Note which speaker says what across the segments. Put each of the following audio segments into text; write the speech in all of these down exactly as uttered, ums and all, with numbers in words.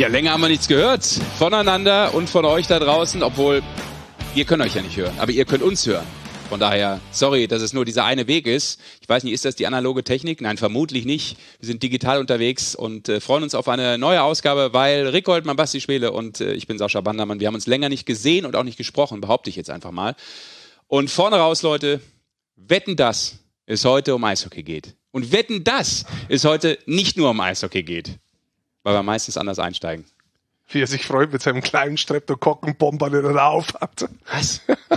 Speaker 1: Ja, länger haben wir nichts gehört voneinander und von euch da draußen, obwohl wir können euch ja nicht hören, aber ihr könnt uns hören. Von daher, sorry, dass es nur dieser eine Weg ist. Ich weiß nicht, ist das die analoge Technik? Nein, vermutlich nicht. Wir sind digital unterwegs und äh, freuen uns auf eine neue Ausgabe, weil Rick Holtmann, Basti Schwele und äh, ich bin Sascha Bandermann. Wir haben uns länger nicht gesehen und auch nicht gesprochen, behaupte ich jetzt einfach mal. Und vorne raus, Leute, Wetten, dass es heute um Eishockey geht. Und Wetten, dass es heute nicht nur um Eishockey geht, weil wir meistens anders einsteigen.
Speaker 2: Wie er sich freut mit seinem kleinen Streptokokkenbomber, den er da aufhat.
Speaker 1: Was?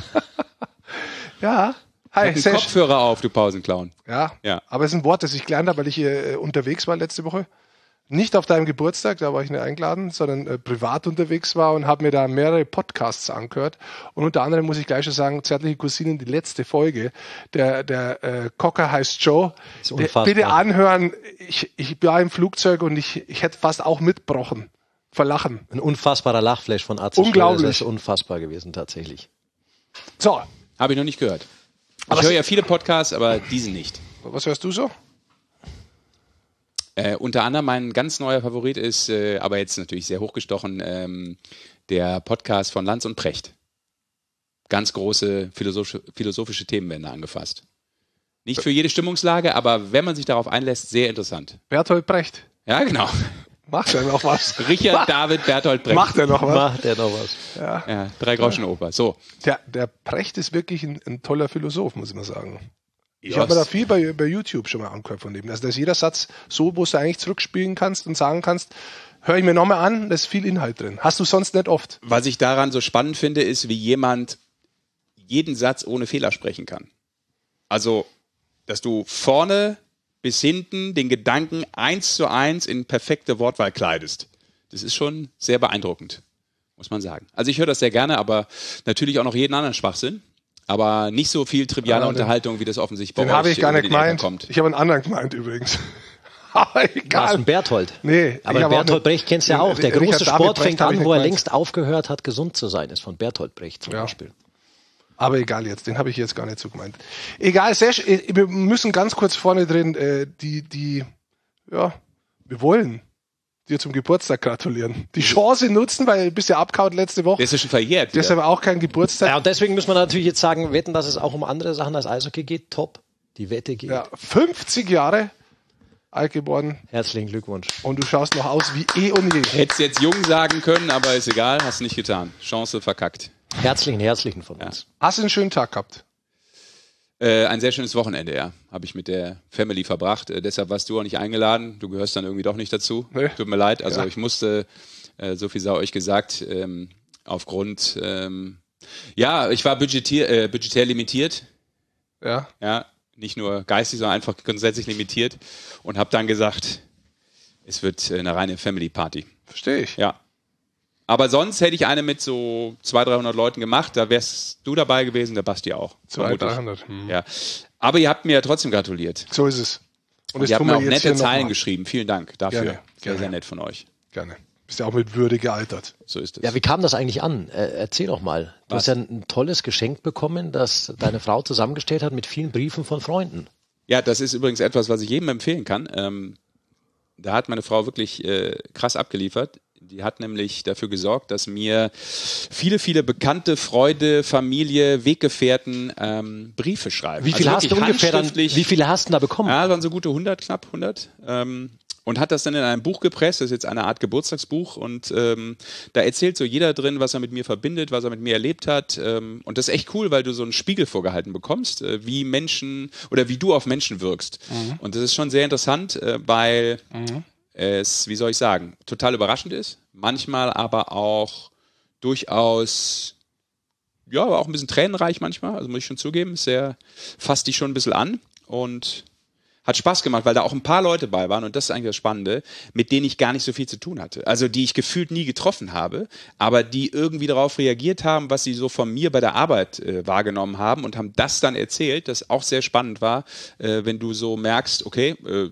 Speaker 2: Ja. Hi,
Speaker 1: Sesh. Kopfhörer auf, du Pausenclown.
Speaker 2: Ja,
Speaker 1: ja,
Speaker 2: aber es ist ein Wort, das ich gelernt habe, weil ich hier äh, unterwegs war letzte Woche. Nicht auf deinem Geburtstag, da war ich nicht eingeladen, sondern äh, privat unterwegs war und habe mir da mehrere Podcasts angehört. Und unter anderem muss ich gleich schon sagen, Zärtliche Cousinen, die letzte Folge, der, der äh, Cocker heißt Joe. Der, bitte anhören, ich, ich war im Flugzeug und ich, ich hätte fast auch mitbrochen. Verlachen.
Speaker 3: Ein unfassbarer Lachflash von Arzt.
Speaker 2: Unglaublich.
Speaker 3: Das ist unfassbar gewesen, tatsächlich.
Speaker 2: So.
Speaker 1: Habe ich noch nicht gehört.
Speaker 2: Aber
Speaker 1: ich höre ja viele Podcasts, aber diesen nicht.
Speaker 2: Was hörst du so?
Speaker 1: Äh, unter anderem mein ganz neuer Favorit ist, äh, aber jetzt natürlich sehr hochgestochen, ähm, der Podcast von Lanz und Precht. Ganz große philosophische, philosophische Themen werden da angefasst. Nicht für jede Stimmungslage, aber wenn man sich darauf einlässt, sehr interessant.
Speaker 2: Bertolt Brecht.
Speaker 1: Ja, genau.
Speaker 2: Macht er noch was?
Speaker 1: Richard David Bertolt Brecht.
Speaker 2: Macht er noch was?
Speaker 3: Macht er noch was.
Speaker 2: Ja,
Speaker 1: ja drei Groschen Oper. So.
Speaker 2: Der, der Brecht ist wirklich ein, ein toller Philosoph, muss ich mal sagen. Ich
Speaker 1: Yes.
Speaker 2: habe mir da viel bei, bei YouTube schon mal angehört von dem. Also da ist jeder Satz so, wo du eigentlich zurückspielen kannst und sagen kannst, höre ich mir nochmal an, da ist viel Inhalt drin. Hast du sonst nicht oft.
Speaker 1: Was ich daran so spannend finde, ist, wie jemand jeden Satz ohne Fehler sprechen kann. Also, dass du vorne bis hinten den Gedanken eins zu eins in perfekte Wortwahl kleidest. Das ist schon sehr beeindruckend, muss man sagen. Also ich höre das sehr gerne, aber natürlich auch noch jeden anderen Schwachsinn. Aber nicht so viel triviale
Speaker 2: Ja,
Speaker 1: Unterhaltung,
Speaker 2: den,
Speaker 1: wie das offensichtlich bei euch
Speaker 2: den habe ich gar nicht gemeint.
Speaker 1: Kommt.
Speaker 2: Ich habe einen anderen gemeint übrigens. Aber egal.
Speaker 3: Was, ein Berthold?
Speaker 2: Nee.
Speaker 3: Aber Bertolt Brecht kennst du ja auch. Der
Speaker 2: Richard
Speaker 3: große
Speaker 2: David
Speaker 3: Sport
Speaker 2: Brecht
Speaker 3: fängt
Speaker 2: habe ich
Speaker 3: an,
Speaker 2: nicht
Speaker 3: wo er
Speaker 2: gemeint.
Speaker 3: längst aufgehört hat, gesund zu sein. Ist von Bertolt Brecht zum
Speaker 2: Ja.
Speaker 3: Beispiel.
Speaker 2: Aber egal jetzt, den habe ich jetzt gar nicht so gemeint. Egal, Sesh, wir müssen ganz kurz vorne drin, äh, die, die, ja, wir wollen dir zum Geburtstag gratulieren. Die Chance nutzen, weil du bist ja abgehauen letzte Woche.
Speaker 1: Der ist ja schon verjährt.
Speaker 2: Deshalb auch kein Geburtstag.
Speaker 3: Ja, und deswegen müssen wir natürlich jetzt sagen, wetten, dass es auch um andere Sachen als Eishockey geht. Top. Die Wette geht.
Speaker 2: Ja, fünfzig Jahre alt geworden.
Speaker 3: Herzlichen Glückwunsch.
Speaker 2: Und du schaust noch aus wie eh und je.
Speaker 1: Hättest jetzt jung sagen können, aber ist egal, hast nicht getan. Chance verkackt.
Speaker 3: Herzlichen, herzlichen von uns.
Speaker 1: Ja.
Speaker 2: Hast du einen schönen Tag gehabt?
Speaker 1: Äh, ein sehr schönes Wochenende, ja. Habe ich mit der Family verbracht. Äh, deshalb warst du auch nicht eingeladen. Du gehörst dann irgendwie doch nicht dazu.
Speaker 2: Nee.
Speaker 1: Tut mir leid. Also
Speaker 2: Ja.
Speaker 1: ich musste, äh, so viel sei euch gesagt, ähm, aufgrund, ähm, ja, ich war budgetier, äh, budgetär limitiert.
Speaker 2: Ja.
Speaker 1: Ja, nicht nur geistig, sondern einfach grundsätzlich limitiert. Und habe dann gesagt, es wird äh, eine reine Family Party.
Speaker 2: Verstehe ich.
Speaker 1: Ja. Aber sonst hätte ich eine mit so zweihundert, dreihundert Leuten gemacht. Da wärst du dabei gewesen, der Basti auch.
Speaker 2: zweihundert,
Speaker 1: vermutlich.
Speaker 2: dreihundert. Hm.
Speaker 1: Ja. Aber ihr habt mir ja trotzdem gratuliert.
Speaker 2: So ist es. Und,
Speaker 1: Und
Speaker 2: das
Speaker 1: ihr habt
Speaker 2: tun
Speaker 1: mir
Speaker 2: wir
Speaker 1: auch
Speaker 2: jetzt
Speaker 1: nette
Speaker 2: hier noch
Speaker 1: Zeilen
Speaker 2: mal.
Speaker 1: geschrieben. Vielen Dank dafür.
Speaker 2: Gerne,
Speaker 1: Sehr,
Speaker 2: gerne.
Speaker 1: sehr nett von euch.
Speaker 2: Gerne. Bist ja auch mit Würde gealtert.
Speaker 1: So ist es.
Speaker 3: Ja, wie kam das eigentlich an? Äh, erzähl doch mal. Du
Speaker 1: Was?
Speaker 3: hast ja ein, ein tolles Geschenk bekommen, das deine Frau zusammengestellt hat mit vielen Briefen von Freunden.
Speaker 1: Ja, das ist übrigens etwas, was ich jedem empfehlen kann. Ähm, da hat meine Frau wirklich äh, krass abgeliefert. Die hat nämlich dafür gesorgt, dass mir viele, viele bekannte Freunde, Familie, Weggefährten ähm, Briefe schreiben.
Speaker 3: Wie viele
Speaker 1: Also
Speaker 3: hast du
Speaker 1: wirklich
Speaker 3: ungefähr dann,
Speaker 1: handschriftlich.
Speaker 3: wie viele hast du da bekommen?
Speaker 1: Ja, waren so gute hundert, knapp hundert. Ähm, und hat das dann in ein Buch gepresst. Das ist jetzt eine Art Geburtstagsbuch. Und ähm, da erzählt so jeder drin, was er mit mir verbindet, was er mit mir erlebt hat. Ähm, und das ist echt cool, weil du so einen Spiegel vorgehalten bekommst, äh, wie Menschen oder wie du auf Menschen wirkst. Mhm. Und das ist schon sehr interessant, äh, weil mhm. es, wie soll ich sagen, total überraschend ist. Manchmal aber auch durchaus, ja, aber auch ein bisschen tränenreich manchmal. Also muss ich schon zugeben, ist sehr, fasst dich schon ein bisschen an. Und hat Spaß gemacht, weil da auch ein paar Leute bei waren, und das ist eigentlich das Spannende, mit denen ich gar nicht so viel zu tun hatte. Also die ich gefühlt nie getroffen habe, aber die irgendwie darauf reagiert haben, was sie so von mir bei der Arbeit äh, wahrgenommen haben, und haben das dann erzählt, das auch sehr spannend war, äh, wenn du so merkst, okay, äh,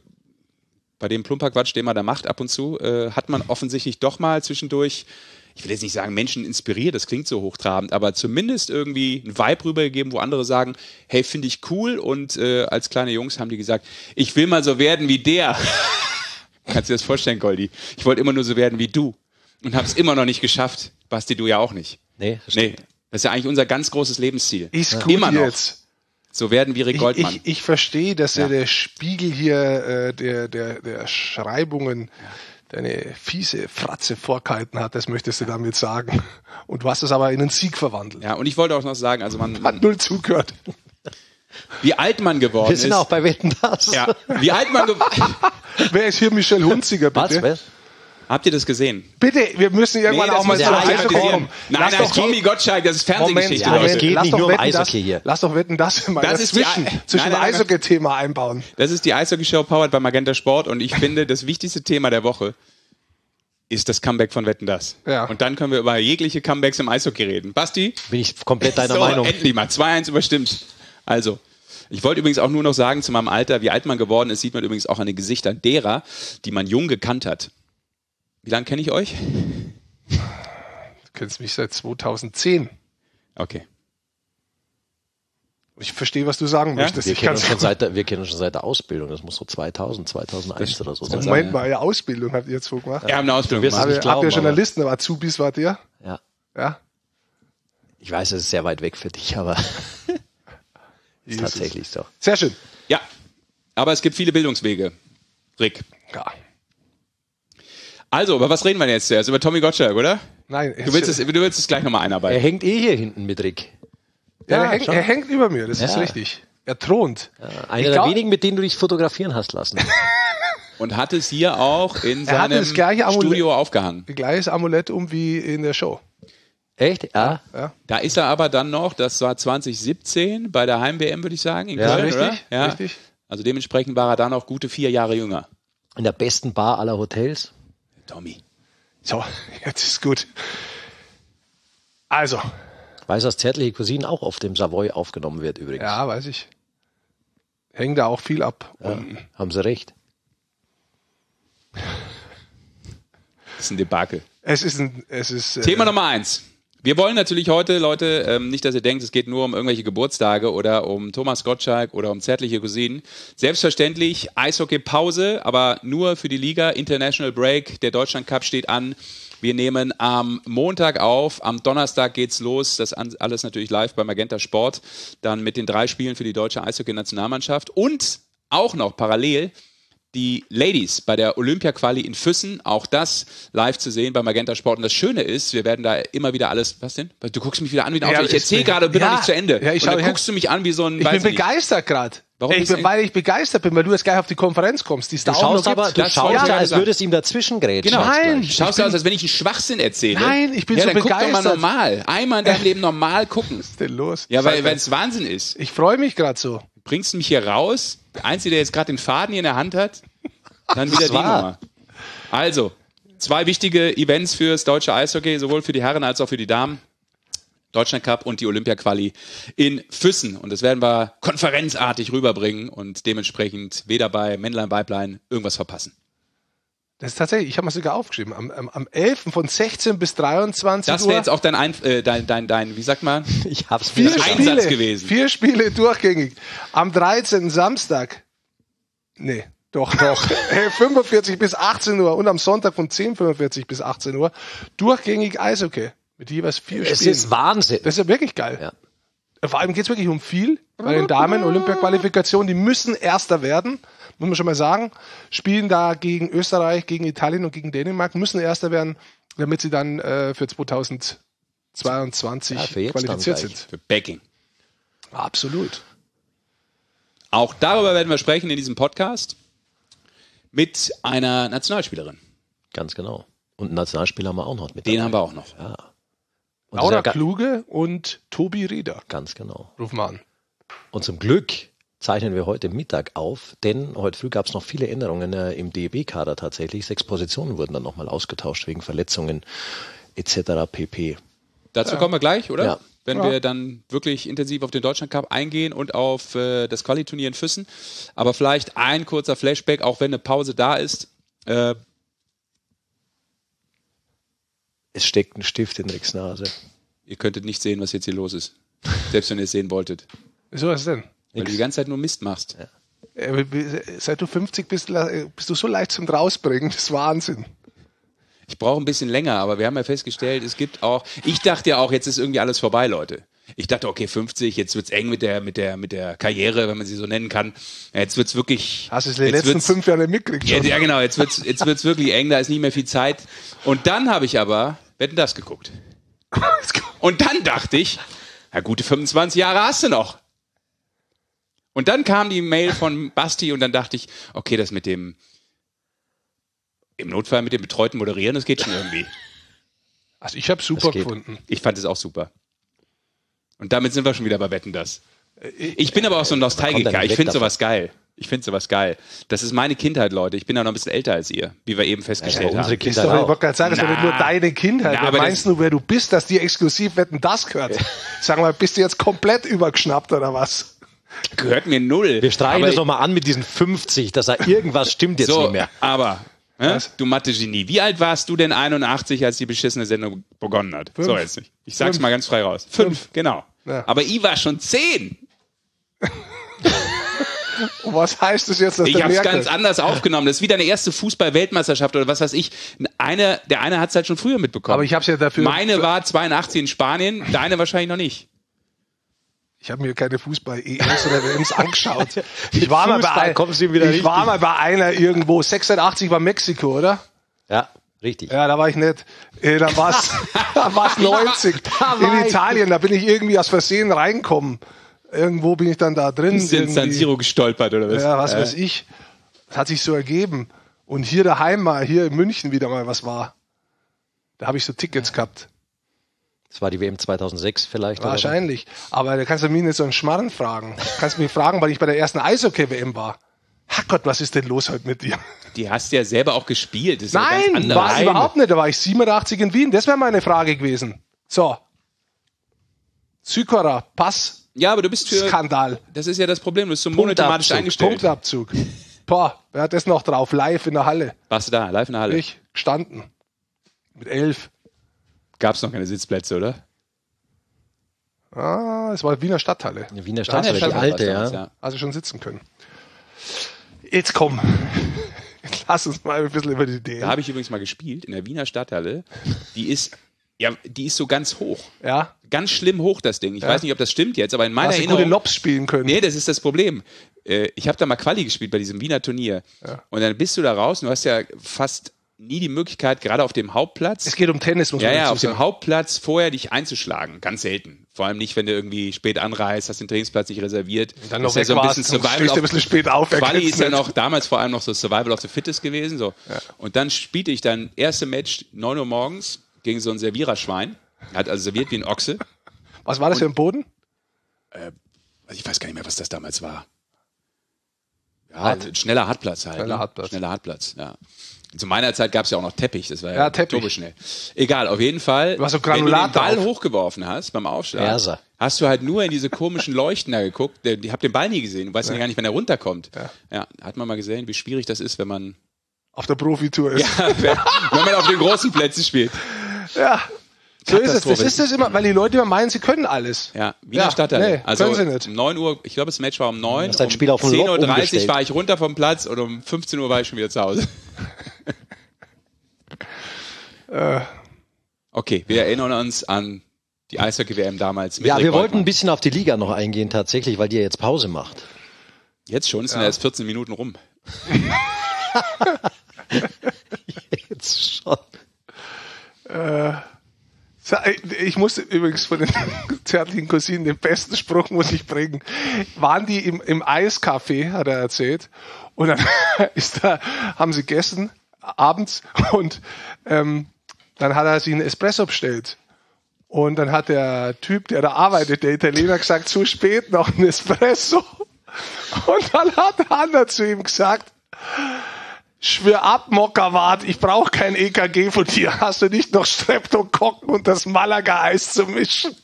Speaker 1: bei dem Plumperquatsch, den man da macht ab und zu, äh, hat man offensichtlich doch mal zwischendurch, ich will jetzt nicht sagen, Menschen inspiriert, das klingt so hochtrabend, aber zumindest irgendwie einen Vibe rübergegeben, wo andere sagen, hey, finde ich cool, und äh, als kleine Jungs haben die gesagt, ich will mal so werden wie der. Kannst du dir das vorstellen, Goldi? Ich wollte immer nur so werden wie du. und habe es immer noch nicht geschafft. Basti, du ja auch nicht.
Speaker 3: Nee, das
Speaker 1: Nee, das ist ja eigentlich unser ganz großes Lebensziel.
Speaker 2: Ist gut
Speaker 1: immer noch.
Speaker 2: jetzt.
Speaker 1: So werden wie Rick
Speaker 2: Ich,
Speaker 1: Goldmann.
Speaker 2: ich, ich verstehe, dass
Speaker 1: Ja.
Speaker 2: ja der Spiegel hier äh, der, der, der Schreibungen deine fiese Fratze vorgehalten hat, das möchtest du damit sagen. Und du hast es aber in einen Sieg verwandelt.
Speaker 1: Ja, und ich wollte auch noch sagen, also man,
Speaker 2: Hat
Speaker 1: man
Speaker 2: null zugehört.
Speaker 1: wie alt man geworden
Speaker 3: Wir sind
Speaker 1: ist.
Speaker 3: auch bei Wetten, das.
Speaker 1: Ja, wie alt man geworden
Speaker 2: Wer ist hier Michelle Hunziger, bitte?
Speaker 3: Was? Was?
Speaker 1: Habt ihr das gesehen?
Speaker 2: Bitte, wir müssen irgendwann
Speaker 1: das
Speaker 2: auch mal
Speaker 1: muss
Speaker 2: zu
Speaker 1: ja
Speaker 2: einer
Speaker 1: nicht
Speaker 2: Eishockey
Speaker 1: kritisieren.
Speaker 2: kommen.
Speaker 1: Nein,
Speaker 2: Lass
Speaker 1: nein,
Speaker 2: doch
Speaker 1: Tommy Gottschalk, das ist Fernsehgeschichte,
Speaker 3: Ja, es
Speaker 1: Leute.
Speaker 3: geht
Speaker 2: lass
Speaker 3: nicht
Speaker 2: doch
Speaker 3: nur um
Speaker 2: Wetten,
Speaker 3: Eishockey
Speaker 2: das,
Speaker 3: hier.
Speaker 2: Lass doch Wetten, das mal
Speaker 1: Das ist die
Speaker 2: dazwischen,
Speaker 1: Ei-
Speaker 2: zwischen
Speaker 1: Nein, nein, nein.
Speaker 2: Eishockey-Thema einbauen.
Speaker 1: Das ist die Eishockey-Show powered bei Magenta Sport und ich finde, das wichtigste Thema der Woche ist das Comeback von Wetten, das.
Speaker 2: Ja.
Speaker 1: Und dann können wir über jegliche Comebacks im Eishockey reden. Basti?
Speaker 3: Bin ich komplett deiner
Speaker 1: so,
Speaker 3: Meinung.
Speaker 1: endlich mal. zwei eins überstimmt. Also, ich wollte übrigens auch nur noch sagen, zu meinem Alter, wie alt man geworden ist, sieht man übrigens auch an den Gesichtern derer, die man jung gekannt hat. Wie lange kenne ich euch?
Speaker 2: Du kennst mich seit zweitausendzehn.
Speaker 1: Okay.
Speaker 2: Ich verstehe, was du sagen
Speaker 1: Ja?
Speaker 2: möchtest.
Speaker 3: Wir
Speaker 2: Ich
Speaker 3: kennen,
Speaker 2: kann's
Speaker 3: uns schon seit der, wir kennen uns schon seit der Ausbildung. Das muss so zweitausend, zweitausendeins oder so sein.
Speaker 2: Moment mal, ja, Ausbildung habt ihr jetzt so gemacht.
Speaker 1: Wir haben eine Ausbildung
Speaker 3: Du wirst
Speaker 1: gemacht.
Speaker 3: nicht
Speaker 2: Habt ihr- habt
Speaker 3: glauben,
Speaker 2: ihr
Speaker 3: aber-
Speaker 2: Journalisten, aber Azubis wart ihr?
Speaker 3: Ja.
Speaker 2: Ja?
Speaker 3: Ich weiß, es ist sehr weit weg für dich, aber ist
Speaker 2: Jesus.
Speaker 3: tatsächlich so.
Speaker 2: Sehr schön.
Speaker 1: Ja, aber es gibt viele Bildungswege. Rick.
Speaker 2: Ja.
Speaker 1: Also, über was reden wir jetzt zuerst? Über Tommy Gottschalk, oder?
Speaker 2: Nein,
Speaker 1: Du willst es, du willst es gleich nochmal
Speaker 3: Er
Speaker 1: einarbeiten.
Speaker 3: hängt eh hier hinten mit Rick.
Speaker 2: ja,
Speaker 3: Ja,
Speaker 2: er, hängt,
Speaker 3: schon.
Speaker 2: er hängt über mir, das ist
Speaker 3: Ja.
Speaker 2: richtig. Er thront.
Speaker 3: Einer
Speaker 2: Ich
Speaker 3: der
Speaker 2: glaub-
Speaker 3: wenigen, mit denen du dich fotografieren hast lassen.
Speaker 1: Und hat es hier auch in
Speaker 2: Er hatte
Speaker 1: seinem
Speaker 2: das gleiche Amulett.
Speaker 1: Studio aufgehangen.
Speaker 2: Gleiches Amulett um wie in der Show.
Speaker 3: Echt? Ja.
Speaker 2: Ja,
Speaker 1: Da ist er aber dann noch, das war zwanzig siebzehn, bei der Heim-W M, würde ich sagen, in
Speaker 3: Ja,
Speaker 1: Köln,
Speaker 2: richtig,
Speaker 1: oder? Ja,
Speaker 2: richtig.
Speaker 1: Also dementsprechend war er dann noch gute vier Jahre jünger.
Speaker 3: In der besten Bar aller Hotels.
Speaker 1: Tommy.
Speaker 2: So, jetzt ist gut. Also,
Speaker 3: Weiß, dass Zärtliche Cousinen auch auf dem Savoy aufgenommen wird übrigens.
Speaker 2: ja, weiß ich. Hängt da auch viel ab.
Speaker 3: Ja,
Speaker 2: Und
Speaker 3: haben sie recht.
Speaker 1: Das ist ein Debakel.
Speaker 2: es ist ein, es ist, äh,
Speaker 1: Thema Nummer eins. Wir wollen natürlich heute, Leute, ähm, nicht, dass ihr denkt, es geht nur um irgendwelche Geburtstage oder um Thomas Gottschalk oder um zärtliche Cousinen. Selbstverständlich Eishockey-Pause, aber nur für die Liga. International Break, der Deutschland Cup steht an. Wir nehmen am Montag auf, am Donnerstag geht's los. Das an- alles natürlich live bei Magenta Sport. Dann mit den drei Spielen für die deutsche Eishockey-Nationalmannschaft. Und auch noch parallel die Ladies bei der Olympia-Quali in Füssen, auch das live zu sehen bei Magenta Sport. Und das Schöne ist, wir werden da immer wieder alles, was denn? Du guckst mich wieder an wie ein Auto. Ich
Speaker 2: ist-
Speaker 1: erzähle gerade, bin
Speaker 2: ja,
Speaker 1: noch nicht zu Ende.
Speaker 2: ja, ich
Speaker 1: und
Speaker 2: schau
Speaker 1: dann
Speaker 2: her.
Speaker 1: guckst du mich an wie so ein,
Speaker 2: ich
Speaker 1: weiß
Speaker 2: bin
Speaker 1: nicht.
Speaker 2: begeistert gerade.
Speaker 1: Warum
Speaker 2: Ich
Speaker 1: bist
Speaker 2: bin,
Speaker 1: du-
Speaker 2: weil ich begeistert bin, weil du jetzt gleich auf die Konferenz kommst, die es da
Speaker 3: Du
Speaker 2: auch noch
Speaker 3: schaust
Speaker 2: gibt.
Speaker 3: aber, du
Speaker 1: Das
Speaker 3: schaust
Speaker 1: wollte ich
Speaker 3: ja,
Speaker 1: gerade
Speaker 3: als
Speaker 1: sagen.
Speaker 3: würdest du ihm dazwischen grätschen.
Speaker 1: Genau.
Speaker 2: Nein,
Speaker 1: Schaust
Speaker 2: ich
Speaker 1: du
Speaker 2: bin-
Speaker 1: aus, als wenn ich einen Schwachsinn erzähle?
Speaker 2: Nein, ich bin
Speaker 1: ja,
Speaker 2: so
Speaker 1: dann guck doch mal
Speaker 2: begeistert.
Speaker 1: normal. Einmal in deinem Leben normal gucken.
Speaker 2: Was ist denn los?
Speaker 1: Ja, weil
Speaker 2: Sag
Speaker 1: weil
Speaker 2: mal.
Speaker 1: es Wahnsinn ist.
Speaker 2: Ich freue mich gerade so.
Speaker 1: Bringst du mich hier raus? Der Einzige, der jetzt gerade den Faden hier in der Hand hat, dann wieder
Speaker 3: Das
Speaker 1: die
Speaker 3: war.
Speaker 1: Nummer. Also, zwei wichtige Events fürs deutsche Eishockey, sowohl für die Herren als auch für die Damen. Deutschland Cup und die Olympia-Quali in Füssen. Und das werden wir konferenzartig rüberbringen und dementsprechend weder bei Männlein, Weiblein irgendwas verpassen.
Speaker 2: Das ist tatsächlich, ich habe mir sogar aufgeschrieben, am, am, am elften von sechzehn bis dreiundzwanzig
Speaker 1: Das
Speaker 2: Uhr.
Speaker 1: wäre jetzt auch dein, Ein äh, dein, dein, dein, wie sagt man?
Speaker 3: Ich hab's
Speaker 2: vier
Speaker 3: mir
Speaker 1: Einsatz
Speaker 2: Spiele,
Speaker 1: gewesen.
Speaker 2: Vier Spiele durchgängig. Am dreizehnten Samstag. Nee, doch, doch. Äh, fünfundvierzig bis achtzehn Uhr und am Sonntag von zehn Uhr fünfundvierzig bis achtzehn Uhr durchgängig Eishockey. Mit jeweils vier
Speaker 3: Es
Speaker 2: Spielen.
Speaker 3: ist Wahnsinn.
Speaker 2: Das ist ja wirklich geil.
Speaker 3: Ja.
Speaker 2: Vor allem geht es wirklich um viel. Bei den Damen Olympia-Qualifikation, die müssen Erster werden, muss man schon mal sagen. Spielen da gegen Österreich, gegen Italien und gegen Dänemark, müssen Erster werden, damit sie dann äh, für zweitausendzweiundzwanzig
Speaker 3: Ja, für jetzt
Speaker 2: qualifiziert
Speaker 3: dann gleich.
Speaker 2: sind.
Speaker 1: Für Backing.
Speaker 2: Absolut.
Speaker 1: Auch darüber werden wir sprechen in diesem Podcast mit einer Nationalspielerin.
Speaker 3: Ganz genau. Und einen Nationalspieler haben wir auch noch mit
Speaker 1: Den
Speaker 3: dabei.
Speaker 1: haben wir auch noch.
Speaker 3: Ja. Und das ist
Speaker 2: Laura
Speaker 3: ja ga-
Speaker 2: Kluge und Tobi Rieder.
Speaker 3: Ganz genau.
Speaker 2: Rufen wir an.
Speaker 3: Und zum Glück zeichnen wir heute Mittag auf, denn heute früh gab es noch viele Änderungen äh, im D E B-Kader tatsächlich. Sechs Positionen wurden dann nochmal ausgetauscht wegen Verletzungen et cetera pp.
Speaker 1: Dazu kommen wir gleich, oder?
Speaker 3: Ja.
Speaker 1: Wenn
Speaker 2: Ja.
Speaker 1: wir dann wirklich intensiv auf den Deutschland Cup eingehen und auf äh, das Qualiturnier in Füssen. Aber vielleicht ein kurzer Flashback, auch wenn eine Pause da ist. Äh,
Speaker 3: Es steckt ein Stift in Ricks Nase.
Speaker 1: ihr könntet nicht sehen, was jetzt hier los ist. Selbst wenn ihr es sehen wolltet.
Speaker 2: Wieso ist das denn?
Speaker 1: Weil du die ganze Zeit nur Mist machst.
Speaker 2: Äh, Seit du fünfzig bist, la- bist du so leicht zum Rausbringen. Das ist Wahnsinn.
Speaker 1: Ich brauche ein bisschen länger, aber wir haben ja festgestellt, es gibt auch, ich dachte ja auch, jetzt ist irgendwie alles vorbei, Leute. Ich dachte, okay, fünfzig, jetzt wird's eng mit der, mit der, mit der Karriere, wenn man sie so nennen kann. Jetzt wird's wirklich.
Speaker 2: Hast du es in den letzten fünf Jahren mitgekriegt
Speaker 1: ja,
Speaker 2: schon?
Speaker 1: ja, genau, jetzt wird's, jetzt wird's wirklich eng, da ist nicht mehr viel Zeit. Und dann habe ich aber, Wetten, das geguckt. Und dann dachte ich, na, gute fünfundzwanzig Jahre hast du noch. Und dann kam die Mail von Basti und dann dachte ich, okay, das mit dem, im Notfall mit dem betreuten Moderieren, das geht schon irgendwie.
Speaker 2: Also ich habe super gefunden.
Speaker 1: Ich fand es auch super. Und damit sind wir schon wieder bei Wetten, das. Ich bin aber auch so ein Nostalgiker. Ich finde sowas geil. Ich finde sowas geil. Das ist meine Kindheit, Leute. Ich bin ja noch ein bisschen älter als ihr, wie wir eben festgestellt
Speaker 3: ja,
Speaker 1: haben.
Speaker 3: Unsere Kindheit
Speaker 2: ist doch,
Speaker 3: auch.
Speaker 2: Ich wollte gerade sagen, es ist doch nicht nur deine Kindheit.
Speaker 1: Na,
Speaker 2: Wer meinst du, wer du bist, dass dir exklusiv Wetten, das gehört? Sag mal, bist du jetzt komplett übergeschnappt oder was?
Speaker 1: Gehört mir null.
Speaker 3: Wir streichen
Speaker 1: aber
Speaker 3: das nochmal an mit diesen fünfzig, dass da irgendwas stimmt jetzt
Speaker 1: so,
Speaker 3: nicht mehr.
Speaker 1: Aber, äh, du Mathe-Genie, wie alt warst du denn einundachtzig, als die beschissene Sendung begonnen hat?
Speaker 2: Fünf.
Speaker 1: So jetzt nicht. Ich sag's
Speaker 2: Fünf.
Speaker 1: mal ganz frei raus. Fünf, Fünf. Genau.
Speaker 2: Ja.
Speaker 1: Aber ich war schon zehn.
Speaker 2: Und was heißt das jetzt, dass
Speaker 1: Ich
Speaker 2: der
Speaker 1: habe es
Speaker 2: merkt?
Speaker 1: ganz anders aufgenommen. Das ist wie deine erste Fußball-Weltmeisterschaft oder was weiß ich. Eine, der eine hat es halt schon früher mitbekommen.
Speaker 2: Aber ich habe es ja dafür.
Speaker 1: Meine war zweiundachtzig in Spanien, deine wahrscheinlich noch nicht.
Speaker 2: Ich habe mir keine Fußball-E Ms oder W Ms angeschaut. Ich war, mal bei,
Speaker 3: Fußball
Speaker 2: ein,
Speaker 3: kommst du wieder
Speaker 2: ich
Speaker 3: richtig.
Speaker 2: war mal bei einer irgendwo. sechsundachtzig war Mexiko, oder?
Speaker 3: Ja, richtig.
Speaker 2: Ja, da war ich nicht. Äh, da war es da war's neunzig.
Speaker 3: Da war
Speaker 2: In
Speaker 3: ich-
Speaker 2: Italien, da bin ich irgendwie aus Versehen reinkommen. Irgendwo bin ich dann da drin.
Speaker 1: Bist du in San
Speaker 2: irgendwie.
Speaker 1: Siro gestolpert oder was?
Speaker 2: Ja, was
Speaker 1: Äh,
Speaker 2: weiß ich. Das hat sich so ergeben. Und hier daheim mal, hier in München wieder mal was war. Da habe ich so Tickets gehabt.
Speaker 3: Das war die W M zweitausendsechs vielleicht. oder?
Speaker 2: Wahrscheinlich. Aber da kannst du mich nicht so einen Schmarrn fragen. Du kannst mich fragen, weil ich bei der ersten Eishockey-W M war. Herrgott, was ist denn los heute mit dir?
Speaker 1: Die hast du ja selber auch gespielt. Das ist ja ganz
Speaker 2: Nein,
Speaker 1: anderes.
Speaker 2: war überhaupt nicht. Da war ich siebenundachtzig in Wien. Das wäre meine Frage gewesen. So. Sykora, Pass,
Speaker 1: Ja, aber du bist für.
Speaker 2: Skandal.
Speaker 1: Das ist ja das Problem. Du bist so monothematisch
Speaker 2: Punktabzug,
Speaker 1: eingestellt.
Speaker 2: Punktabzug. Boah, wer hat das noch drauf? Live in der Halle.
Speaker 1: Warst du da, live in der Halle?
Speaker 2: Ich, gestanden. Mit elf.
Speaker 1: Gab's noch keine Sitzplätze, oder?
Speaker 2: Ah, es war Wiener Stadthalle.
Speaker 3: Die Wiener
Speaker 1: Ah,
Speaker 3: Stadthalle,
Speaker 1: der
Speaker 3: die alte,
Speaker 1: Stadthalle
Speaker 3: ja.
Speaker 1: war's,
Speaker 2: Also schon sitzen können. Jetzt komm. Jetzt lass uns mal ein bisschen über die Idee.
Speaker 1: Da habe ich übrigens mal gespielt in der Wiener Stadthalle. Die ist, ja, die ist so ganz hoch.
Speaker 2: Ja?
Speaker 1: Ganz schlimm hoch, das Ding. Ich weiß nicht, ob das stimmt jetzt, aber in meiner
Speaker 2: Hast du gute
Speaker 1: Erinnerung.
Speaker 2: Lobs spielen können.
Speaker 1: Nee, das ist das Problem. Äh, Ich habe da mal Quali gespielt bei diesem Wiener Turnier. Und dann bist du da raus und du hast ja fast nie die Möglichkeit, gerade auf dem Hauptplatz.
Speaker 2: Es geht um Tennis, muss
Speaker 1: Ja,
Speaker 2: man
Speaker 1: ja,
Speaker 2: dazu
Speaker 1: auf dem
Speaker 2: sagen.
Speaker 1: Hauptplatz vorher dich einzuschlagen. Ganz selten. Vor allem nicht, wenn du irgendwie spät anreist, hast den Trainingsplatz nicht reserviert.
Speaker 2: Dann
Speaker 1: Das
Speaker 2: noch
Speaker 1: ist ja
Speaker 2: weg
Speaker 1: so ein
Speaker 2: warst,
Speaker 1: bisschen
Speaker 2: dann
Speaker 1: Survival
Speaker 2: stehst du ein
Speaker 1: of,
Speaker 2: bisschen spät auf. wer
Speaker 1: Quali
Speaker 2: kennt's
Speaker 1: ist ja
Speaker 2: nicht?
Speaker 1: noch damals vor allem noch so Survival of the Fittest gewesen. So. Und dann spielte ich dann erste Match neun Uhr morgens gegen so ein Serviererschwein. Hat also serviert wie ein Ochse.
Speaker 2: Was war das für ein Boden?
Speaker 1: Also ich weiß gar nicht mehr, was das damals war. Ja, also schneller Hartplatz halt.
Speaker 2: Schneller
Speaker 1: ne?
Speaker 2: Hartplatz.
Speaker 1: Schneller Hartplatz, ja. Zu meiner Zeit gab es ja auch noch Teppich, das war ja,
Speaker 2: Ja, Teppich.
Speaker 1: turboschnell. Egal, auf jeden Fall,
Speaker 2: Du hast so
Speaker 1: wenn du den
Speaker 2: Granulat
Speaker 1: Ball
Speaker 2: drauf.
Speaker 1: hochgeworfen hast beim Aufschlag,
Speaker 3: Erser.
Speaker 1: hast du halt nur in diese komischen Leuchten da geguckt. Ich habe den Ball nie gesehen, du weißt ja gar nicht, wenn er runterkommt.
Speaker 2: Ja.
Speaker 1: Ja, hat man mal gesehen, wie schwierig das ist, wenn man,
Speaker 2: Auf der Profitour ist.
Speaker 1: wenn man auf den großen Plätzen spielt.
Speaker 2: Ja. So ist es. Das
Speaker 1: Katastrophe.
Speaker 2: ist das immer, weil die Leute immer meinen, sie können alles.
Speaker 1: Ja, Wiener
Speaker 2: Ja,
Speaker 1: Stadthalle.
Speaker 2: nee,
Speaker 1: also
Speaker 2: können sie nicht.
Speaker 1: um neun Uhr, ich glaube, das Match war um neun.
Speaker 3: hast dein
Speaker 1: Um
Speaker 3: Spiel auf ein
Speaker 1: zehn
Speaker 3: Lob
Speaker 1: Uhr dreißig
Speaker 3: umgestellt.
Speaker 1: war ich runter vom Platz und um fünfzehn Uhr war ich schon wieder zu Hause. Okay, wir erinnern uns an die Eishockey-W M damals. mit
Speaker 3: Ja,
Speaker 1: Rick
Speaker 3: wir wollten
Speaker 1: Goldmann.
Speaker 3: ein bisschen auf die Liga noch eingehen tatsächlich, weil die ja jetzt Pause macht.
Speaker 1: Jetzt schon, es sind ja erst vierzehn Minuten rum.
Speaker 3: Jetzt schon.
Speaker 2: Ich muss übrigens von den zärtlichen Cousinen den besten Spruch muss ich bringen. Waren die im, im Eiscafé, hat er erzählt, und dann ist da, haben sie gegessen abends und ähm, dann hat er sich einen Espresso bestellt. Und dann hat der Typ, der da arbeitet, der Italiener, gesagt, zu spät noch ein Espresso. Und dann hat der andere zu ihm gesagt, schwör ab, Mokkerwart, ich brauche kein E K G von dir. Hast du nicht noch Streptokokken und das Malaga-Eis zu mischen?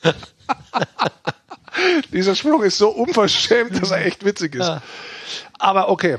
Speaker 2: Dieser Spruch ist so unverschämt, dass er echt witzig ist. Aber okay.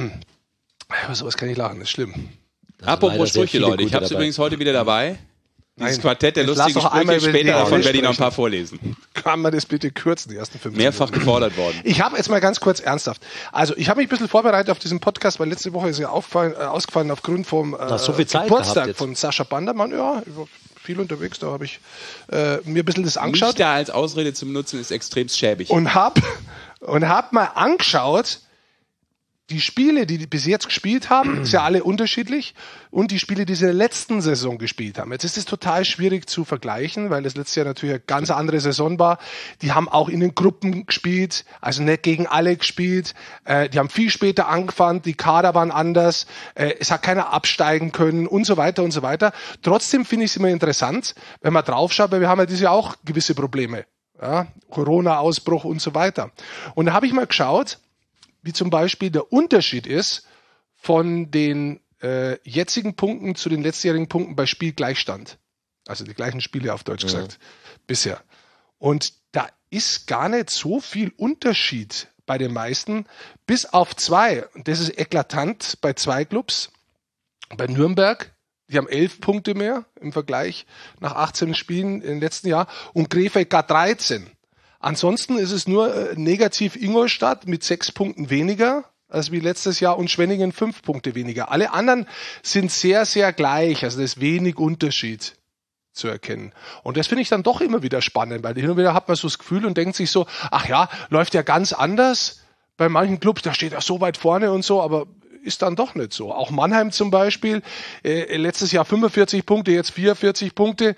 Speaker 2: Über sowas kann ich lachen, das ist schlimm.
Speaker 3: sind
Speaker 1: Apropos
Speaker 3: leider sehr
Speaker 1: Sprüche,
Speaker 3: viele
Speaker 1: Leute. Ich
Speaker 3: gute
Speaker 1: habe es
Speaker 3: dabei.
Speaker 1: übrigens heute wieder dabei. Dieses Quartett der
Speaker 2: Jetzt lass
Speaker 1: lustigen
Speaker 2: doch einmal
Speaker 1: Sprüche,
Speaker 2: über die
Speaker 1: später davon
Speaker 2: D L
Speaker 1: werde ich noch ein
Speaker 2: sprechen.
Speaker 1: paar vorlesen.
Speaker 2: Kann man das bitte kürzen, die ersten fünf
Speaker 1: Mehrfach gefordert worden.
Speaker 2: Ich habe jetzt mal ganz kurz ernsthaft. Also ich habe mich ein bisschen vorbereitet auf diesen Podcast, weil letzte Woche ist ja aufgefallen, äh, ausgefallen aufgrund vom äh,
Speaker 3: Na, so viel Zeit
Speaker 2: Geburtstag
Speaker 3: gehabt jetzt.
Speaker 2: von Sascha Bandermann. Ja, ich war viel unterwegs, da habe ich äh, mir ein bisschen das angeschaut.
Speaker 1: Nicht da als Ausrede zu benutzen, ist extrem schäbig.
Speaker 2: Und habe und hab mal angeschaut, die Spiele, die die bis jetzt gespielt haben, ist ja alle unterschiedlich, und die Spiele, die sie in der letzten Saison gespielt haben. Jetzt ist es total schwierig zu vergleichen, weil das letzte Jahr natürlich eine ganz andere Saison war. Die haben auch in den Gruppen gespielt, also nicht gegen alle gespielt. Äh, die haben viel später angefangen, die Kader waren anders, äh, es hat keiner absteigen können und so weiter und so weiter. Trotzdem finde ich es immer interessant, wenn man draufschaut, weil wir haben ja dieses Jahr auch gewisse Probleme. Ja, Corona-Ausbruch und so weiter. Und da habe ich mal geschaut, wie zum Beispiel der Unterschied ist von den äh, jetzigen Punkten zu den letztjährigen Punkten bei Spielgleichstand. Also die gleichen Spiele auf Deutsch gesagt, ja. bisher. Und da ist gar nicht so viel Unterschied bei den meisten, bis auf zwei. Und das ist eklatant bei zwei Clubs. Bei Nürnberg, die haben elf Punkte mehr im Vergleich nach achtzehn Spielen im letzten Jahr, und Krefeld gar dreizehn. Ansonsten ist es nur äh, negativ Ingolstadt mit sechs Punkten weniger als wie letztes Jahr und Schwenningen fünf Punkte weniger. Alle anderen sind sehr, sehr gleich. Also da ist wenig Unterschied zu erkennen. Und das finde ich dann doch immer wieder spannend, weil hin und wieder hat man so das Gefühl und denkt sich so, ach ja, läuft ja ganz anders bei manchen Clubs, da steht er so weit vorne und so, aber ist dann doch nicht so. Auch Mannheim zum Beispiel, äh, letztes Jahr fünfundvierzig Punkte, jetzt vierundvierzig Punkte.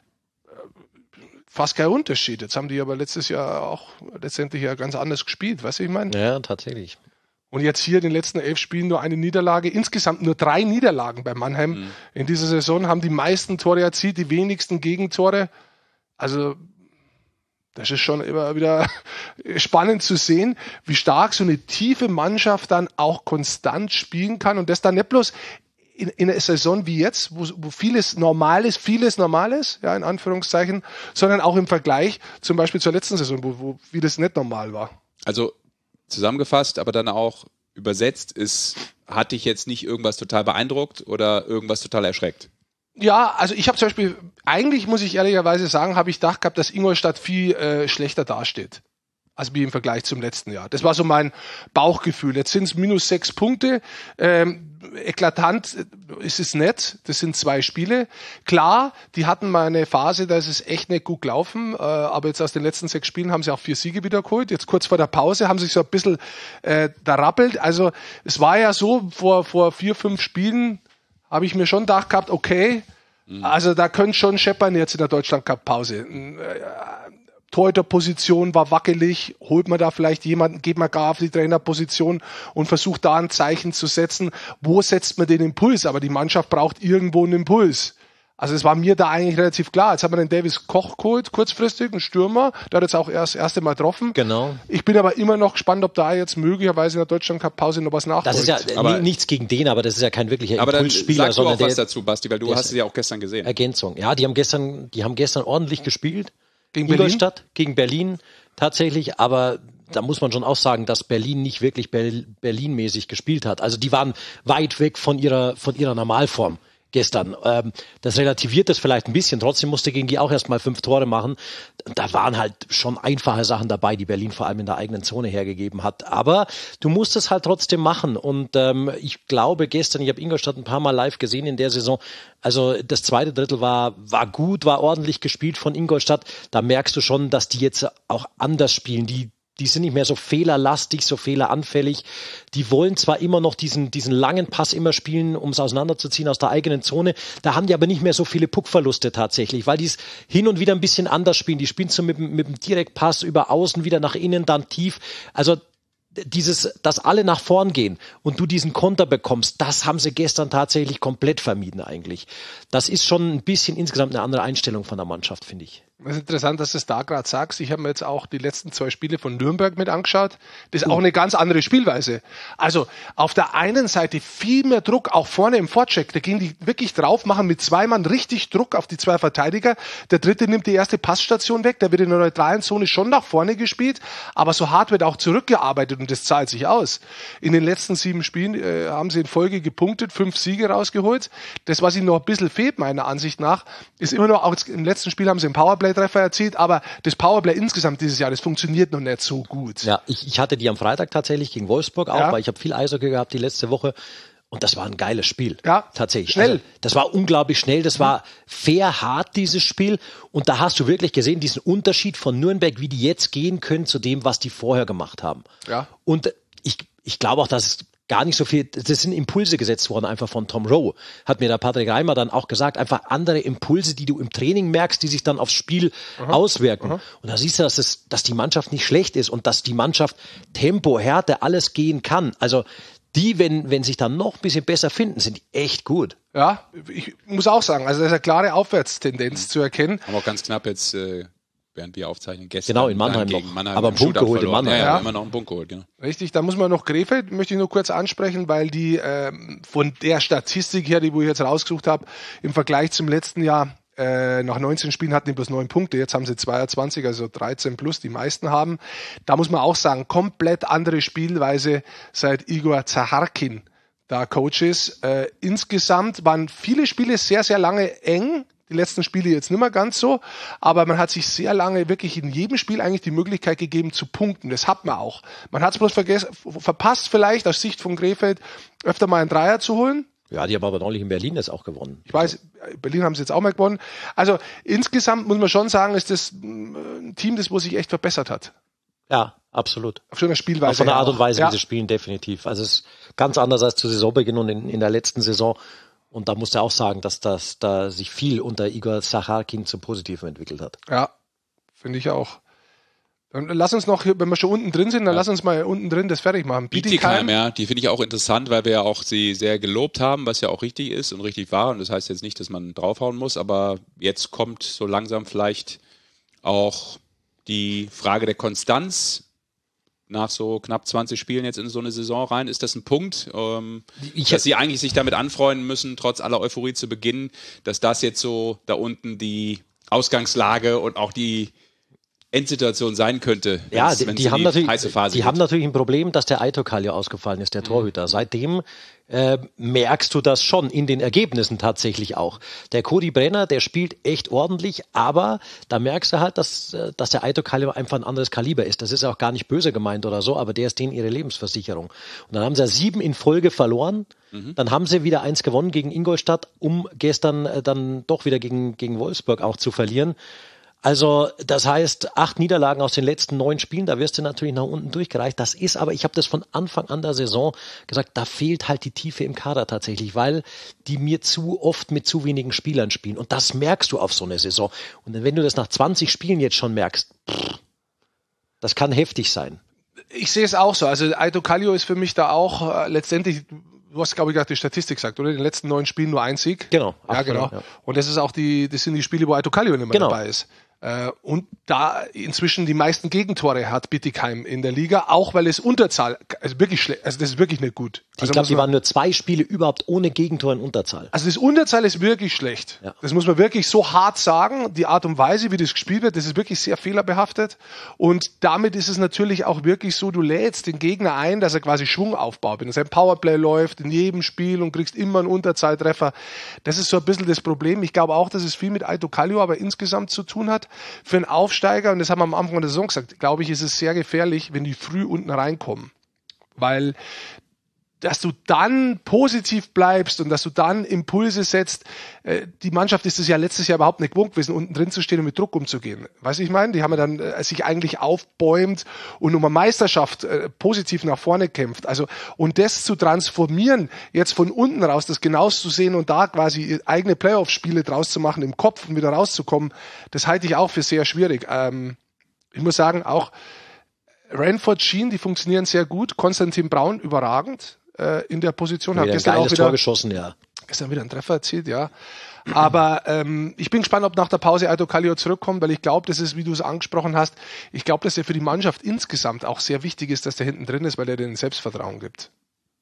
Speaker 2: Fast kein Unterschied. Jetzt haben die aber letztes Jahr auch letztendlich ja ganz anders gespielt, weißt du, ich meine?
Speaker 3: Ja, tatsächlich.
Speaker 2: Und jetzt hier in den letzten elf Spielen nur eine Niederlage. Insgesamt nur drei Niederlagen bei Mannheim. Mhm. In dieser Saison haben die meisten Tore erzielt, die wenigsten Gegentore. Also das ist schon immer wieder spannend zu sehen, wie stark so eine tiefe Mannschaft dann auch konstant spielen kann. Und das dann nicht bloß in, in einer Saison wie jetzt, wo, wo vieles normal ist, vieles normal ist, ja, in Anführungszeichen, sondern auch im Vergleich zum Beispiel zur letzten Saison, wo, wo vieles nicht normal war.
Speaker 1: Also zusammengefasst, aber dann auch übersetzt, ist, hat dich jetzt nicht irgendwas total beeindruckt oder irgendwas total erschreckt?
Speaker 2: Ja, also ich habe zum Beispiel, eigentlich muss ich ehrlicherweise sagen, habe ich gedacht gehabt, dass Ingolstadt viel äh, schlechter dasteht. Also wie im Vergleich zum letzten Jahr. Das war so mein Bauchgefühl. Jetzt sind es minus sechs Punkte. Ähm, eklatant ist es nicht. Das sind zwei Spiele. Klar, die hatten mal eine Phase, da ist es echt nicht gut gelaufen. Äh, aber jetzt aus den letzten sechs Spielen haben sie auch vier Siege wiedergeholt. Jetzt kurz vor der Pause haben sie sich so ein bisschen äh, da rappelt. Also es war ja so, vor, vor vier, fünf Spielen habe ich mir schon gedacht gehabt, okay, mhm. also da könnte schon scheppern jetzt in der Deutschland-Cup-Pause. Äh, Torhüterposition war wackelig, holt man da vielleicht jemanden, geht man gar auf die Trainerposition und versucht da ein Zeichen zu setzen. Wo setzt man den Impuls? Aber die Mannschaft braucht irgendwo einen Impuls. Also es war mir da eigentlich relativ klar. Jetzt haben wir den Davis Koch geholt, kurzfristig, einen Stürmer, der hat jetzt auch erst das erste Mal getroffen.
Speaker 3: Genau.
Speaker 2: Ich bin aber immer noch gespannt, ob da jetzt möglicherweise in der Deutschland-Cup-Pause noch was nachfolgt.
Speaker 3: Das ist ja
Speaker 1: aber,
Speaker 3: nichts gegen den, aber das ist ja kein wirklicher
Speaker 1: aber
Speaker 3: Impulsspieler.
Speaker 1: Aber
Speaker 3: sondern
Speaker 1: auch was
Speaker 3: der,
Speaker 1: dazu, Basti, weil du hast es ja auch gestern gesehen.
Speaker 3: Ergänzung. Ja, die haben gestern, die haben gestern ordentlich gespielt.
Speaker 2: Gegen
Speaker 3: Ingolstadt,
Speaker 2: Berlin?
Speaker 3: gegen Berlin tatsächlich, aber da muss man schon auch sagen, dass Berlin nicht wirklich Berlin-mäßig gespielt hat. Also die waren weit weg von ihrer, von ihrer Normalform gestern. Ähm, das relativiert das vielleicht ein bisschen. Trotzdem musste gegen die auch erst mal fünf Tore machen. Da waren halt schon einfache Sachen dabei, die Berlin vor allem in der eigenen Zone hergegeben hat. Aber du musst es halt trotzdem machen. Und ähm, ich glaube gestern, ich habe Ingolstadt ein paar Mal live gesehen in der Saison. Also das zweite Drittel war war gut, war ordentlich gespielt von Ingolstadt. Da merkst du schon, dass die jetzt auch anders spielen. Die Die sind nicht mehr so fehlerlastig, so fehleranfällig. Die wollen zwar immer noch diesen, diesen langen Pass immer spielen, um es auseinanderzuziehen aus der eigenen Zone. Da haben die aber nicht mehr so viele Puckverluste tatsächlich, weil die es hin und wieder ein bisschen anders spielen. Die spielen so mit, mit dem Direktpass über außen, wieder nach innen, dann tief. Also dieses, dass alle nach vorn gehen und du diesen Konter bekommst, das haben sie gestern tatsächlich komplett vermieden eigentlich. Das ist schon ein bisschen insgesamt eine andere Einstellung von der Mannschaft, finde ich.
Speaker 2: Das ist interessant, dass du es da gerade sagst. Ich habe mir jetzt auch die letzten zwei Spiele von Nürnberg mit angeschaut. Das ist auch eine ganz andere Spielweise. Also auf der einen Seite viel mehr Druck, auch vorne im Vorcheck. Da gehen die wirklich drauf, machen mit zwei Mann richtig Druck auf die zwei Verteidiger. Der dritte nimmt die erste Passstation weg. Da wird in der neutralen Zone schon nach vorne gespielt. Aber so hart wird auch zurückgearbeitet und das zahlt sich aus. In den letzten sieben Spielen äh, haben sie in Folge gepunktet, fünf Siege rausgeholt. Das, was ihnen noch ein bisschen fehlt, meiner Ansicht nach, ist immer noch, auch im letzten Spiel haben sie einen Powerplay Treffer erzielt, aber das Powerplay insgesamt dieses Jahr, das funktioniert noch nicht so gut.
Speaker 3: Ja, ich, ich hatte die am Freitag tatsächlich gegen Wolfsburg auch,
Speaker 2: ja.
Speaker 3: weil ich habe viel Eishockey gehabt die letzte Woche und das war ein geiles Spiel.
Speaker 2: Ja,
Speaker 3: tatsächlich.
Speaker 2: Schnell.
Speaker 3: Also, das war unglaublich schnell, das war fair hart, dieses Spiel, und da hast du wirklich gesehen, diesen Unterschied von Nürnberg, wie die jetzt gehen können zu dem, was die vorher gemacht haben.
Speaker 2: Ja.
Speaker 3: Und ich, ich glaube auch, dass es gar nicht so viel, das sind Impulse gesetzt worden, einfach von Tom Rowe, hat mir der Patrick Reimer dann auch gesagt, einfach andere Impulse, die du im Training merkst, die sich dann aufs Spiel aha, auswirken. Aha. Und da siehst du, dass, es, dass die Mannschaft nicht schlecht ist und dass die Mannschaft Tempo, Härte, alles gehen kann. Also die, wenn, wenn sich dann noch ein bisschen besser finden, sind die echt gut.
Speaker 2: Ja, ich muss auch sagen, also da ist eine klare Aufwärtstendenz zu erkennen.
Speaker 1: Haben auch ganz knapp jetzt... Äh während wir aufzeichnen, gestern.
Speaker 3: Genau, in Mannheim noch.
Speaker 1: Mannheim
Speaker 3: aber einen Punkt geholt
Speaker 1: verloren.
Speaker 3: in Mannheim.
Speaker 1: Ja, ja,
Speaker 2: ja,
Speaker 1: immer noch einen Punkt geholt, genau.
Speaker 2: Richtig, da muss man noch Krefeld, möchte ich nur kurz ansprechen, weil die ähm, von der Statistik her, die wo ich jetzt rausgesucht habe, im Vergleich zum letzten Jahr, äh, nach neunzehn Spielen hatten die bloß neun Punkte, jetzt haben sie zweiundzwanzig, also dreizehn plus, die meisten haben. Da muss man auch sagen, komplett andere Spielweise seit Igor Zaharkin da Coach ist. Äh, insgesamt waren viele Spiele sehr, sehr lange eng. Die letzten Spiele jetzt nicht mehr ganz so, aber man hat sich sehr lange wirklich in jedem Spiel eigentlich die Möglichkeit gegeben zu punkten. Das hat man auch. Man hat es bloß vergessen, verpasst vielleicht aus Sicht von Krefeld öfter mal einen Dreier zu holen.
Speaker 3: Ja, die haben aber neulich in Berlin jetzt auch gewonnen.
Speaker 2: Ich weiß, Berlin haben sie jetzt auch mal gewonnen. Also insgesamt muss man schon sagen, ist das ein Team, das wo sich echt verbessert hat.
Speaker 3: Ja, absolut.
Speaker 2: Auf so einer Spielweise.
Speaker 3: Auch von der Art und Weise,
Speaker 2: ja.
Speaker 3: wie sie spielen, definitiv. Also es ist ganz anders als zu Saisonbeginn und in, in der letzten Saison. Und da musst du auch sagen, dass das da sich viel unter Igor Zaharkin zum Positiven entwickelt hat.
Speaker 2: Ja, finde ich auch. Dann lass uns noch, wenn wir schon unten drin sind, dann ja. lass uns mal unten drin das fertig machen.
Speaker 1: Bietigheim, ja, die finde ich auch interessant, weil wir ja auch sie sehr gelobt haben, was ja auch richtig ist und richtig war. Und das heißt jetzt nicht, dass man draufhauen muss, aber jetzt kommt so langsam vielleicht auch die Frage der Konstanz nach so knapp zwanzig Spielen jetzt in so eine Saison rein. Ist das ein Punkt, ähm, dass sie eigentlich sich damit anfreunden müssen, trotz aller Euphorie zu beginnen, dass das jetzt so da unten die Ausgangslage und auch die Endsituation sein könnte,
Speaker 3: ja, die, die, haben
Speaker 1: die
Speaker 3: natürlich,
Speaker 1: heiße Phase
Speaker 3: die
Speaker 1: geht.
Speaker 3: haben natürlich ein Problem, dass der Aitokal ausgefallen ist, der Torhüter. Seitdem äh, merkst du das schon in den Ergebnissen tatsächlich auch. Der Cody Brenner, der spielt echt ordentlich, aber da merkst du halt, dass, dass der Aitokal einfach ein anderes Kaliber ist. Das ist auch gar nicht böse gemeint oder so, aber der ist denen ihre Lebensversicherung. Und dann haben sie ja sieben in Folge verloren. Mhm. Dann haben sie wieder eins gewonnen gegen Ingolstadt, um gestern äh, dann doch wieder gegen, gegen Wolfsburg auch zu verlieren. Also das heißt, acht Niederlagen aus den letzten neun Spielen, da wirst du natürlich nach unten durchgereicht. Das ist aber, ich habe das von Anfang an der Saison gesagt, da fehlt halt die Tiefe im Kader tatsächlich, weil die mir zu oft mit zu wenigen Spielern spielen. Und das merkst du auf so einer Saison. Und wenn du das nach zwanzig Spielen jetzt schon merkst, pff, das kann heftig sein.
Speaker 2: Ich sehe es auch so. Also Aito Kallio ist für mich da auch äh, letztendlich... Du hast, glaube ich, gerade die Statistik gesagt, oder? In den letzten neun Spielen nur ein Sieg.
Speaker 3: Genau.
Speaker 2: Ja, genau. Ja. Und das ist auch die, das sind die Spiele, wo Aito Kallio nicht mehr genau. dabei ist. Und da inzwischen die meisten Gegentore hat Bietigheim in der Liga, auch weil es Unterzahl, also wirklich schlecht, also das ist wirklich nicht gut.
Speaker 3: Ich
Speaker 2: also
Speaker 3: glaube, die waren nur zwei Spiele überhaupt ohne Gegentor in Unterzahl.
Speaker 2: Also das Unterzahl ist wirklich schlecht. Ja. Das muss man wirklich so hart sagen. Die Art und Weise, wie das gespielt wird, das ist wirklich sehr fehlerbehaftet. Und damit ist es natürlich auch wirklich so, du lädst den Gegner ein, dass er quasi Schwung aufbaut. Wenn sein Powerplay läuft in jedem Spiel und kriegst immer einen Unterzahltreffer. Das ist so ein bisschen das Problem. Ich glaube auch, dass es viel mit Aito Kallio aber insgesamt zu tun hat. Für einen Aufsteiger, und das haben wir am Anfang der Saison gesagt, glaube ich, ist es sehr gefährlich, wenn die früh unten reinkommen. Weil, dass du dann positiv bleibst und dass du dann Impulse setzt, äh, die Mannschaft ist es ja letztes Jahr überhaupt nicht gewohnt gewesen, unten drin zu stehen und mit Druck umzugehen. Weißt du, ich meine? Die haben ja dann äh, sich eigentlich aufbäumt und um eine Meisterschaft äh, positiv nach vorne kämpft. Also, und das zu transformieren, jetzt von unten raus, das genauso zu sehen und da quasi eigene Playoff-Spiele draus zu machen, im Kopf und wieder rauszukommen, das halte ich auch für sehr schwierig. Ähm, ich muss sagen, auch Ranford, Sheen, die funktionieren sehr gut. Konstantin Braun, überragend. In der Position.
Speaker 3: Hat
Speaker 2: gestern
Speaker 3: ein geiles
Speaker 2: auch wieder
Speaker 3: Tor geschossen, ja.
Speaker 2: Ist dann wieder ein Treffer erzielt, ja. Aber ähm, ich bin gespannt, ob nach der Pause Aito Kallio zurückkommt, weil ich glaube, das ist, wie du es angesprochen hast, ich glaube, dass er für die Mannschaft insgesamt auch sehr wichtig ist, dass der hinten drin ist, weil er denen Selbstvertrauen gibt.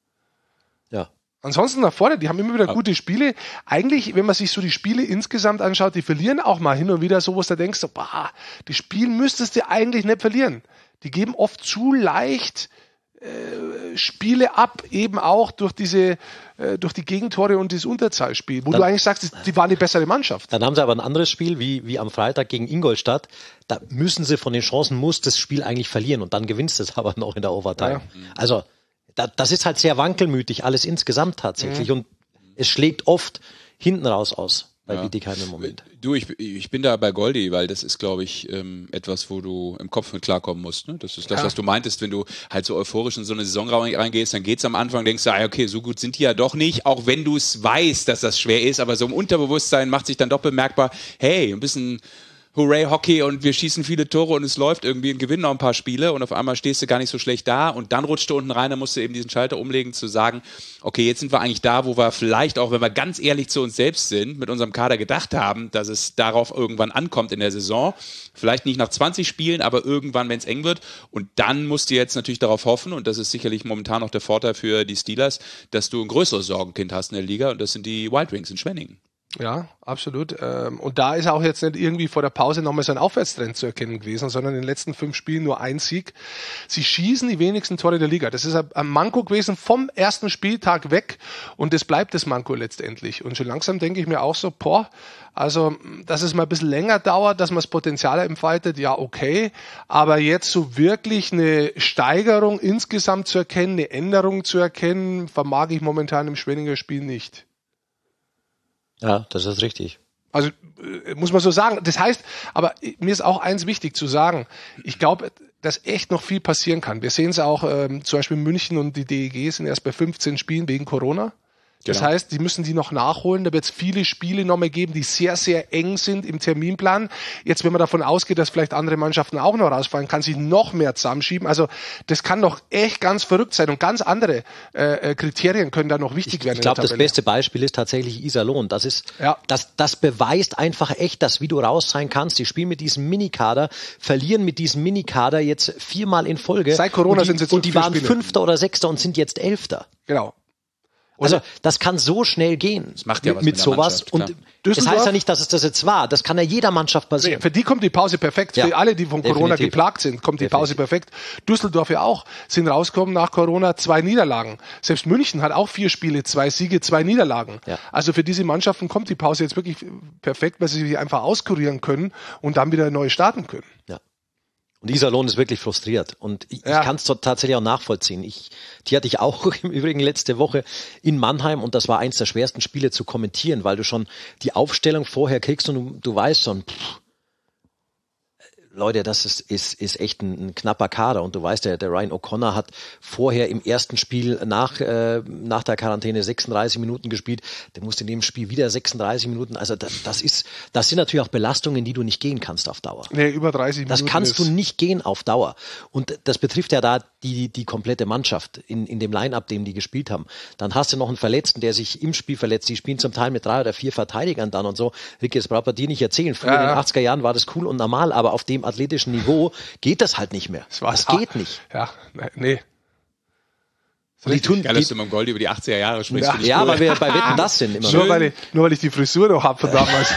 Speaker 3: Ja.
Speaker 2: Ansonsten nach vorne, die haben immer wieder gute Spiele. Eigentlich, wenn man sich so die Spiele insgesamt anschaut, die verlieren auch mal hin und wieder so, wo du denkst, so, bah, die Spiel müsstest du eigentlich nicht verlieren. Die geben oft zu leicht äh, Spiele ab, eben auch durch diese, äh, durch die Gegentore und das Unterzahlspiel, wo
Speaker 3: Dann,
Speaker 2: du eigentlich sagst, die waren die bessere Mannschaft.
Speaker 3: Dann haben sie aber ein anderes Spiel, wie, wie am Freitag gegen Ingolstadt. Da müssen sie von den Chancen, muss das Spiel eigentlich verlieren und dann gewinnst du es aber noch in der Overtime. Ja. Also, Da, das ist halt sehr wankelmütig, alles insgesamt tatsächlich. Mhm. Und es schlägt oft hinten raus aus bei
Speaker 1: ja.
Speaker 3: Bietigheim im Moment.
Speaker 1: Du, ich, ich bin da bei Goldi, weil das ist, glaube ich, ähm, etwas, wo du im Kopf mit klarkommen musst. Ne? Das ist das, ja. was du meintest, wenn du halt so euphorisch in so eine Saison reingehst, dann geht's am Anfang, denkst du, ah, okay, so gut sind die ja doch nicht, auch wenn du es weißt, dass das schwer ist, aber so im Unterbewusstsein macht sich dann doch bemerkbar, hey, ein bisschen Hooray, Hockey und wir schießen viele Tore und es läuft irgendwie und gewinnen noch ein paar Spiele und auf einmal stehst du gar nicht so schlecht da und dann rutscht du unten rein, dann musst du eben diesen Schalter umlegen, zu sagen, okay, jetzt sind wir eigentlich da, wo wir vielleicht auch, wenn wir ganz ehrlich zu uns selbst sind, mit unserem Kader gedacht haben, dass es darauf irgendwann ankommt in der Saison. Vielleicht nicht nach zwanzig Spielen, aber irgendwann, wenn es eng wird. Und dann musst du jetzt natürlich darauf hoffen, und das ist sicherlich momentan noch der Vorteil für die Steelers, dass du ein größeres Sorgenkind hast in der Liga und das sind die Wild Wings in Schwenningen.
Speaker 2: Ja, absolut. Und da ist auch jetzt nicht irgendwie vor der Pause nochmal so ein Aufwärtstrend zu erkennen gewesen, sondern in den letzten fünf Spielen nur ein Sieg. Sie schießen die wenigsten Tore der Liga. Das ist ein Manko gewesen vom ersten Spieltag weg und das bleibt das Manko letztendlich. Und schon langsam denke ich mir auch so, boah, also dass es mal ein bisschen länger dauert, dass man das Potenzial entfaltet, ja okay, aber jetzt so wirklich eine Steigerung insgesamt zu erkennen, eine Änderung zu erkennen, vermag ich momentan im Schwenninger Spiel nicht.
Speaker 3: Ja, das ist richtig.
Speaker 2: Also äh, muss man so sagen. Das heißt, aber mir ist auch eins wichtig zu sagen. Ich glaube, dass echt noch viel passieren kann. Wir sehen es auch, ähm, zum Beispiel München und die D E G sind erst bei fünfzehn Spielen wegen Corona. Das genau. heißt, die müssen die noch nachholen. Da wird es viele Spiele noch mehr geben, die sehr, sehr eng sind im Terminplan. Jetzt, wenn man davon ausgeht, dass vielleicht andere Mannschaften auch noch rausfallen, kann sich noch mehr zusammenschieben. Also das kann doch echt ganz verrückt sein. Und ganz andere äh, Kriterien können da noch wichtig
Speaker 3: ich,
Speaker 2: werden.
Speaker 3: Ich glaube, das beste Beispiel ist tatsächlich Iserlohn. Das ist, ja. das, das beweist einfach echt, dass wie du raus sein kannst. Die spielen mit diesem Minikader, verlieren mit diesem Minikader jetzt viermal in Folge.
Speaker 2: Seit Corona
Speaker 3: und die,
Speaker 2: sind sie jetzt
Speaker 3: Und die waren
Speaker 2: Spiele.
Speaker 3: Fünfter oder Sechster und sind jetzt Elfter.
Speaker 2: Genau.
Speaker 3: Also das kann so schnell gehen.
Speaker 1: Das macht ja was
Speaker 3: mit, mit
Speaker 1: sowas.
Speaker 3: Und das heißt ja nicht, dass es das jetzt war. Das kann ja jeder Mannschaft passieren.
Speaker 2: Nee, für die kommt die Pause perfekt.
Speaker 3: Ja,
Speaker 2: für alle, die von Corona
Speaker 3: definitiv.
Speaker 2: geplagt sind, kommt die
Speaker 3: Definitiv.
Speaker 2: Pause perfekt. Düsseldorf ja auch. Sind rausgekommen nach Corona zwei Niederlagen. Selbst München hat auch vier Spiele, zwei Siege, zwei Niederlagen.
Speaker 3: Ja.
Speaker 2: Also für diese Mannschaften kommt die Pause jetzt wirklich perfekt, weil sie sich einfach auskurieren können und dann wieder neu starten können.
Speaker 3: Ja. Und Iserlohn ist wirklich frustriert. Und ich, ja. ich kann es tatsächlich auch nachvollziehen. Ich, die hatte ich auch im Übrigen letzte Woche in Mannheim und das war eins der schwersten Spiele zu kommentieren, weil du schon die Aufstellung vorher kriegst und du, du weißt schon, pff, Leute, das ist, ist, ist echt ein, ein knapper Kader und du weißt, der, der Ryan O'Connor hat vorher im ersten Spiel nach, äh, nach der Quarantäne sechsunddreißig Minuten gespielt, der musste in dem Spiel wieder sechsunddreißig Minuten, also das, das ist, das sind natürlich auch Belastungen, die du nicht gehen kannst auf Dauer.
Speaker 2: Nee, über dreißig Minuten.
Speaker 3: Das kannst du nicht gehen auf Dauer und das betrifft ja da die, die komplette Mannschaft in, in dem Line-Up, dem die gespielt haben. Dann hast du noch einen Verletzten, der sich im Spiel verletzt, die spielen zum Teil mit drei oder vier Verteidigern dann und so. Ricky, das braucht man dir nicht erzählen. Früher ja, in den achtziger Jahren war das cool und normal, aber auf dem athletischen Niveau geht das halt nicht mehr.
Speaker 2: Das, war
Speaker 3: das geht nicht.
Speaker 2: Ja, nee.
Speaker 1: Und die tun, alles, wenn man Gold über die achtziger Jahre spricht.
Speaker 3: Ja, ja, weil wir bei Wetten das sind immer.
Speaker 2: Nur weil, ich, nur weil ich die Frisur noch habe von damals.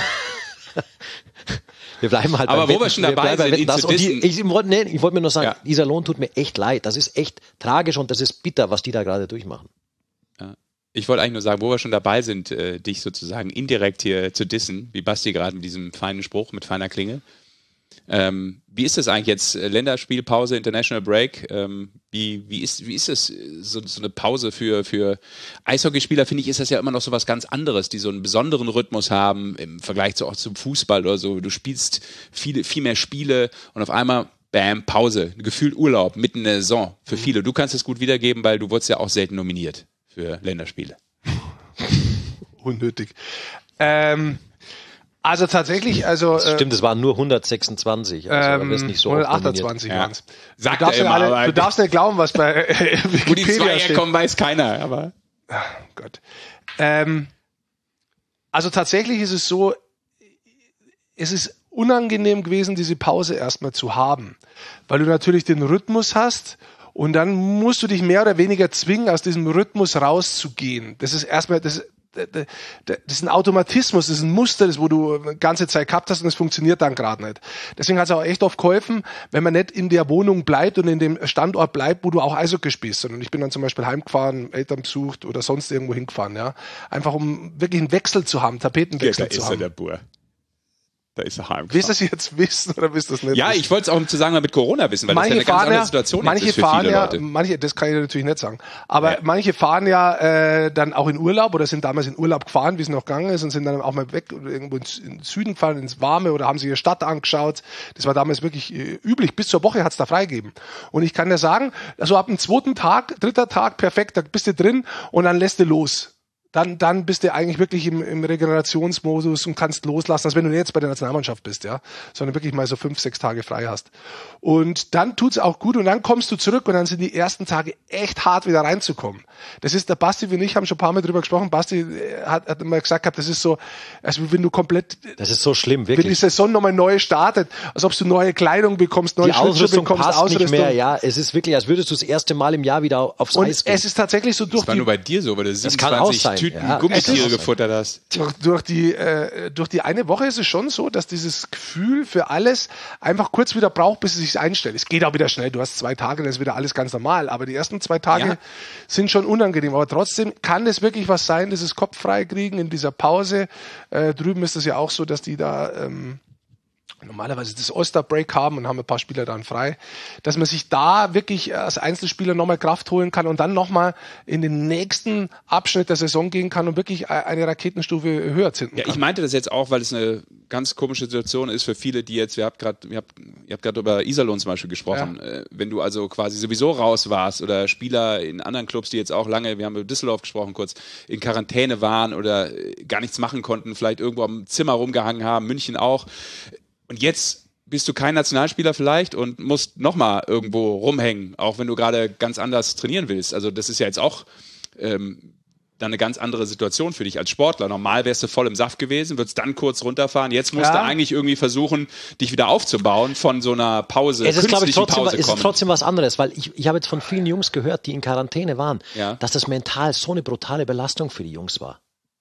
Speaker 3: Wir bleiben halt
Speaker 1: aber
Speaker 3: bei
Speaker 1: wo wir schon dabei wir sind,
Speaker 3: das. Und die, ich wollte nee, ich wollt mir nur sagen, ja. Iserlohn tut mir echt leid. Das ist echt tragisch und das ist bitter, was die da gerade durchmachen.
Speaker 1: Ja. Ich wollte eigentlich nur sagen, wo wir schon dabei sind, äh, dich sozusagen indirekt hier zu dissen, wie Basti gerade mit diesem feinen Spruch, mit feiner Klinge. Ähm, wie ist das eigentlich jetzt? Länderspielpause, International Break. Ähm, wie, wie ist, wie ist das, so, so eine Pause für, für Eishockeyspieler? Finde ich, ist das ja immer noch so was ganz anderes, die so einen besonderen Rhythmus haben im Vergleich zu, auch zum Fußball oder so. Du spielst viele, viel mehr Spiele und auf einmal, bam, Pause. Gefühlt Urlaub mitten in der Saison für viele. Du kannst es gut wiedergeben, weil du wurdest ja auch selten nominiert für Länderspiele.
Speaker 2: Unnötig. Ähm... Also tatsächlich, also
Speaker 3: das stimmt, es waren nur hundertsechsundzwanzig, also ähm, das nicht so
Speaker 2: hundertachtundzwanzig waren es.
Speaker 1: Ja.
Speaker 2: Du, du darfst nicht glauben, was bei äh, Wikipedia
Speaker 1: Wo die zwei
Speaker 2: steht.
Speaker 1: herkommen, weiß keiner, aber
Speaker 2: Ach Gott. Ähm, Also tatsächlich ist es so, es ist unangenehm gewesen, diese Pause erstmal zu haben, weil du natürlich den Rhythmus hast und dann musst du dich mehr oder weniger zwingen, aus diesem Rhythmus rauszugehen. Das ist erstmal, das, das ist ein Automatismus, das ist ein Muster, das wo du eine ganze Zeit gehabt hast und das funktioniert dann gerade nicht. Deswegen hat es auch echt oft geholfen, wenn man nicht in der Wohnung bleibt und in dem Standort bleibt, wo du auch Eishockey spielst. Sondern ich bin dann zum Beispiel heimgefahren, Eltern besucht oder sonst irgendwo hingefahren, ja. Einfach um wirklich einen Wechsel zu haben, Tapetenwechsel
Speaker 1: ja, da
Speaker 2: zu
Speaker 1: ist
Speaker 2: haben.
Speaker 1: Ja der Bur. Da ist er heimgefahren.
Speaker 2: Willst du das jetzt wissen oder willst du das nicht
Speaker 1: Ja,
Speaker 2: wissen?
Speaker 1: ich wollte es auch zu sagen, mal mit Corona wissen, weil
Speaker 2: manche
Speaker 1: das ja eine ganz andere
Speaker 2: ja,
Speaker 1: Situation
Speaker 2: manche
Speaker 1: ist für
Speaker 2: fahren
Speaker 1: viele
Speaker 2: ja,
Speaker 1: Leute.
Speaker 2: Manche, das kann ich natürlich nicht sagen, aber
Speaker 1: ja.
Speaker 2: manche fahren ja äh, dann auch in Urlaub oder sind damals in Urlaub gefahren, wie es noch gegangen ist und sind dann auch mal weg oder irgendwo ins, in den Süden gefahren, ins Warme oder haben sich ihre Stadt angeschaut. Das war damals wirklich äh, üblich. Bis zur Woche hat's da freigegeben. Und ich kann dir sagen, also ab dem zweiten Tag, dritter Tag, perfekt, da bist du drin und dann lässt du los. Dann, dann bist du eigentlich wirklich im, im Regenerationsmodus und kannst loslassen, als wenn du nicht jetzt bei der Nationalmannschaft bist, ja, sondern wirklich mal so fünf, sechs Tage frei hast. Und dann tut's auch gut und dann kommst du zurück und dann sind die ersten Tage echt hart, wieder reinzukommen. Das ist der Basti und ich haben schon ein paar Mal drüber gesprochen. Basti hat, hat immer gesagt gehabt, das ist so, also wenn du komplett,
Speaker 3: das ist so schlimm, wirklich.
Speaker 2: Wenn die Saison nochmal neu startet, als ob du neue Kleidung bekommst, neue
Speaker 3: die Ausrüstung
Speaker 2: bekommst,
Speaker 3: passt
Speaker 2: Ausrüstung.
Speaker 3: nicht mehr, ja, es ist wirklich, als würdest du das erste Mal im Jahr wieder aufs
Speaker 2: und
Speaker 3: Eis gehen.
Speaker 2: Es ist tatsächlich so durch
Speaker 1: das war
Speaker 2: die,
Speaker 1: nur bei dir so, weil du
Speaker 3: das kann auch
Speaker 1: siebenundzwanzig
Speaker 3: sein.
Speaker 1: Tüten
Speaker 3: Ja,
Speaker 1: Gummitiere gefuttert hast.
Speaker 2: Durch, durch, die, äh, durch die eine Woche ist es schon so, dass dieses Gefühl für alles einfach kurz wieder braucht, bis es sich einstellt. Es geht auch wieder schnell. Du hast zwei Tage, dann ist wieder alles ganz normal. Aber die ersten zwei Tage
Speaker 1: Ja.
Speaker 2: sind schon unangenehm. Aber trotzdem kann es wirklich was sein, dieses Kopf frei kriegen in dieser Pause. Äh, drüben ist es ja auch so, dass die da ähm, normalerweise das All-Star-Break haben und haben ein paar Spieler dann frei, dass man sich da wirklich als Einzelspieler nochmal Kraft holen kann und dann nochmal in den nächsten Abschnitt der Saison gehen kann und wirklich eine Raketenstufe höher zünden
Speaker 1: ja,
Speaker 2: kann.
Speaker 1: Ich meinte das jetzt auch, weil es eine ganz komische Situation ist für viele, die jetzt, wir habt grad, ihr habt ihr habt gerade über Iserlohn zum Beispiel gesprochen,
Speaker 2: Ja.
Speaker 1: äh, wenn du also quasi sowieso raus warst oder Spieler in anderen Clubs, die jetzt auch lange, wir haben über Düsseldorf gesprochen kurz, in Quarantäne waren oder äh, gar nichts machen konnten, vielleicht irgendwo am Zimmer rumgehangen haben, München auch. Und jetzt bist du kein Nationalspieler vielleicht und musst nochmal irgendwo rumhängen, auch wenn du gerade ganz anders trainieren willst. Also das ist ja jetzt auch ähm, dann eine ganz andere Situation für dich als Sportler. Normal wärst du voll im Saft gewesen, würdest dann kurz runterfahren. Jetzt musst
Speaker 2: Ja.
Speaker 1: du eigentlich irgendwie versuchen, dich wieder aufzubauen von so einer Pause,
Speaker 3: Es ist, glaube ich, trotzdem,
Speaker 1: Pause
Speaker 3: es ist
Speaker 1: kommen.
Speaker 3: trotzdem was anderes, weil ich, ich habe jetzt von vielen Jungs gehört, die in Quarantäne waren,
Speaker 1: Ja.
Speaker 3: dass das mental so eine brutale Belastung für die Jungs war.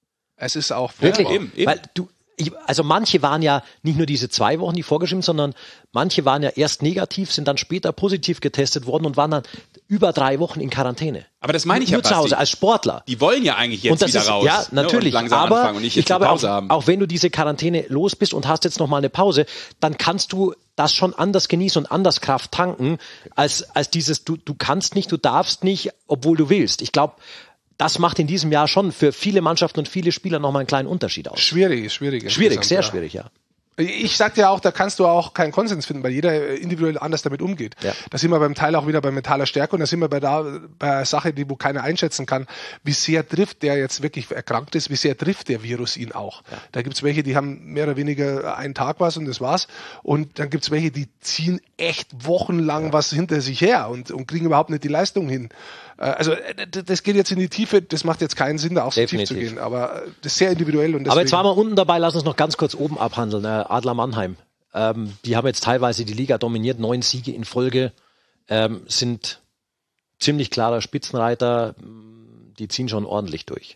Speaker 2: Es ist auch
Speaker 3: Wirklich,
Speaker 1: Ja, eben, eben.
Speaker 3: weil du, ich, also manche waren ja nicht nur diese zwei Wochen, die vorgeschrieben, sondern manche waren ja erst negativ, sind dann später positiv getestet worden und waren dann über drei Wochen in Quarantäne.
Speaker 1: Aber das meine ich ja,
Speaker 3: Nur zu Hause,
Speaker 1: Basti.
Speaker 3: als Sportler.
Speaker 1: Die wollen ja eigentlich jetzt
Speaker 3: Und das
Speaker 1: wieder
Speaker 3: ist,
Speaker 1: raus.
Speaker 3: ja, natürlich,
Speaker 1: Ne, und langsam
Speaker 3: aber
Speaker 1: anfangen und nicht
Speaker 3: ich
Speaker 1: jetzt
Speaker 3: glaube,
Speaker 1: eine Pause
Speaker 3: auch,
Speaker 1: haben.
Speaker 3: auch wenn du diese Quarantäne los bist und hast jetzt noch mal eine Pause, dann kannst du das schon anders genießen und anders Kraft tanken, als, als dieses, du, du kannst nicht, du darfst nicht, obwohl du willst. Ich glaube, das macht in diesem Jahr schon für viele Mannschaften und viele Spieler nochmal einen kleinen Unterschied aus.
Speaker 2: schwierig, schwierig.
Speaker 3: Schwierig,
Speaker 2: insgesamt,
Speaker 3: sehr
Speaker 2: ja.
Speaker 3: schwierig, ja.
Speaker 2: Ich sagte ja auch, da kannst du auch keinen Konsens finden, weil jeder individuell anders damit umgeht.
Speaker 3: Ja.
Speaker 2: Da sind wir beim Teil auch wieder bei mentaler Stärke und da sind wir bei der, bei einer Sache, die wo keiner einschätzen kann, wie sehr trifft der jetzt wirklich erkrankt ist, wie sehr trifft der Virus ihn auch. Ja. Da gibt's welche, die haben mehr oder weniger einen Tag was und das war's. Und dann gibt's welche, die ziehen echt wochenlang ja. was hinter sich her und, und kriegen überhaupt nicht die Leistung hin. Also das geht jetzt in die Tiefe, das macht jetzt keinen Sinn, da auch so tief zu gehen, aber das ist sehr individuell. Und
Speaker 3: aber jetzt waren wir unten dabei, lass uns noch ganz kurz oben abhandeln. Adler Mannheim, ähm, die haben jetzt teilweise die Liga dominiert, neun Siege in Folge, ähm, sind ziemlich klarer Spitzenreiter, die ziehen schon ordentlich durch.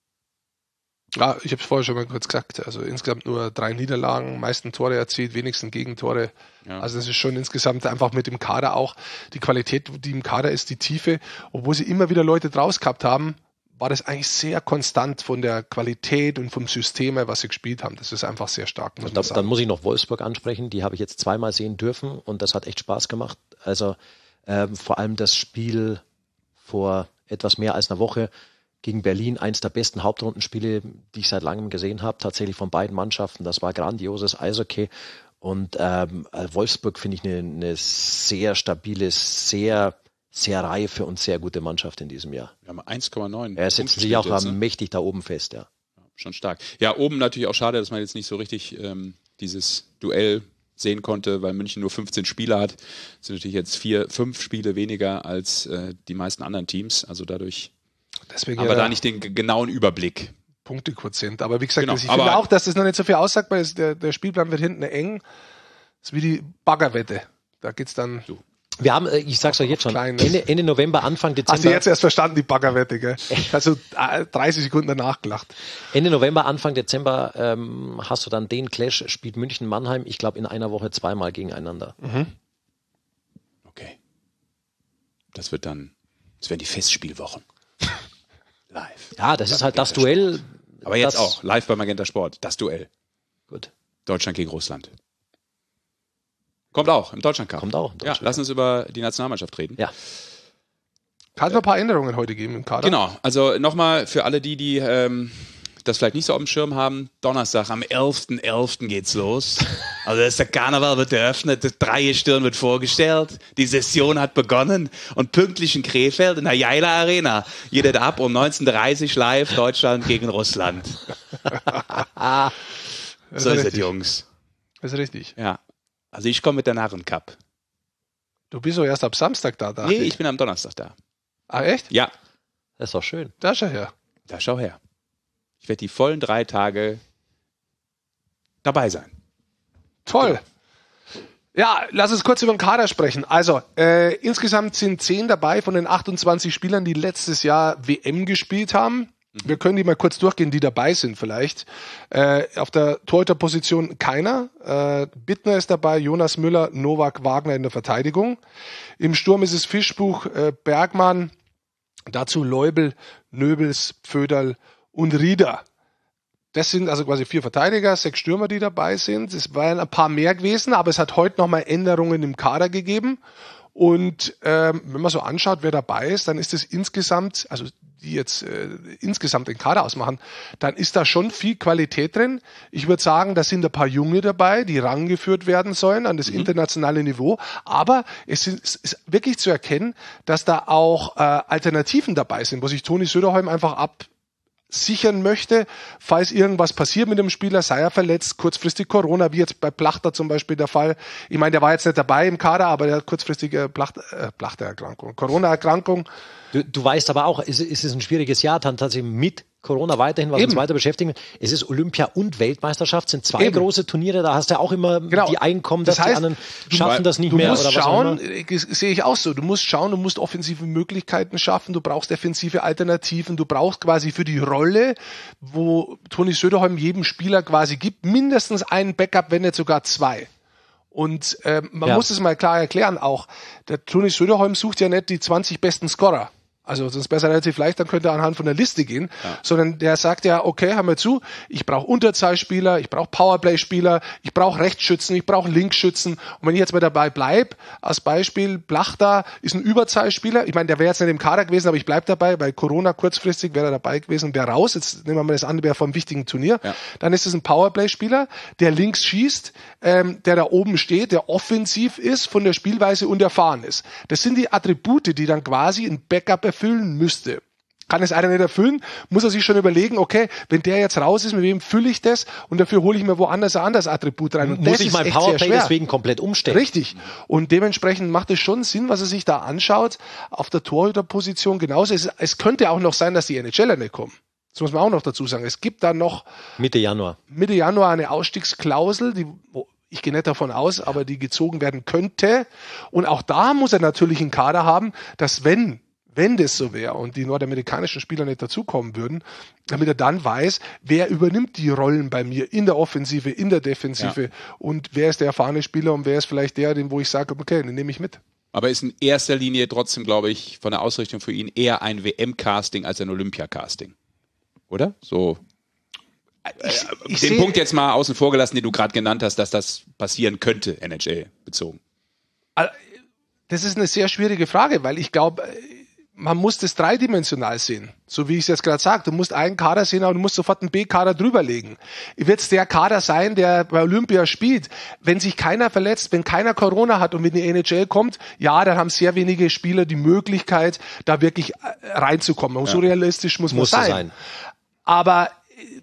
Speaker 2: Ja, ich habe es vorher schon mal kurz gesagt, also insgesamt nur drei Niederlagen, meisten Tore erzielt, wenigsten Gegentore. Ja. Also das ist schon insgesamt einfach mit dem Kader auch die Qualität, die im Kader ist, die Tiefe. Obwohl sie immer wieder Leute draus gehabt haben, war das eigentlich sehr konstant von der Qualität und vom System her, was sie gespielt haben. Das ist einfach sehr stark.
Speaker 3: Muss da, dann muss ich noch Wolfsburg ansprechen, die habe ich jetzt zweimal sehen dürfen und das hat echt Spaß gemacht. Also ähm, vor allem das Spiel vor etwas mehr als einer Woche gegen Berlin, eins der besten Hauptrundenspiele, die ich seit langem gesehen habe, tatsächlich von beiden Mannschaften. Das war grandioses Eishockey. Und ähm, Wolfsburg finde ich eine, eine sehr stabile, sehr, sehr reife und sehr gute Mannschaft in diesem Jahr.
Speaker 1: Wir haben eins Komma neun.
Speaker 3: Er setzt sich auch jetzt, ne? mächtig da oben fest, ja.
Speaker 1: ja. Schon stark. Ja, oben natürlich auch schade, dass man jetzt nicht so richtig ähm, dieses Duell sehen konnte, weil München nur fünfzehn Spieler hat. Das sind natürlich jetzt vier, fünf Spiele weniger als äh, die meisten anderen Teams. Also dadurch
Speaker 2: Deswegen
Speaker 1: aber
Speaker 2: ja,
Speaker 1: da nicht den genauen Überblick.
Speaker 2: Punktequotient. Aber wie gesagt,
Speaker 1: Genau,
Speaker 2: ich
Speaker 1: aber-
Speaker 2: finde auch, dass das noch nicht so viel aussagt, weil es, der, der Spielplan wird hinten eng. Das ist wie die Baggerwette. Da geht's dann...
Speaker 1: So.
Speaker 3: Wir haben, äh, ich sag's euch jetzt schon,
Speaker 2: Kleines.
Speaker 3: Ende, Ende November, Anfang Dezember.
Speaker 2: Hast du jetzt erst verstanden, die Baggerwette, gell? Also äh, dreißig Sekunden danach gelacht.
Speaker 3: Ende November, Anfang Dezember ähm, hast du dann den Clash, spielt München-Mannheim, ich glaube in einer Woche zweimal gegeneinander.
Speaker 2: Mhm.
Speaker 1: Okay. Das wird dann, das werden die Festspielwochen. Live.
Speaker 3: Ja, das ist halt das Duell.
Speaker 1: Aber jetzt
Speaker 3: das,
Speaker 1: auch, live bei Magenta Sport, das Duell.
Speaker 3: Gut.
Speaker 1: Deutschland gegen Russland. Kommt auch im Deutschland Cup.
Speaker 3: Kommt auch im
Speaker 1: Ja,
Speaker 3: Deutschland
Speaker 1: lass uns über die Nationalmannschaft reden.
Speaker 3: Ja.
Speaker 2: Kann es noch ein paar Änderungen heute geben im Kader?
Speaker 1: Genau, also nochmal für alle die, die ähm, das vielleicht nicht so auf dem Schirm haben, Donnerstag am elften elften geht's los. Also das ist der Karneval wird eröffnet, das Dreigestirn wird vorgestellt, die Session hat begonnen und pünktlich in Krefeld in der Jaila Arena geht es ab um neunzehn Uhr dreißig live Deutschland gegen Russland. So ist es, Jungs.
Speaker 2: Das ist richtig.
Speaker 1: Ja, also ich komme mit der Narrencup.
Speaker 2: Du bist doch erst ab Samstag da, dachte
Speaker 1: Nee, ich bin am Donnerstag da.
Speaker 2: Ah, echt?
Speaker 1: Ja,
Speaker 3: Das ist doch schön.
Speaker 2: Da ist er her.
Speaker 1: da schau her. Ich werde die vollen drei Tage dabei sein.
Speaker 2: Toll. Ja, lass uns kurz über den Kader sprechen. Also, äh, insgesamt sind zehn dabei von den achtundzwanzig Spielern, die letztes Jahr W M gespielt haben. Wir können die mal kurz durchgehen, die dabei sind vielleicht. Äh, auf der Torhüterposition keiner. Äh, Bittner ist dabei, Jonas Müller, Novak, Wagner in der Verteidigung. Im Sturm ist es Fischbuch, äh, Bergmann, dazu Leubel, Nöbels, Pföderl und Rieder. Das sind also quasi vier Verteidiger, sechs Stürmer, die dabei sind. Es waren ein paar mehr gewesen, aber es hat heute nochmal Änderungen im Kader gegeben. Und ähm, wenn man so anschaut, wer dabei ist, dann ist es insgesamt, also die jetzt äh, insgesamt den Kader ausmachen, dann ist da schon viel Qualität drin. Ich würde sagen, da sind ein paar Junge dabei, die rangeführt werden sollen an das mhm. internationale Niveau. Aber es ist, es ist wirklich zu erkennen, dass da auch äh, Alternativen dabei sind, wo sich Toni Söderholm einfach ab sichern möchte, falls irgendwas passiert mit dem Spieler, sei er verletzt, kurzfristig Corona, wie jetzt bei Plachter zum Beispiel der Fall. Ich meine, der war jetzt nicht dabei im Kader, aber der hat kurzfristige Plachter, äh, Plachtererkrankung, Corona-Erkrankung.
Speaker 3: Du, du weißt aber auch, es, es ist ein schwieriges Jahr, dann tatsächlich mit Corona weiterhin, was
Speaker 2: Eben.
Speaker 3: uns weiter beschäftigen. Es ist Olympia und Weltmeisterschaft, sind zwei
Speaker 2: Eben.
Speaker 3: große Turniere, da hast du auch immer
Speaker 2: Genau.
Speaker 3: die Einkommen, dass
Speaker 2: Das heißt,
Speaker 3: die anderen schaffen das nicht
Speaker 2: Du
Speaker 3: mehr
Speaker 2: musst
Speaker 3: oder was auch
Speaker 2: schauen,
Speaker 3: immer.
Speaker 2: äh, sehe ich auch so, du musst schauen, du musst offensive Möglichkeiten schaffen, du brauchst defensive Alternativen, du brauchst quasi für die Rolle, wo Toni Söderholm jedem Spieler quasi gibt, mindestens einen Backup, wenn nicht sogar zwei. Und äh, man
Speaker 3: Ja.
Speaker 2: muss es mal klar erklären auch, der Toni Söderholm sucht ja nicht die zwanzig besten Scorer. Also sonst besser relativ leicht, dann könnte er anhand von der Liste gehen, ja. sondern der sagt ja, okay, hör mal zu, ich brauche Unterzahlspieler, ich brauche Powerplay-Spieler, ich brauche Rechtsschützen, ich brauche Linksschützen. Und wenn ich jetzt mal dabei bleibe, als Beispiel, Plachter ist ein Überzahlspieler, ich meine, der wäre jetzt nicht im Kader gewesen, aber ich bleib dabei, bei Corona kurzfristig wäre er dabei gewesen, wäre raus, jetzt nehmen wir mal das an, wäre vom wichtigen Turnier, ja. dann ist es ein Powerplay-Spieler, der links schießt, ähm, der da oben steht, der offensiv ist, von der Spielweise und erfahren ist. Das sind die Attribute, die dann quasi ein Backup erfüllen müsste. Kann es einer nicht erfüllen, muss er sich schon überlegen, okay, wenn der jetzt raus ist, mit wem fülle ich das und dafür hole ich mir woanders ein anderes Attribut rein. Und
Speaker 3: muss
Speaker 2: das
Speaker 3: ich
Speaker 2: ist
Speaker 3: mein
Speaker 2: echt
Speaker 3: Powerplay
Speaker 2: sehr schwer.
Speaker 3: deswegen komplett umstellen.
Speaker 2: Richtig. Und dementsprechend macht es schon Sinn, was er sich da anschaut, auf der Torhüterposition genauso. Es, es könnte auch noch sein, dass die NHLer nicht kommen. Das muss man auch noch dazu sagen. Es gibt da noch
Speaker 3: Mitte Januar.
Speaker 2: Mitte Januar eine Ausstiegsklausel, die ich gehe nicht davon aus, aber die gezogen werden könnte. Und auch da muss er natürlich einen Kader haben, dass wenn wenn das so wäre und die nordamerikanischen Spieler nicht dazukommen würden, damit er dann weiß, wer übernimmt die Rollen bei mir in der Offensive, in der Defensive ja. und wer ist der erfahrene Spieler und wer ist vielleicht der, den wo ich sage, okay, den nehme ich mit.
Speaker 1: Aber ist in erster Linie trotzdem, glaube ich, von der Ausrichtung für ihn eher ein W M-Casting als ein Olympia-Casting. Oder? So. Ich, ich den Punkt jetzt mal außen vor gelassen, den du gerade genannt hast, dass das passieren könnte, N H L bezogen.
Speaker 2: Das ist eine sehr schwierige Frage, weil ich glaube, man muss das dreidimensional sehen. So wie ich es jetzt gerade sage. Du musst einen Kader sehen, aber du musst sofort einen B-Kader drüberlegen. Wird es der Kader sein, der bei Olympia spielt? Wenn sich keiner verletzt, wenn keiner Corona hat und wenn die N H L kommt, ja, dann haben sehr wenige Spieler die Möglichkeit, da wirklich reinzukommen. Und ja. so realistisch muss man
Speaker 3: muss
Speaker 2: sein.
Speaker 3: sein.
Speaker 2: Aber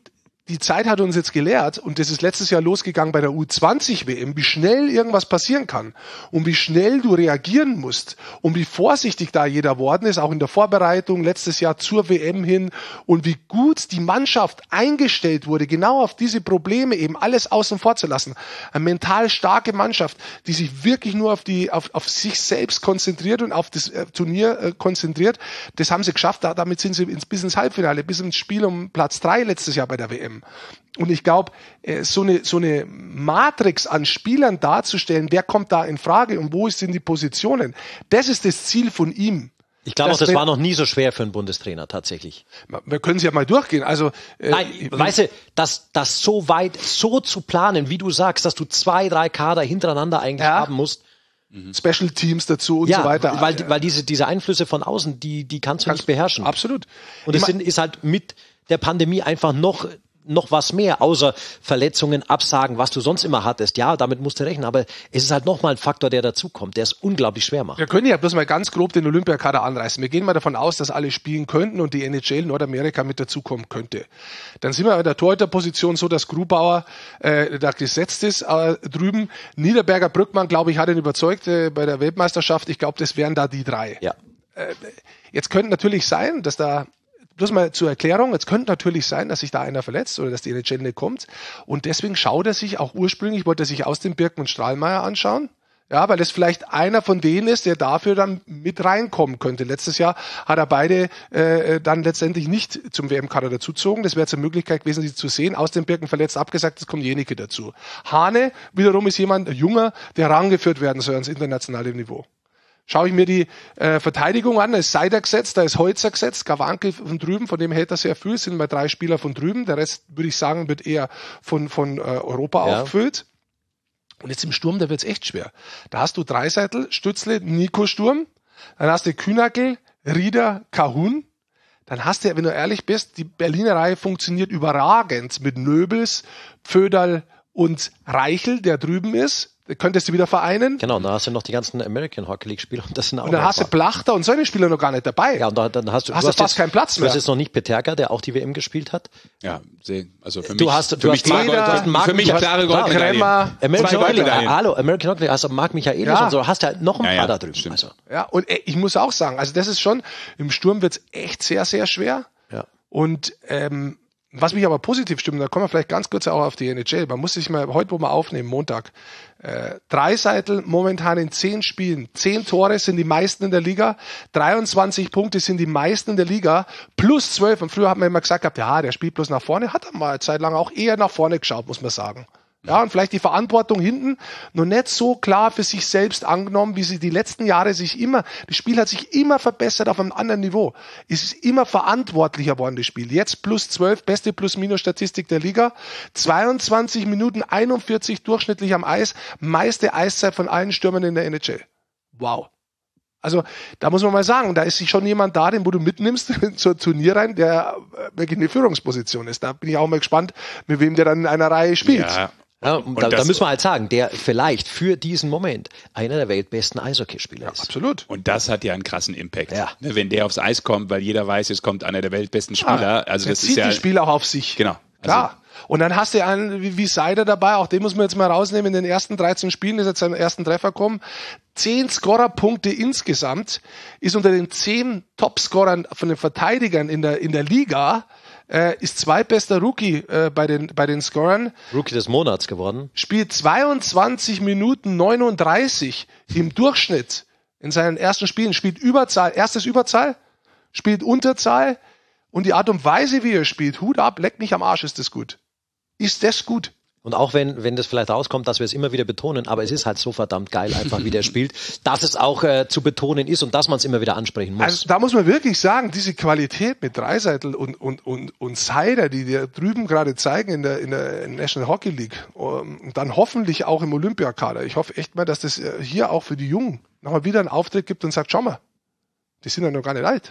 Speaker 2: die Zeit hat uns jetzt gelehrt, und das ist letztes Jahr losgegangen bei der U zwanzig W M, wie schnell irgendwas passieren kann und wie schnell du reagieren musst und wie vorsichtig da jeder worden ist, auch in der Vorbereitung letztes Jahr zur W M hin, und wie gut die Mannschaft eingestellt wurde, genau auf diese Probleme eben alles außen vor zu lassen. Eine mental starke Mannschaft, die sich wirklich nur auf die auf, auf sich selbst konzentriert und auf das äh, Turnier äh, konzentriert. Das haben sie geschafft, da, damit sind sie ins, bis ins Halbfinale, bis ins Spiel um Platz drei letztes Jahr bei der W M. Und ich glaube, so eine, so eine Matrix an Spielern darzustellen, wer kommt da in Frage und wo sind die Positionen, das ist das Ziel von ihm.
Speaker 3: Ich glaube auch, das war noch nie so schwer für einen Bundestrainer, tatsächlich.
Speaker 2: Wir können es ja mal durchgehen. Also,
Speaker 3: äh, Nein, weißt du, das, das so weit, so zu planen, wie du sagst, dass du zwei, drei Kader hintereinander eigentlich ja. haben musst.
Speaker 2: Special Teams dazu und
Speaker 3: ja,
Speaker 2: so weiter.
Speaker 3: Weil, weil diese, diese Einflüsse von außen, die, die kannst du kannst, nicht beherrschen.
Speaker 2: Absolut.
Speaker 3: Und es sind, ist halt mit der Pandemie einfach noch, noch was mehr, außer Verletzungen, Absagen, was du sonst immer hattest. Ja, damit musst du rechnen, aber es ist halt nochmal ein Faktor, der dazukommt, der es unglaublich schwer macht.
Speaker 2: Wir können ja bloß mal ganz grob den Olympiakader anreißen. Wir gehen mal davon aus, dass alle spielen könnten und die N H L Nordamerika mit dazukommen könnte. Dann sind wir in der Torhüterposition so, dass Grubauer äh, da gesetzt ist äh, drüben. Niederberger, Brückmann, glaube ich, hat ihn überzeugt äh, bei der Weltmeisterschaft. Ich glaube, das wären da die drei.
Speaker 3: Ja.
Speaker 2: Äh, jetzt könnte natürlich sein, dass da bloß mal zur Erklärung, es könnte natürlich sein, dass sich da einer verletzt oder dass die N H L nicht kommt. Und deswegen schaut er sich auch ursprünglich, wollte er sich aus dem Birken und Strahlmeier anschauen. Ja, weil es vielleicht einer von denen ist, der dafür dann mit reinkommen könnte. Letztes Jahr hat er beide äh, dann letztendlich nicht zum W M-Kader dazugezogen. Das wäre jetzt eine Möglichkeit gewesen, sie zu sehen. Aus dem Birken verletzt, abgesagt, es kommt Jenike dazu. Hane wiederum ist jemand, ein Junger, der rangeführt werden soll ans internationale Niveau. Schaue ich mir die äh, Verteidigung an, da ist Seider gesetzt, da ist Holzer gesetzt, Gawanke von drüben, von dem hält er sehr viel, es sind mal drei Spieler von drüben, der Rest, würde ich sagen, wird eher von, von äh, Europa ja. aufgefüllt. Und jetzt im Sturm, da wird's echt schwer. Da hast du Dreiseitel, Stützle, Nico Sturm, dann hast du Kühnackel, Rieder, Kahun, dann hast du, wenn du ehrlich bist, die Berliner Reihe funktioniert überragend mit Nöbels, Pföderl und Reichel, der drüben ist. Könntest du wieder vereinen.
Speaker 3: Genau, und dann hast du noch die ganzen American Hockey League Spieler. Und, das sind auch
Speaker 2: und dann hast du Plachter und solche Spieler noch gar nicht dabei.
Speaker 3: Ja, und dann, dann hast du,
Speaker 2: hast
Speaker 3: du hast
Speaker 2: fast
Speaker 3: jetzt,
Speaker 2: keinen Platz mehr.
Speaker 3: Du hast jetzt noch nicht Peterka, der auch die W M gespielt hat.
Speaker 1: Ja, also für mich.
Speaker 3: Du hast, du
Speaker 1: für
Speaker 3: hast
Speaker 1: mich Marc,
Speaker 3: Marc,
Speaker 1: Marc, für mich klare Goldmedaille.
Speaker 3: American Hockey, hallo, American Hockey, hast du Marc Michaelis ja. und so, hast du halt noch ein
Speaker 1: ja,
Speaker 3: paar
Speaker 1: ja,
Speaker 3: da drüben.
Speaker 1: Also.
Speaker 2: Ja, und ich muss auch sagen, also das ist schon, im Sturm wird's echt sehr, sehr schwer.
Speaker 3: Ja.
Speaker 2: Und, ähm, was mich aber positiv stimmt, da kommen wir vielleicht ganz kurz auch auf die N H L. Man muss sich mal, heute wo wir aufnehmen, Montag, äh, Dreiseitel momentan in zehn Spielen, zehn Tore sind die meisten in der Liga, dreiundzwanzig Punkte sind die meisten in der Liga, plus zwölf. Und früher hat man immer gesagt gehabt, ja, der spielt bloß nach vorne, hat er mal eine Zeit lang auch eher nach vorne geschaut, muss man sagen. Ja, und vielleicht die Verantwortung hinten noch nicht so klar für sich selbst angenommen, wie sie die letzten Jahre sich immer, das Spiel hat sich immer verbessert auf einem anderen Niveau. Es ist immer verantwortlicher geworden, das Spiel. Jetzt plus zwölf, beste Plus-Minus-Statistik der Liga, zweiundzwanzig Minuten einundvierzig durchschnittlich am Eis, meiste Eiszeit von allen Stürmern in der N H L. Wow. Also da muss man mal sagen, da ist sich schon jemand da, den wo du mitnimmst zur Turnier rein, der wirklich eine Führungsposition ist. Da bin ich auch mal gespannt, mit wem der dann in einer Reihe spielt.
Speaker 1: Ja.
Speaker 3: Ja, und da, da müssen wir halt sagen, der vielleicht für diesen Moment einer der weltbesten Eishockeyspieler ist.
Speaker 2: Ja, absolut.
Speaker 1: Und das hat ja einen krassen Impact.
Speaker 3: Ja.
Speaker 1: Ne, wenn der aufs Eis kommt, weil jeder weiß, jetzt kommt einer der weltbesten Spieler. Ja, also das
Speaker 2: zieht
Speaker 1: ist ja
Speaker 2: das Spiel auch auf sich.
Speaker 1: Genau.
Speaker 2: Klar. Also, und dann hast du einen wie, wie Seider dabei, auch den muss man jetzt mal rausnehmen. In den ersten dreizehn Spielen ist jetzt seinen ersten Treffer gekommen. Zehn Scorerpunkte insgesamt, ist unter den zehn Topscorern von den Verteidigern in der, in der Liga. Äh, ist zweitbester Rookie äh, bei den bei den Scorern.
Speaker 3: Rookie des Monats geworden.
Speaker 2: Spielt zweiundzwanzig Minuten neununddreißig im Durchschnitt in seinen ersten Spielen. Spielt Überzahl, erstes Überzahl, spielt Unterzahl und die Art und Weise, wie er spielt, Hut ab, leck mich am Arsch, ist das gut. Ist das gut?
Speaker 3: Und auch wenn, wenn das vielleicht rauskommt, dass wir es immer wieder betonen, aber es ist halt so verdammt geil einfach, wie der spielt, dass es auch äh, zu betonen ist und dass man es immer wieder ansprechen muss.
Speaker 2: Also da muss man wirklich sagen, diese Qualität mit Dreiseitel und, und, und, und Seider, die wir drüben gerade zeigen in der, in der National Hockey League und dann hoffentlich auch im Olympiakader. Ich hoffe echt mal, dass das hier auch für die Jungen nochmal wieder einen Auftritt gibt und sagt, schau mal, die sind ja noch gar nicht alt.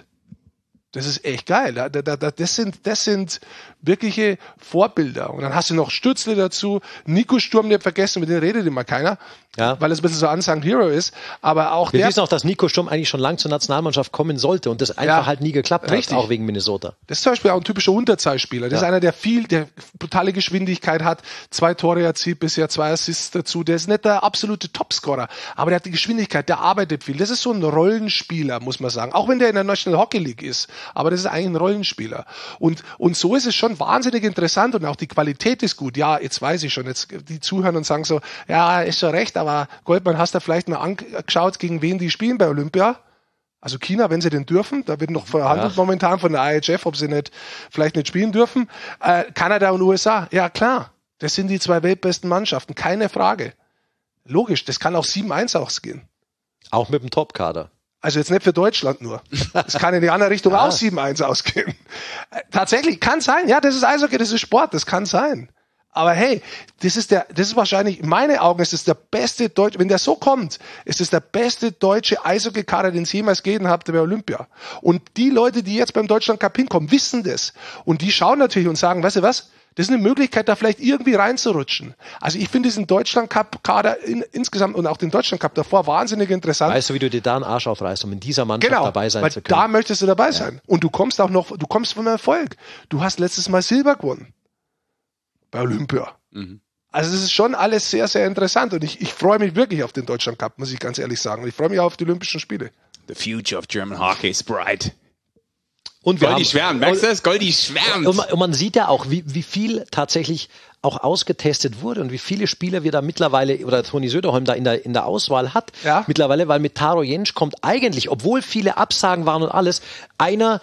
Speaker 2: Das ist echt geil. Das sind, das sind wirkliche Vorbilder. Und dann hast du noch Stützle dazu, Nico Sturm, nicht vergessen, mit denen redet immer keiner.
Speaker 3: Ja.
Speaker 2: weil es ein bisschen so Unsung Hero ist. Aber auch
Speaker 3: Wir
Speaker 2: der...
Speaker 3: wissen auch, dass Nico Sturm eigentlich schon lang zur Nationalmannschaft kommen sollte und das einfach
Speaker 2: Ja,
Speaker 3: halt nie geklappt
Speaker 2: richtig.
Speaker 3: hat, auch wegen Minnesota.
Speaker 2: Das ist zum Beispiel auch ein typischer Unterzahlspieler. Das
Speaker 3: Ja.
Speaker 2: ist einer, der viel, der brutale Geschwindigkeit hat, zwei Tore erzielt, bisher zwei Assists dazu. Der ist nicht der absolute Topscorer, aber der hat die Geschwindigkeit, der arbeitet viel. Das ist so ein Rollenspieler, muss man sagen. Auch wenn der in der National Hockey League ist, aber das ist eigentlich ein Rollenspieler. Und, und so ist es schon wahnsinnig interessant und auch die Qualität ist gut. Ja, jetzt weiß ich schon, jetzt die zuhören und sagen so, ja, ist schon recht, aber Goldmann, hast du vielleicht mal angeschaut, gegen wen die spielen bei Olympia? Also China, wenn sie denn dürfen, da wird noch verhandelt
Speaker 3: Ja.
Speaker 2: momentan von der I H F, ob sie nicht vielleicht nicht spielen dürfen. Äh, Kanada und U S A, ja klar, das sind die zwei weltbesten Mannschaften, keine Frage. Logisch, das kann auch sieben eins ausgehen.
Speaker 3: Auch mit dem Top-Kader.
Speaker 2: Also jetzt nicht für Deutschland nur. Das kann in die andere Richtung auch sieben eins ausgehen. Äh, tatsächlich, kann sein. Ja, das ist Eishockey, das ist Sport, das kann sein. Aber hey, das ist der, das ist wahrscheinlich, in meinen Augen ist es der beste deutsche, wenn der so kommt, ist es der beste deutsche Eishockey-Kader, den es jemals gegeben hat bei Olympia. Und die Leute, die jetzt beim Deutschland Cup hinkommen, wissen das. Und die schauen natürlich und sagen, weißt du was? Das ist eine Möglichkeit, da vielleicht irgendwie reinzurutschen. Also ich finde diesen Deutschland Cup-Kader in, insgesamt und auch den Deutschland Cup davor wahnsinnig interessant.
Speaker 3: Weißt du, wie du dir da einen Arsch aufreißt, um in dieser Mannschaft
Speaker 2: Genau,
Speaker 3: dabei sein
Speaker 2: weil
Speaker 3: zu können?
Speaker 2: da möchtest du dabei sein. Und du kommst auch noch, du kommst vom Erfolg. Du hast letztes Mal Silber gewonnen. Bei Olympia.
Speaker 1: Mhm.
Speaker 2: Also es ist schon alles sehr, sehr interessant und ich, ich freue mich wirklich auf den Deutschland Cup, muss ich ganz ehrlich sagen. Und ich freue mich auch auf die Olympischen Spiele.
Speaker 1: The future of German hockey is bright.
Speaker 3: Und wir
Speaker 1: Goldi
Speaker 3: haben-
Speaker 1: schwärmt, merkst du das? Goldi schwärmt.
Speaker 3: Und man, und man sieht ja auch, wie, wie viel tatsächlich auch ausgetestet wurde und wie viele Spieler wir da mittlerweile, oder Toni Söderholm da in der, in der Auswahl hat.
Speaker 2: Ja.
Speaker 3: Mittlerweile, weil mit Taro Jentsch kommt eigentlich, obwohl viele Absagen waren und alles, einer,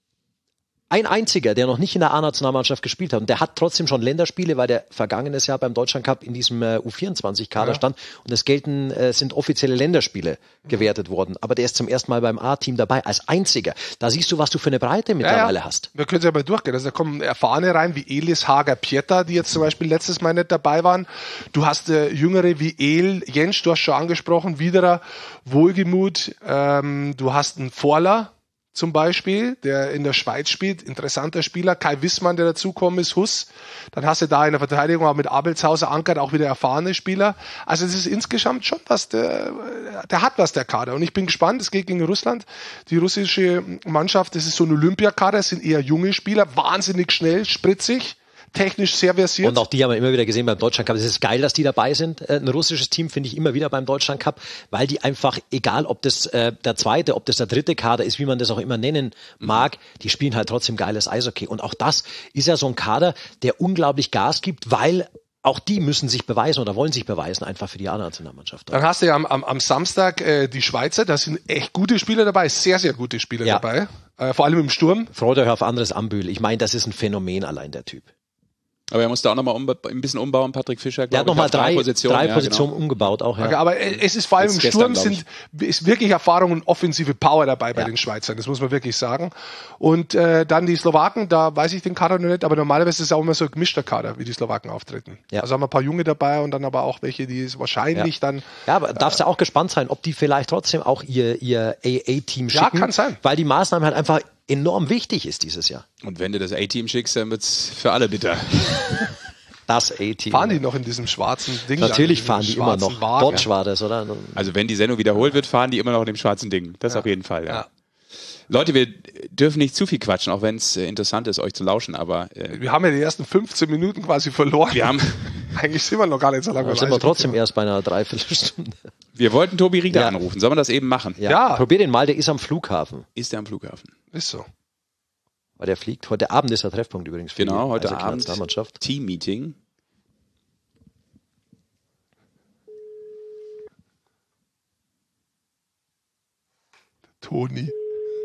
Speaker 3: ein einziger, der noch nicht in der A-Nationalmannschaft gespielt hat. Und der hat trotzdem schon Länderspiele, weil der vergangenes Jahr beim Deutschland Cup in diesem äh, U vierundzwanzig-Kader
Speaker 2: Ja.
Speaker 3: stand. Und es gelten, äh, sind offizielle Länderspiele gewertet worden. Aber der ist zum ersten Mal beim A-Team dabei, als einziger. Da siehst du, was du für eine Breite mittlerweile hast.
Speaker 2: Wir können es ja mal durchgehen. Also da kommen Erfahrene rein, wie Elis Hager Pieter, die jetzt zum Beispiel letztes Mal nicht dabei waren. Du hast äh, Jüngere wie El, Jentsch, du hast schon angesprochen, Widerer, Wohlgemuth. Ähm, du hast einen Vorler zum Beispiel, der in der Schweiz spielt, interessanter Spieler. Kai Wissmann, der dazukommen ist, Huss. Dann hast du da in der Verteidigung auch mit Abelshauser Ankert auch wieder erfahrene Spieler. Also es ist insgesamt schon was, der, der hat was, der Kader. Und ich bin gespannt, es geht gegen Russland. Die russische Mannschaft, das ist so ein Olympiakader, es sind eher junge Spieler, wahnsinnig schnell, spritzig, technisch sehr versiert.
Speaker 3: Und auch die haben wir immer wieder gesehen beim Deutschland Cup. Es ist geil, dass die dabei sind. Ein russisches Team finde ich immer wieder beim Deutschland Cup, weil die einfach, egal ob das äh, der zweite, ob das der dritte Kader ist, wie man das auch immer nennen mag, die spielen halt trotzdem geiles Eishockey. Und auch das ist ja so ein Kader, der unglaublich Gas gibt, weil auch die müssen sich beweisen oder wollen sich beweisen, einfach für die A-Nationalmannschaft.
Speaker 2: Dann hast du ja am, am, am Samstag äh, die Schweizer, da sind echt gute Spieler dabei, sehr, sehr gute Spieler
Speaker 3: Ja.
Speaker 2: dabei. Äh, vor allem im Sturm.
Speaker 3: Freut euch auf anderes Ambühl. Ich meine, das ist ein Phänomen allein, der Typ.
Speaker 1: Aber er musste auch nochmal um, ein bisschen umbauen, Patrick Fischer.
Speaker 3: Der hat
Speaker 1: glaub ich,
Speaker 3: nochmal
Speaker 1: auf
Speaker 3: drei,
Speaker 1: Positionen.
Speaker 3: drei
Speaker 1: Ja,
Speaker 3: Positionen
Speaker 1: genau.
Speaker 3: umgebaut, auch. Ja.
Speaker 2: Okay, aber äh, es ist vor allem
Speaker 1: Das
Speaker 2: im
Speaker 1: gestern,
Speaker 2: Sturm
Speaker 1: glaub
Speaker 2: sind, ist wirklich Erfahrung und offensive Power dabei bei
Speaker 3: Ja.
Speaker 2: den Schweizern, das muss man wirklich sagen. Und äh, dann die Slowaken, da weiß ich den Kader noch nicht, aber normalerweise ist es auch immer so ein gemischter Kader, wie die Slowaken auftreten.
Speaker 3: Ja.
Speaker 2: Also haben wir ein paar Junge dabei und dann aber auch welche, die es wahrscheinlich
Speaker 3: Ja.
Speaker 2: dann...
Speaker 3: Ja, aber darfst ja auch gespannt sein, ob die vielleicht trotzdem auch ihr, ihr A A-Team
Speaker 2: Ja,
Speaker 3: schicken.
Speaker 2: kann sein.
Speaker 3: Weil die Maßnahme halt einfach enorm wichtig ist dieses Jahr.
Speaker 1: Und wenn du das A-Team schickst, dann wird's für alle bitter.
Speaker 3: Das A-Team.
Speaker 2: Fahren die noch in diesem schwarzen Ding?
Speaker 3: Natürlich
Speaker 2: da, in
Speaker 3: fahren
Speaker 2: diesem
Speaker 3: die immer
Speaker 2: schwarzen
Speaker 3: noch.
Speaker 2: Wagen?
Speaker 3: Dodge war das, oder?
Speaker 1: Also wenn die Sendung wiederholt wird, fahren die immer noch in dem schwarzen Ding. Das auf jeden Fall, ja.
Speaker 2: Ja.
Speaker 1: Leute, wir dürfen nicht zu viel quatschen, auch wenn es äh, interessant ist, euch zu lauschen, aber äh,
Speaker 2: Wir haben ja die ersten fünfzehn Minuten quasi verloren.
Speaker 1: wir haben,
Speaker 2: Eigentlich sind wir noch gar nicht so lange.
Speaker 3: Dann sind wir trotzdem erst bei einer Dreiviertelstunde.
Speaker 1: wir wollten Tobi Rieger
Speaker 3: Ja.
Speaker 1: anrufen. Sollen wir das eben machen?
Speaker 3: Ja.
Speaker 2: Ja.
Speaker 3: Probier den mal, der ist am Flughafen.
Speaker 1: Ist der am Flughafen?
Speaker 2: Ist so.
Speaker 3: Weil der fliegt. Heute Abend ist der Treffpunkt übrigens. Für
Speaker 1: Genau,
Speaker 3: die
Speaker 1: heute
Speaker 3: Eishockey-Nationalmannschaft.
Speaker 1: Abend Team-Meeting.
Speaker 2: Toni.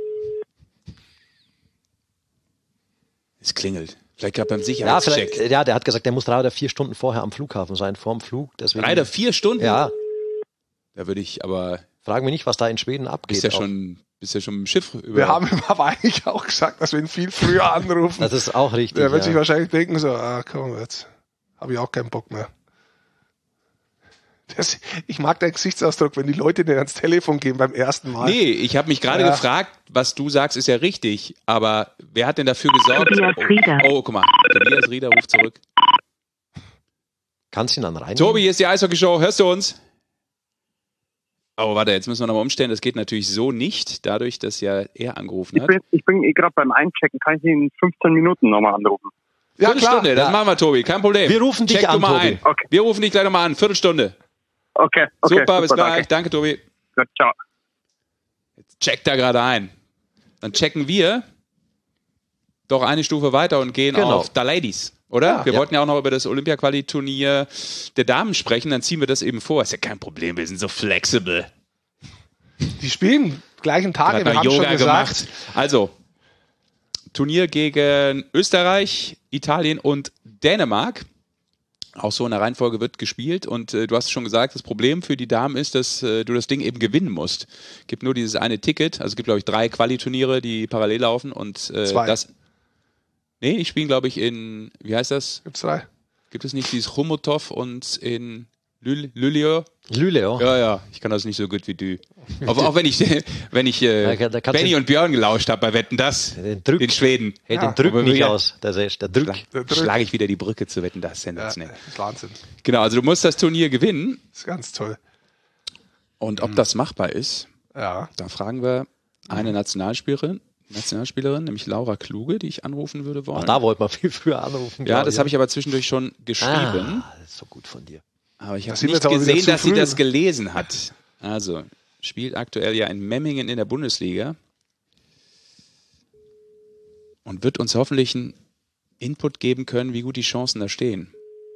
Speaker 1: Es klingelt. Vielleicht gerade beim
Speaker 3: Ja,
Speaker 1: Sicherheitscheck.
Speaker 3: vielleicht, ja, der hat gesagt, der muss drei oder vier Stunden vorher am Flughafen sein, vorm Flug. Deswegen,
Speaker 1: Drei oder vier Stunden?
Speaker 3: Ja,
Speaker 1: Da würde ich aber,
Speaker 3: frag mich nicht, was da in Schweden abgeht.
Speaker 1: bist ja
Speaker 3: auch.
Speaker 1: schon, bist ja schon im Schiff über.
Speaker 2: Wir haben ihm aber eigentlich auch gesagt, dass wir ihn viel früher anrufen.
Speaker 3: Das ist auch richtig.
Speaker 2: Der wird
Speaker 3: ja.
Speaker 2: sich wahrscheinlich denken so, ah komm, jetzt habe ich auch keinen Bock mehr. Das, ich mag deinen Gesichtsausdruck, wenn die Leute dir ans Telefon gehen beim ersten Mal.
Speaker 1: Nee, ich habe mich gerade
Speaker 2: Ja.
Speaker 1: gefragt, was du sagst, ist ja richtig, aber wer hat denn dafür gesorgt?
Speaker 4: Tobias Rieder.
Speaker 1: Oh, oh, guck mal, Tobias Rieder ruft zurück.
Speaker 3: Kannst du ihn dann rein?
Speaker 1: Tobi, hier ist die Eishockey-Show, hörst du uns? Oh, warte, jetzt müssen wir nochmal umstellen. Das geht natürlich so nicht, dadurch, dass ja er angerufen hat.
Speaker 4: Ich bin, ich bin gerade beim Einchecken. Kann ich ihn in fünfzehn Minuten nochmal anrufen?
Speaker 2: Ja,
Speaker 1: Viertelstunde, das
Speaker 3: Ja.
Speaker 1: machen wir, Tobi, kein Problem.
Speaker 3: Wir rufen dich
Speaker 1: Check
Speaker 3: an,
Speaker 1: du mal
Speaker 3: Tobi.
Speaker 1: ein.
Speaker 4: Okay.
Speaker 1: Wir rufen dich gleich nochmal an, Viertelstunde.
Speaker 4: Okay, okay.
Speaker 1: super, bis gleich.
Speaker 4: Danke.
Speaker 1: Danke, Tobi.
Speaker 4: Gut, ciao.
Speaker 1: Jetzt checkt er gerade ein. Dann checken wir doch eine Stufe weiter und gehen
Speaker 3: Genau.
Speaker 1: auf The Ladies, oder?
Speaker 2: Ja.
Speaker 1: wir
Speaker 3: Ja.
Speaker 1: wollten ja auch noch über das Olympia-Quali-Turnier der Damen sprechen, dann ziehen wir das eben vor. Ist ja kein Problem, wir sind so flexibel.
Speaker 2: Die spielen gleichen Tage,
Speaker 1: Hat
Speaker 2: wir
Speaker 1: mal
Speaker 2: haben
Speaker 1: Yoga
Speaker 2: schon gesagt.
Speaker 1: gemacht. Also, Turnier gegen Österreich, Italien und Dänemark. Auch so in der Reihenfolge wird gespielt und äh, du hast schon gesagt, das Problem für die Damen ist, dass äh, du das Ding eben gewinnen musst. Es gibt nur dieses eine Ticket, also es gibt glaube ich drei Quali-Turniere, die parallel laufen und äh,
Speaker 2: Zwei.
Speaker 1: das... Nee, ich spiele glaube ich in, wie heißt das?
Speaker 2: Gibt's drei.
Speaker 1: Gibt es nicht dieses Chomutov und in Lül- Lüleo?
Speaker 3: Lüleo.
Speaker 1: Ja, ja, ich kann das nicht so gut wie du. Auch, auch wenn ich, wenn ich
Speaker 3: Da
Speaker 1: äh,
Speaker 3: kann- da kannst
Speaker 1: Benny
Speaker 3: du-
Speaker 1: und Björn gelauscht habe bei Wetten, das,
Speaker 3: Den Drück.
Speaker 1: den Schweden.
Speaker 3: Hey,
Speaker 2: Ja.
Speaker 3: den Drück
Speaker 1: Aber
Speaker 3: nicht
Speaker 1: wir-
Speaker 3: aus. Der, ist der Drück.
Speaker 1: Schlag,
Speaker 2: Der Drück.
Speaker 1: schlage ich wieder die Brücke zu Wetten, das
Speaker 2: Ja,
Speaker 1: sensationell.
Speaker 2: das ist Wahnsinn.
Speaker 1: Genau, also du musst das Turnier gewinnen
Speaker 2: Das ist ganz toll.
Speaker 1: und ob das machbar ist,
Speaker 2: Ja.
Speaker 1: da fragen wir eine Nationalspielerin, Nationalspielerin, nämlich Laura Kluge, die ich anrufen würde wollen.
Speaker 3: Auch da wollte man viel früher anrufen.
Speaker 1: ja,
Speaker 3: glaub
Speaker 1: das habe ich aber zwischendurch schon geschrieben,
Speaker 3: Ah, das ist so gut von dir.
Speaker 1: aber ich
Speaker 2: Da
Speaker 1: habe
Speaker 2: sind wir
Speaker 1: nicht
Speaker 2: jetzt aber wieder
Speaker 1: gesehen,
Speaker 2: zu
Speaker 1: dass sie
Speaker 2: früh.
Speaker 1: das gelesen hat. Also, spielt aktuell ja in Memmingen in der Bundesliga und wird uns hoffentlich einen Input geben können, wie gut die Chancen da stehen.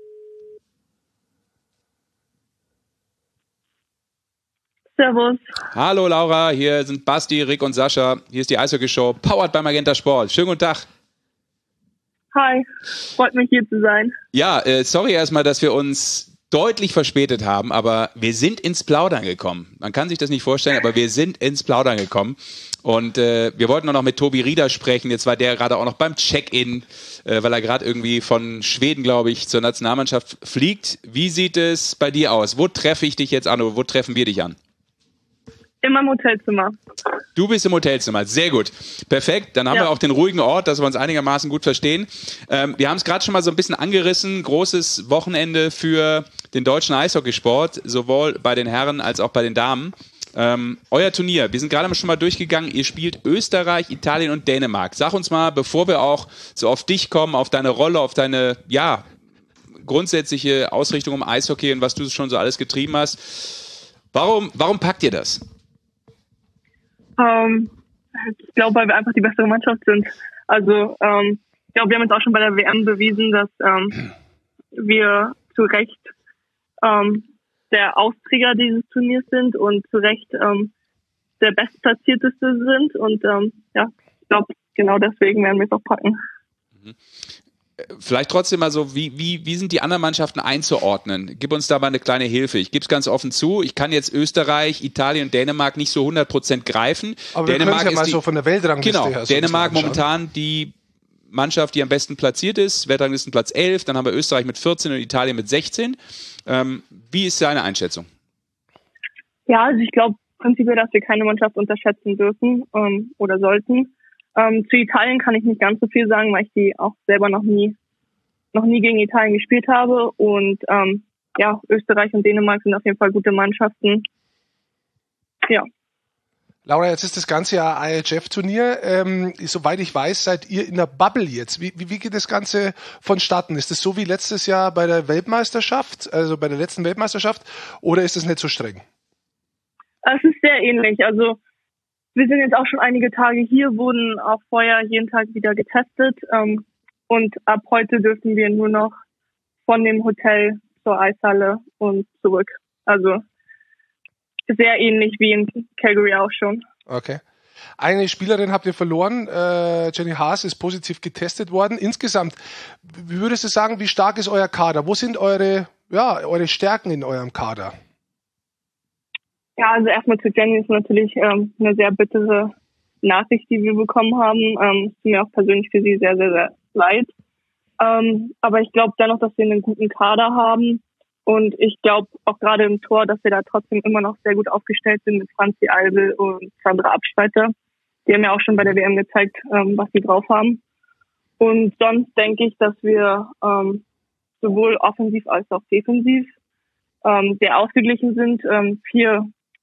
Speaker 5: Servus.
Speaker 1: Hallo Laura, hier sind Basti, Rick und Sascha. Hier ist die Eishockey-Show, powered by Magenta Sport. Schönen guten Tag.
Speaker 5: Hi. Freut mich hier zu sein.
Speaker 1: Ja, äh, sorry erstmal, dass wir uns deutlich verspätet haben, aber wir sind ins Plaudern gekommen. Man kann sich das nicht vorstellen, aber wir sind ins Plaudern gekommen. Und äh, wir wollten auch noch mit Tobi Rieder sprechen. Jetzt war der gerade auch noch beim Check-in, äh, weil er gerade irgendwie von Schweden, glaube ich, zur Nationalmannschaft fliegt. Wie sieht es bei dir aus? Wo treffe ich dich jetzt an oder wo treffen wir dich an?
Speaker 5: In meinem Hotelzimmer.
Speaker 1: Du bist im Hotelzimmer, sehr gut. Perfekt, dann haben
Speaker 5: Ja.
Speaker 1: wir auch den ruhigen Ort, dass wir uns einigermaßen gut verstehen. Ähm, wir haben es gerade schon mal so ein bisschen angerissen, großes Wochenende für den deutschen Eishockeysport, sowohl bei den Herren als auch bei den Damen. Ähm, euer Turnier, wir sind gerade schon mal durchgegangen, ihr spielt Österreich, Italien und Dänemark. Sag uns mal, bevor wir auch so auf dich kommen, auf deine Rolle, auf deine, ja, grundsätzliche Ausrichtung im Eishockey und was du schon so alles getrieben hast, warum, warum packt ihr das?
Speaker 5: Ähm, ich glaube, weil wir einfach die bessere Mannschaft sind. Also, ähm, ich glaube, wir haben jetzt auch schon bei der W M bewiesen, dass ähm, wir zu Recht ähm, der Austräger dieses Turniers sind und zu Recht ähm, der Bestplatzierteste sind. Und ähm, ja, ich glaube, genau deswegen werden wir es auch packen.
Speaker 1: Vielleicht trotzdem mal so, wie, wie, wie sind die anderen Mannschaften einzuordnen? Gib uns da mal eine kleine Hilfe. Ich gebe es ganz offen zu, ich kann jetzt Österreich, Italien und Dänemark nicht so hundert Prozent greifen.
Speaker 2: Aber wir können
Speaker 1: Dänemark
Speaker 2: es ja
Speaker 1: ist
Speaker 2: mal
Speaker 1: die,
Speaker 2: so von der Weltrangliste
Speaker 1: genau,
Speaker 2: her so
Speaker 1: Dänemark
Speaker 2: ein bisschen anschauen.
Speaker 1: momentan die Mannschaft, die am besten platziert ist. Weltranglistenplatz elf, dann haben wir Österreich mit vierzehn und Italien mit sechzehn. Ähm, wie ist deine Einschätzung?
Speaker 5: Ja, also ich glaube prinzipiell, dass wir keine Mannschaft unterschätzen dürfen ähm, oder sollten. Ähm, zu Italien kann ich nicht ganz so viel sagen, weil ich die auch selber noch nie noch nie gegen Italien gespielt habe. Und ähm, ja, Österreich und Dänemark sind auf jeden Fall gute Mannschaften. Ja.
Speaker 2: Laura, jetzt ist das ganze Jahr I H F-Turnier. Ähm, soweit ich weiß, seid ihr in der Bubble jetzt. Wie, wie, wie geht das Ganze vonstatten? Ist das so wie letztes Jahr bei der Weltmeisterschaft, also bei der letzten Weltmeisterschaft, oder ist es nicht so streng?
Speaker 5: Es ist sehr ähnlich. Also wir sind jetzt auch schon einige Tage hier, wurden auch vorher jeden Tag wieder getestet. Ähm, und ab heute dürfen wir nur noch von dem Hotel zur Eishalle und zurück. Also sehr ähnlich wie in Calgary auch schon.
Speaker 2: Okay. Eine Spielerin habt ihr verloren, äh, Jenny Haas ist positiv getestet worden. Insgesamt, wie würdest du sagen, wie stark ist euer Kader? Wo sind eure, ja, eure Stärken in eurem Kader?
Speaker 5: Ja, also erstmal zu Jenny ist natürlich ähm, eine sehr bittere Nachricht, die wir bekommen haben. Ähm, es tut mir auch persönlich für sie sehr, sehr, sehr leid. Ähm, aber ich glaube dennoch, dass wir einen guten Kader haben. Und ich glaube auch gerade im Tor, dass wir da trotzdem immer noch sehr gut aufgestellt sind mit Franzi Albel und Sandra Abschreiter. Die haben ja auch schon bei der W M gezeigt, ähm, was sie drauf haben. Und sonst denke ich, dass wir ähm, sowohl offensiv als auch defensiv ähm, sehr ausgeglichen sind. Ähm, vier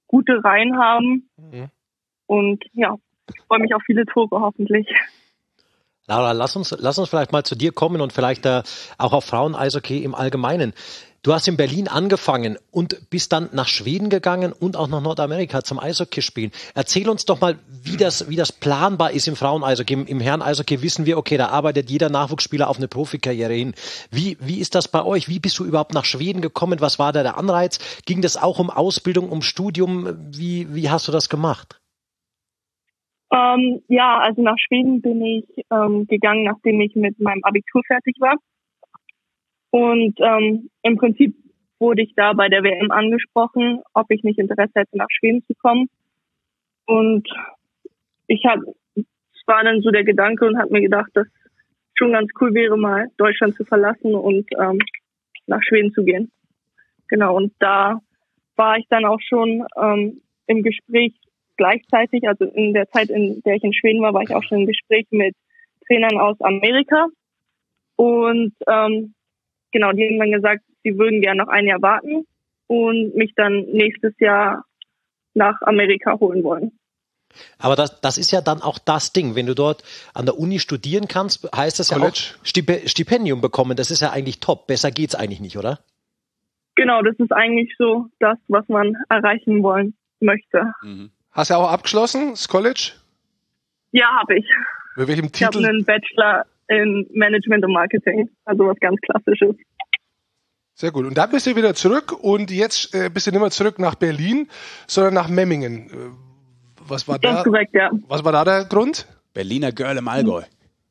Speaker 5: gute Reihen haben.
Speaker 2: Mhm.
Speaker 5: Und ja, ich freue mich auf viele Tore hoffentlich.
Speaker 3: Laura, lass uns, lass uns vielleicht mal zu dir kommen und vielleicht äh, auch auf Frauen-Eishockey im Allgemeinen. Du hast in Berlin angefangen und bist dann nach Schweden gegangen und auch nach Nordamerika zum Eishockey spielen. Erzähl uns doch mal, wie das, wie das planbar ist im Frauen-Eishockey. Im, im Herren-Eishockey wissen wir, okay, da arbeitet jeder Nachwuchsspieler auf eine Profikarriere hin. Wie, wie ist das bei euch? Wie bist du überhaupt nach Schweden gekommen? Was war da der Anreiz? Ging das auch um Ausbildung, um Studium? Wie, wie hast du das gemacht?
Speaker 5: Ähm, ja, also nach Schweden bin ich ähm, gegangen, nachdem ich mit meinem Abitur fertig war. Und ähm, im Prinzip wurde ich da bei der W M angesprochen, ob ich nicht Interesse hätte, nach Schweden zu kommen. Und ich hab, es war dann so der Gedanke und habe mir gedacht, dass es schon ganz cool wäre, mal Deutschland zu verlassen und ähm, nach Schweden zu gehen. Genau, und da war ich dann auch schon ähm, im Gespräch gleichzeitig, also in der Zeit, in der ich in Schweden war, war ich auch schon im Gespräch mit Trainern aus Amerika. Und ähm, genau, die haben dann gesagt, sie würden gerne noch ein Jahr warten und mich dann nächstes Jahr nach Amerika holen wollen.
Speaker 3: Aber das, das ist ja dann auch das Ding. Wenn du dort an der Uni studieren kannst, heißt das
Speaker 2: College.
Speaker 3: ja auch Stip- Stipendium bekommen. Das ist ja eigentlich top. Besser geht's eigentlich nicht, oder?
Speaker 5: Genau, das ist eigentlich so das, was man erreichen wollen möchte.
Speaker 1: Mhm.
Speaker 2: Hast du auch abgeschlossen, das College?
Speaker 5: Ja, habe ich.
Speaker 2: Mit welchem
Speaker 5: Ich habe
Speaker 2: Titel?
Speaker 5: einen Bachelor in Management und Marketing, also was ganz Klassisches.
Speaker 2: Sehr gut. Und dann bist du wieder zurück und jetzt äh, bist du nicht mehr zurück nach Berlin, sondern nach Memmingen. Äh, was war
Speaker 5: Das
Speaker 2: da?
Speaker 5: ist korrekt, ja.
Speaker 2: Was war da der Grund?
Speaker 1: Berliner Girl im Allgäu.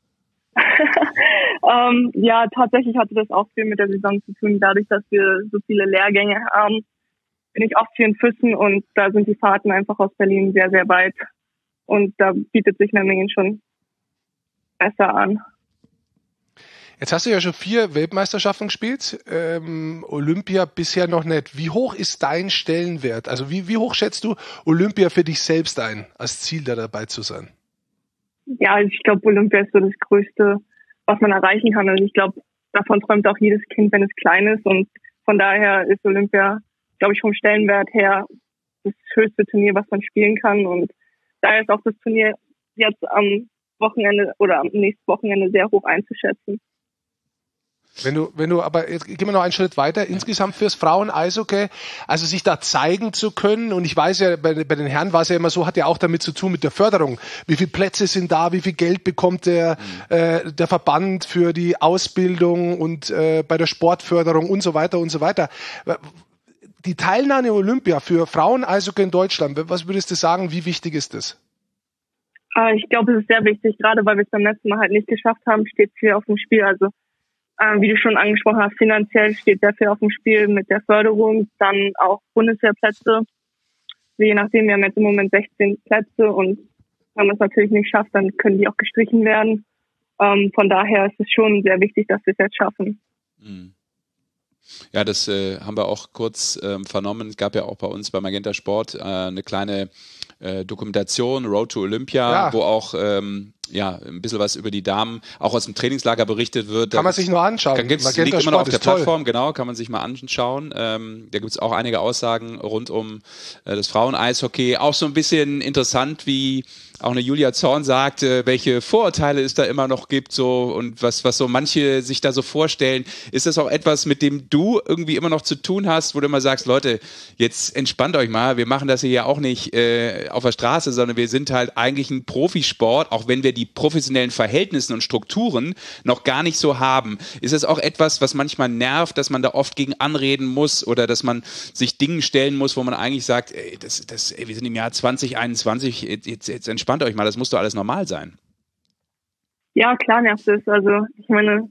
Speaker 5: ähm, ja, tatsächlich hatte das auch viel mit der Saison zu tun. Dadurch, dass wir so viele Lehrgänge haben, bin ich oft hier in Füssen und da sind die Fahrten einfach aus Berlin sehr, sehr weit. Und da bietet sich Memmingen schon besser an.
Speaker 2: Jetzt hast du ja schon vier Weltmeisterschaften gespielt, ähm, Olympia bisher noch nicht. Wie hoch ist dein Stellenwert? Also wie, wie hoch schätzt du Olympia für dich selbst ein, als Ziel da dabei zu sein?
Speaker 5: Ja, also ich glaube, Olympia ist so das Größte, was man erreichen kann. Und ich glaube, davon träumt auch jedes Kind, wenn es klein ist. Und von daher ist Olympia, glaube ich, vom Stellenwert her das höchste Turnier, was man spielen kann. Und daher ist auch das Turnier jetzt am Wochenende oder am nächsten Wochenende sehr hoch einzuschätzen.
Speaker 2: Wenn du, wenn du, aber jetzt gehen wir noch einen Schritt weiter, insgesamt fürs Frauen-Eishockey, also sich da zeigen zu können, und ich weiß ja, bei, bei den Herren war es ja immer so, hat ja auch damit zu tun mit der Förderung. Wie viele Plätze sind da, wie viel Geld bekommt der, mhm. äh, der Verband für die Ausbildung und äh, bei der Sportförderung und so weiter und so weiter. Die Teilnahme an Olympia für Frauen-Eishockey in Deutschland, was würdest du sagen, wie wichtig ist das?
Speaker 5: Ich glaube, es ist sehr wichtig, gerade weil wir es beim letzten Mal halt nicht geschafft haben, steht viel auf dem Spiel. Also Äh, wie du schon angesprochen hast, finanziell steht sehr viel auf dem Spiel mit der Förderung, dann auch Bundeswehrplätze. Je nachdem, wir haben jetzt im Moment sechzehn Plätze und wenn man es natürlich nicht schafft, dann können die auch gestrichen werden. Ähm, von daher ist es schon sehr wichtig, dass wir es jetzt schaffen.
Speaker 1: Mhm. Ja, das äh, haben wir auch kurz ähm, vernommen. Es gab ja auch bei uns bei Magenta Sport äh, eine kleine äh, Dokumentation, Road to Olympia,
Speaker 2: ja.
Speaker 1: wo auch ähm, ja, ein bisschen was über die Damen auch aus dem Trainingslager berichtet wird.
Speaker 2: Kann man sich nur anschauen.
Speaker 1: Dann gibt's,
Speaker 2: Magenta
Speaker 1: liegt immer noch auf
Speaker 2: Sport
Speaker 1: der
Speaker 2: ist
Speaker 1: Plattform, genau, kann man sich mal anschauen. Ähm, da gibt es auch einige Aussagen rund um äh, das Frauen-Eishockey. Auch so ein bisschen interessant, wie auch eine Julia Zorn sagt, äh, welche Vorurteile es da immer noch gibt, so, und was, was so manche sich da so vorstellen. Ist das auch etwas, mit dem du irgendwie immer noch zu tun hast, wo du immer sagst, Leute, jetzt entspannt euch mal, wir machen das hier ja auch nicht äh, auf der Straße, sondern wir sind halt eigentlich ein Profisport, auch wenn wir die professionellen Verhältnisse und Strukturen noch gar nicht so haben. Ist das auch etwas, was manchmal nervt, dass man da oft gegen anreden muss oder dass man sich Dingen stellen muss, wo man eigentlich sagt, ey, das, das, ey, wir sind im Jahr zwanzig einundzwanzig, jetzt, jetzt, jetzt entspannt euch mal, das muss doch alles normal sein.
Speaker 5: Ja, klar nervt es. Also ich meine,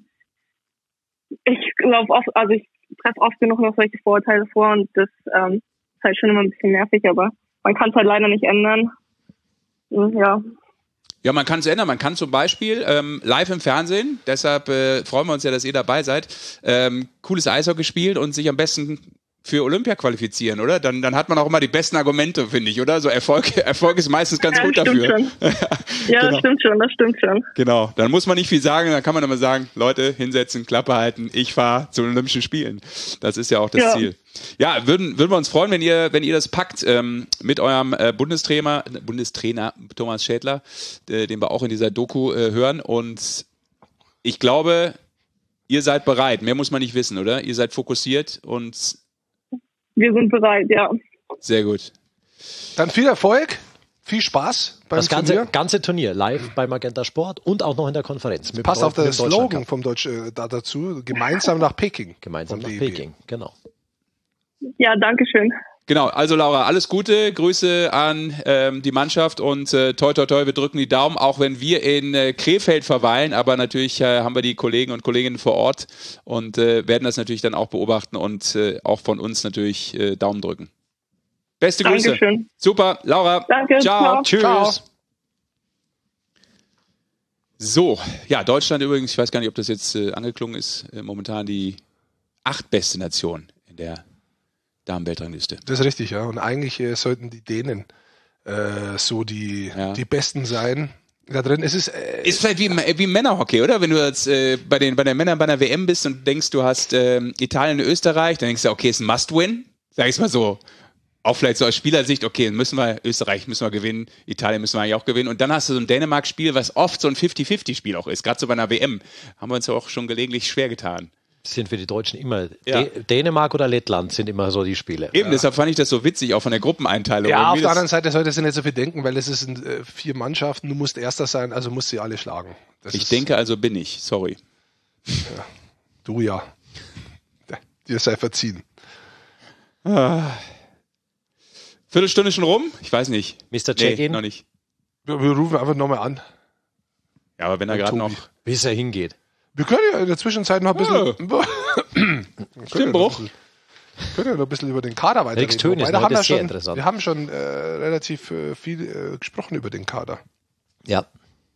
Speaker 5: ich glaube oft, also ich treffe oft genug noch solche Vorurteile vor und das ähm, ist halt schon immer ein bisschen nervig, aber man kann es halt leider nicht ändern. Ja.
Speaker 1: Ja, man kann es ändern. Man kann zum Beispiel ähm, live im Fernsehen, deshalb äh, freuen wir uns ja, dass ihr dabei seid, ähm, cooles Eishockey spielen und sich am besten für Olympia qualifizieren, oder? Dann, dann hat man auch immer die besten Argumente, finde ich, oder? So Erfolg, Erfolg ist meistens ganz
Speaker 5: ja,
Speaker 1: gut
Speaker 5: stimmt
Speaker 1: dafür.
Speaker 5: Schon. Ja, genau. das stimmt schon, das stimmt schon.
Speaker 1: Genau, dann muss man nicht viel sagen, dann kann man immer sagen, Leute, hinsetzen, Klappe halten, ich fahre zu den Olympischen Spielen. Das ist ja auch das ja. Ziel. Ja, würden, würden wir uns freuen, wenn ihr, wenn ihr das packt ähm, mit eurem äh, Bundestrainer, Bundestrainer Thomas Schädler, äh, den wir auch in dieser Doku äh, hören. Und ich glaube, ihr seid bereit. Mehr muss man nicht wissen, oder? Ihr seid fokussiert und
Speaker 5: wir sind bereit, ja.
Speaker 1: Sehr gut.
Speaker 2: Dann viel Erfolg, viel Spaß beim
Speaker 3: das ganze,
Speaker 2: Turnier.
Speaker 3: ganze Turnier live bei Magenta Sport und auch noch in der Konferenz.
Speaker 2: Mit Passt auf den Slogan vom Deutsch äh, da dazu, gemeinsam nach Peking.
Speaker 3: Gemeinsam nach Peking, genau.
Speaker 5: Ja, danke schön.
Speaker 1: Genau, also Laura, alles Gute, Grüße an ähm, die Mannschaft und äh, toi toi toi, wir drücken die Daumen, auch wenn wir in äh, Krefeld verweilen, aber natürlich äh, haben wir die Kollegen und Kolleginnen vor Ort und äh, werden das natürlich dann auch beobachten und äh, auch von uns natürlich äh, Daumen drücken. Beste Grüße.
Speaker 5: Dankeschön.
Speaker 1: Super, Laura.
Speaker 5: Danke,
Speaker 1: ciao.
Speaker 5: ciao.
Speaker 1: Tschüss.
Speaker 2: Ciao.
Speaker 1: So, ja, Deutschland übrigens, ich weiß gar nicht, ob das jetzt äh, angeklungen ist, äh, momentan die achtbeste Nation in der Damenweltrangliste.
Speaker 2: Das ist richtig, ja. Und eigentlich äh, sollten die Dänen äh, so die,
Speaker 1: ja.
Speaker 2: die Besten sein. Da drin es ist äh,
Speaker 1: ist vielleicht wie, wie Männerhockey, oder? Wenn du jetzt äh, bei den bei den Männern bei einer W M bist und denkst, du hast äh, Italien und Österreich, dann denkst du, okay, ist ein Must-Win. Sag ich mal so. Auch vielleicht so aus Spielersicht, okay, müssen wir, Österreich müssen wir gewinnen, Italien müssen wir eigentlich auch gewinnen. Und dann hast du so ein Dänemark-Spiel, was oft so ein fifty fifty Spiel auch ist. Gerade so bei einer W M haben wir uns ja auch schon gelegentlich schwer getan.
Speaker 3: Sind für die Deutschen immer,
Speaker 1: ja.
Speaker 3: D- Dänemark oder Lettland sind immer so die Spiele.
Speaker 1: Eben, ja. Deshalb fand ich das so witzig, auch von der Gruppeneinteilung.
Speaker 2: Ja,
Speaker 1: Irgendwie
Speaker 2: auf der anderen Seite sollte es nicht so viel denken, weil es sind äh, vier Mannschaften, du musst Erster sein, also musst sie alle schlagen. Das
Speaker 1: ich
Speaker 2: ist,
Speaker 1: denke, also bin ich, sorry.
Speaker 2: Ja. Du ja. Dir sei verziehen.
Speaker 1: Ah. Viertelstunde schon rum? Ich weiß nicht.
Speaker 3: Mister Check-in?
Speaker 1: Nee, noch nicht.
Speaker 2: Wir, wir rufen einfach nochmal an.
Speaker 1: Ja, aber wenn er gerade noch...
Speaker 3: Bis er hingeht.
Speaker 2: Wir können ja in der Zwischenzeit noch ein bisschen...
Speaker 1: Ja. Stimmbruch.
Speaker 2: Wir können ja noch ein bisschen über den Kader weiterreden.
Speaker 3: Töne ist
Speaker 2: da haben wir,
Speaker 3: sehr
Speaker 2: schon,
Speaker 3: interessant.
Speaker 2: wir haben schon äh, relativ äh, viel äh, gesprochen über den Kader.
Speaker 3: Ja.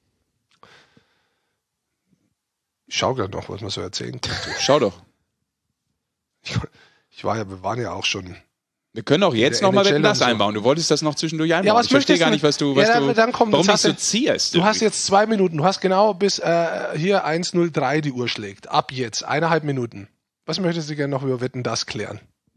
Speaker 2: Ich schau gerade noch, was man so erzählen kann.
Speaker 1: Schau doch.
Speaker 2: Ich, ich war ja, wir waren ja auch schon...
Speaker 1: Wir können auch jetzt nochmal Wetten, das einbauen. Du wolltest das noch zwischendurch einbauen.
Speaker 2: Ja, was
Speaker 1: ich verstehe gar nicht, was du, was
Speaker 2: ja,
Speaker 1: du
Speaker 2: dann komm,
Speaker 1: warum du
Speaker 2: hast
Speaker 1: so ziehst.
Speaker 2: Du hast jetzt zwei Minuten. Du hast genau bis äh, hier eins null drei die Uhr schlägt. Ab jetzt. Eineinhalb Minuten. Was möchtest du gerne noch über Wetten, das klären?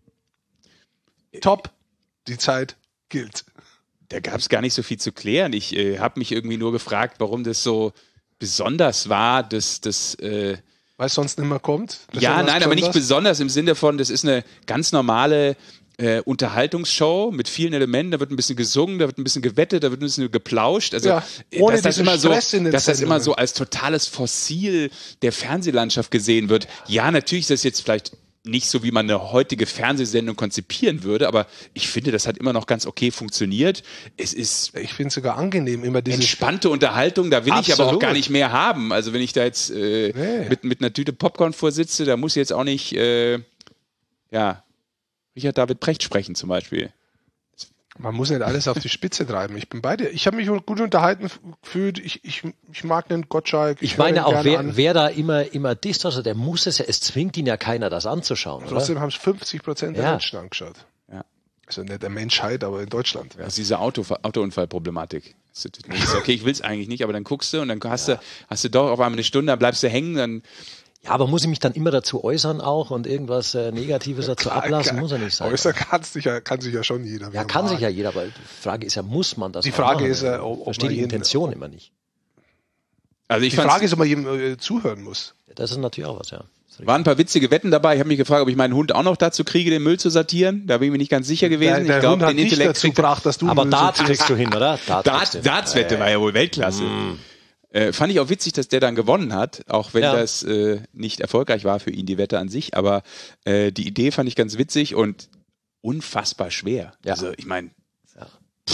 Speaker 2: Top. Die Zeit gilt.
Speaker 1: Da gab es gar nicht so viel zu klären. Ich äh, habe mich irgendwie nur gefragt, warum das so besonders war, dass das... Äh,
Speaker 2: Weil es sonst nicht mehr kommt?
Speaker 1: Ja, nein, aber nicht besonders im Sinne von, das ist eine ganz normale... Äh, Unterhaltungsshow mit vielen Elementen, da wird ein bisschen gesungen, da wird ein bisschen gewettet, da wird ein bisschen geplauscht. Also,
Speaker 2: ja, ohne
Speaker 1: dass das immer so,
Speaker 2: Stress in den
Speaker 1: dass das
Speaker 2: Sendungen.
Speaker 1: immer so als totales Fossil der Fernsehlandschaft gesehen wird. Ja, natürlich ist das jetzt vielleicht nicht so, wie man eine heutige Fernsehsendung konzipieren würde, aber ich finde, das hat immer noch ganz okay funktioniert. Es ist
Speaker 2: ich finde es sogar angenehm, immer diese
Speaker 1: entspannte Unterhaltung, da will
Speaker 2: Absolut.
Speaker 1: ich aber auch gar nicht mehr haben. Also wenn ich da jetzt äh,
Speaker 2: nee.
Speaker 1: mit, mit einer Tüte Popcorn vorsitze, da muss ich jetzt auch nicht, äh, ja, Richard David Precht sprechen zum Beispiel.
Speaker 2: Man muss nicht alles auf die Spitze treiben. Ich bin bei dir. Ich habe mich gut unterhalten gefühlt. Ich, ich, ich mag den Gottschalk.
Speaker 3: Ich, ich meine auch, wer, wer da immer, immer disst, also der muss es ja, es zwingt ihn ja keiner, das anzuschauen.
Speaker 2: Trotzdem haben es fünfzig Prozent der
Speaker 3: ja.
Speaker 2: Menschen angeschaut.
Speaker 1: Ja.
Speaker 2: Also nicht der Menschheit, aber in Deutschland.
Speaker 1: Das ist diese Auto, Autounfallproblematik. Okay, ich will es eigentlich nicht, aber dann guckst du und dann hast, ja. du, hast du doch auf einmal eine Stunde, dann bleibst du hängen, dann...
Speaker 3: Ja, aber muss ich mich dann immer dazu äußern auch und irgendwas äh, Negatives dazu ja, ablassen? Muss er nicht sein.
Speaker 2: Äußern kann sich ja, kann sich ja schon jeder.
Speaker 3: Ja, kann sich ja jeder, aber die Frage ist ja, muss man das
Speaker 2: Die Frage
Speaker 3: machen?
Speaker 2: ist ja, ob,
Speaker 3: ich verstehe die Intention immer nicht.
Speaker 1: Also ich
Speaker 2: die Frage ist, ob man jedem äh, zuhören muss.
Speaker 3: Ja, das ist natürlich auch was, ja.
Speaker 1: Waren ein paar witzige Wetten dabei. Ich habe mich gefragt, ob ich meinen Hund auch noch dazu kriege, den Müll zu sortieren. Da bin ich mir nicht ganz sicher gewesen.
Speaker 2: Der, der
Speaker 1: ich glaube,
Speaker 2: Hund hat
Speaker 1: den
Speaker 2: nicht
Speaker 1: Intellekt
Speaker 2: dazu gebracht, dass du
Speaker 3: aber
Speaker 2: Müll
Speaker 3: Darts
Speaker 2: sortierst.
Speaker 3: kriegst du hin, oder?
Speaker 1: Darts, Darts, Dartswette äh, war ja wohl Weltklasse. Mm. Äh, fand ich auch witzig, dass der dann gewonnen hat, auch wenn ja. das äh, nicht erfolgreich war für ihn, die Wette an sich. Aber äh, die Idee fand ich ganz witzig und unfassbar schwer. Ja. Also ich meine, ja.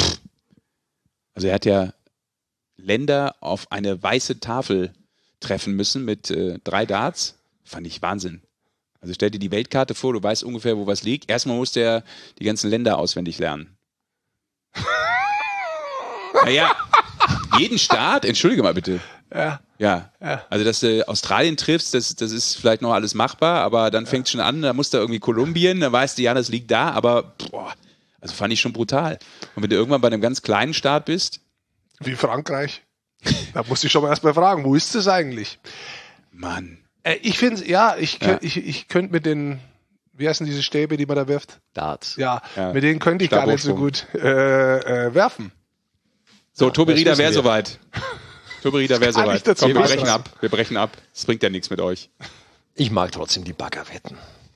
Speaker 1: also er hat ja Länder auf eine weiße Tafel treffen müssen mit äh, drei Darts. Fand ich Wahnsinn. Also stell dir die Weltkarte vor, du weißt ungefähr, wo was liegt. Erstmal musste er die ganzen Länder auswendig lernen. Naja, jeden Staat, entschuldige mal bitte,
Speaker 2: Ja.
Speaker 1: Ja.
Speaker 2: Ja.
Speaker 1: Also, dass du Australien triffst, das, das ist vielleicht noch alles machbar, aber dann fängt es schon an, da musst du irgendwie Kolumbien, da weißt du, ja, das liegt da, aber boah, also fand ich schon brutal. Und wenn du irgendwann bei einem ganz kleinen Staat bist.
Speaker 2: Wie Frankreich. Da musst du schon mal erstmal fragen, wo ist das eigentlich?
Speaker 1: Mann.
Speaker 2: Äh, ich finde, ja, ich,
Speaker 1: Ja.
Speaker 2: ich, ich könnte mit den, wie heißen diese Stäbe, die man da wirft?
Speaker 3: Darts.
Speaker 2: Ja,
Speaker 1: Ja.
Speaker 2: mit denen könnte ich gar nicht so gut äh, äh, werfen.
Speaker 1: So,
Speaker 3: Ja,
Speaker 1: Tobi
Speaker 3: das
Speaker 1: Rieder
Speaker 3: wissen
Speaker 1: wäre
Speaker 3: wir.
Speaker 1: soweit. Tobi Rieder wäre
Speaker 2: Kann ich
Speaker 1: soweit.
Speaker 2: dazu
Speaker 1: Komm, wir
Speaker 2: beitragen?
Speaker 1: brechen ab. Wir brechen ab. Es bringt ja nichts mit euch.
Speaker 3: Ich mag trotzdem die Baggerwetten.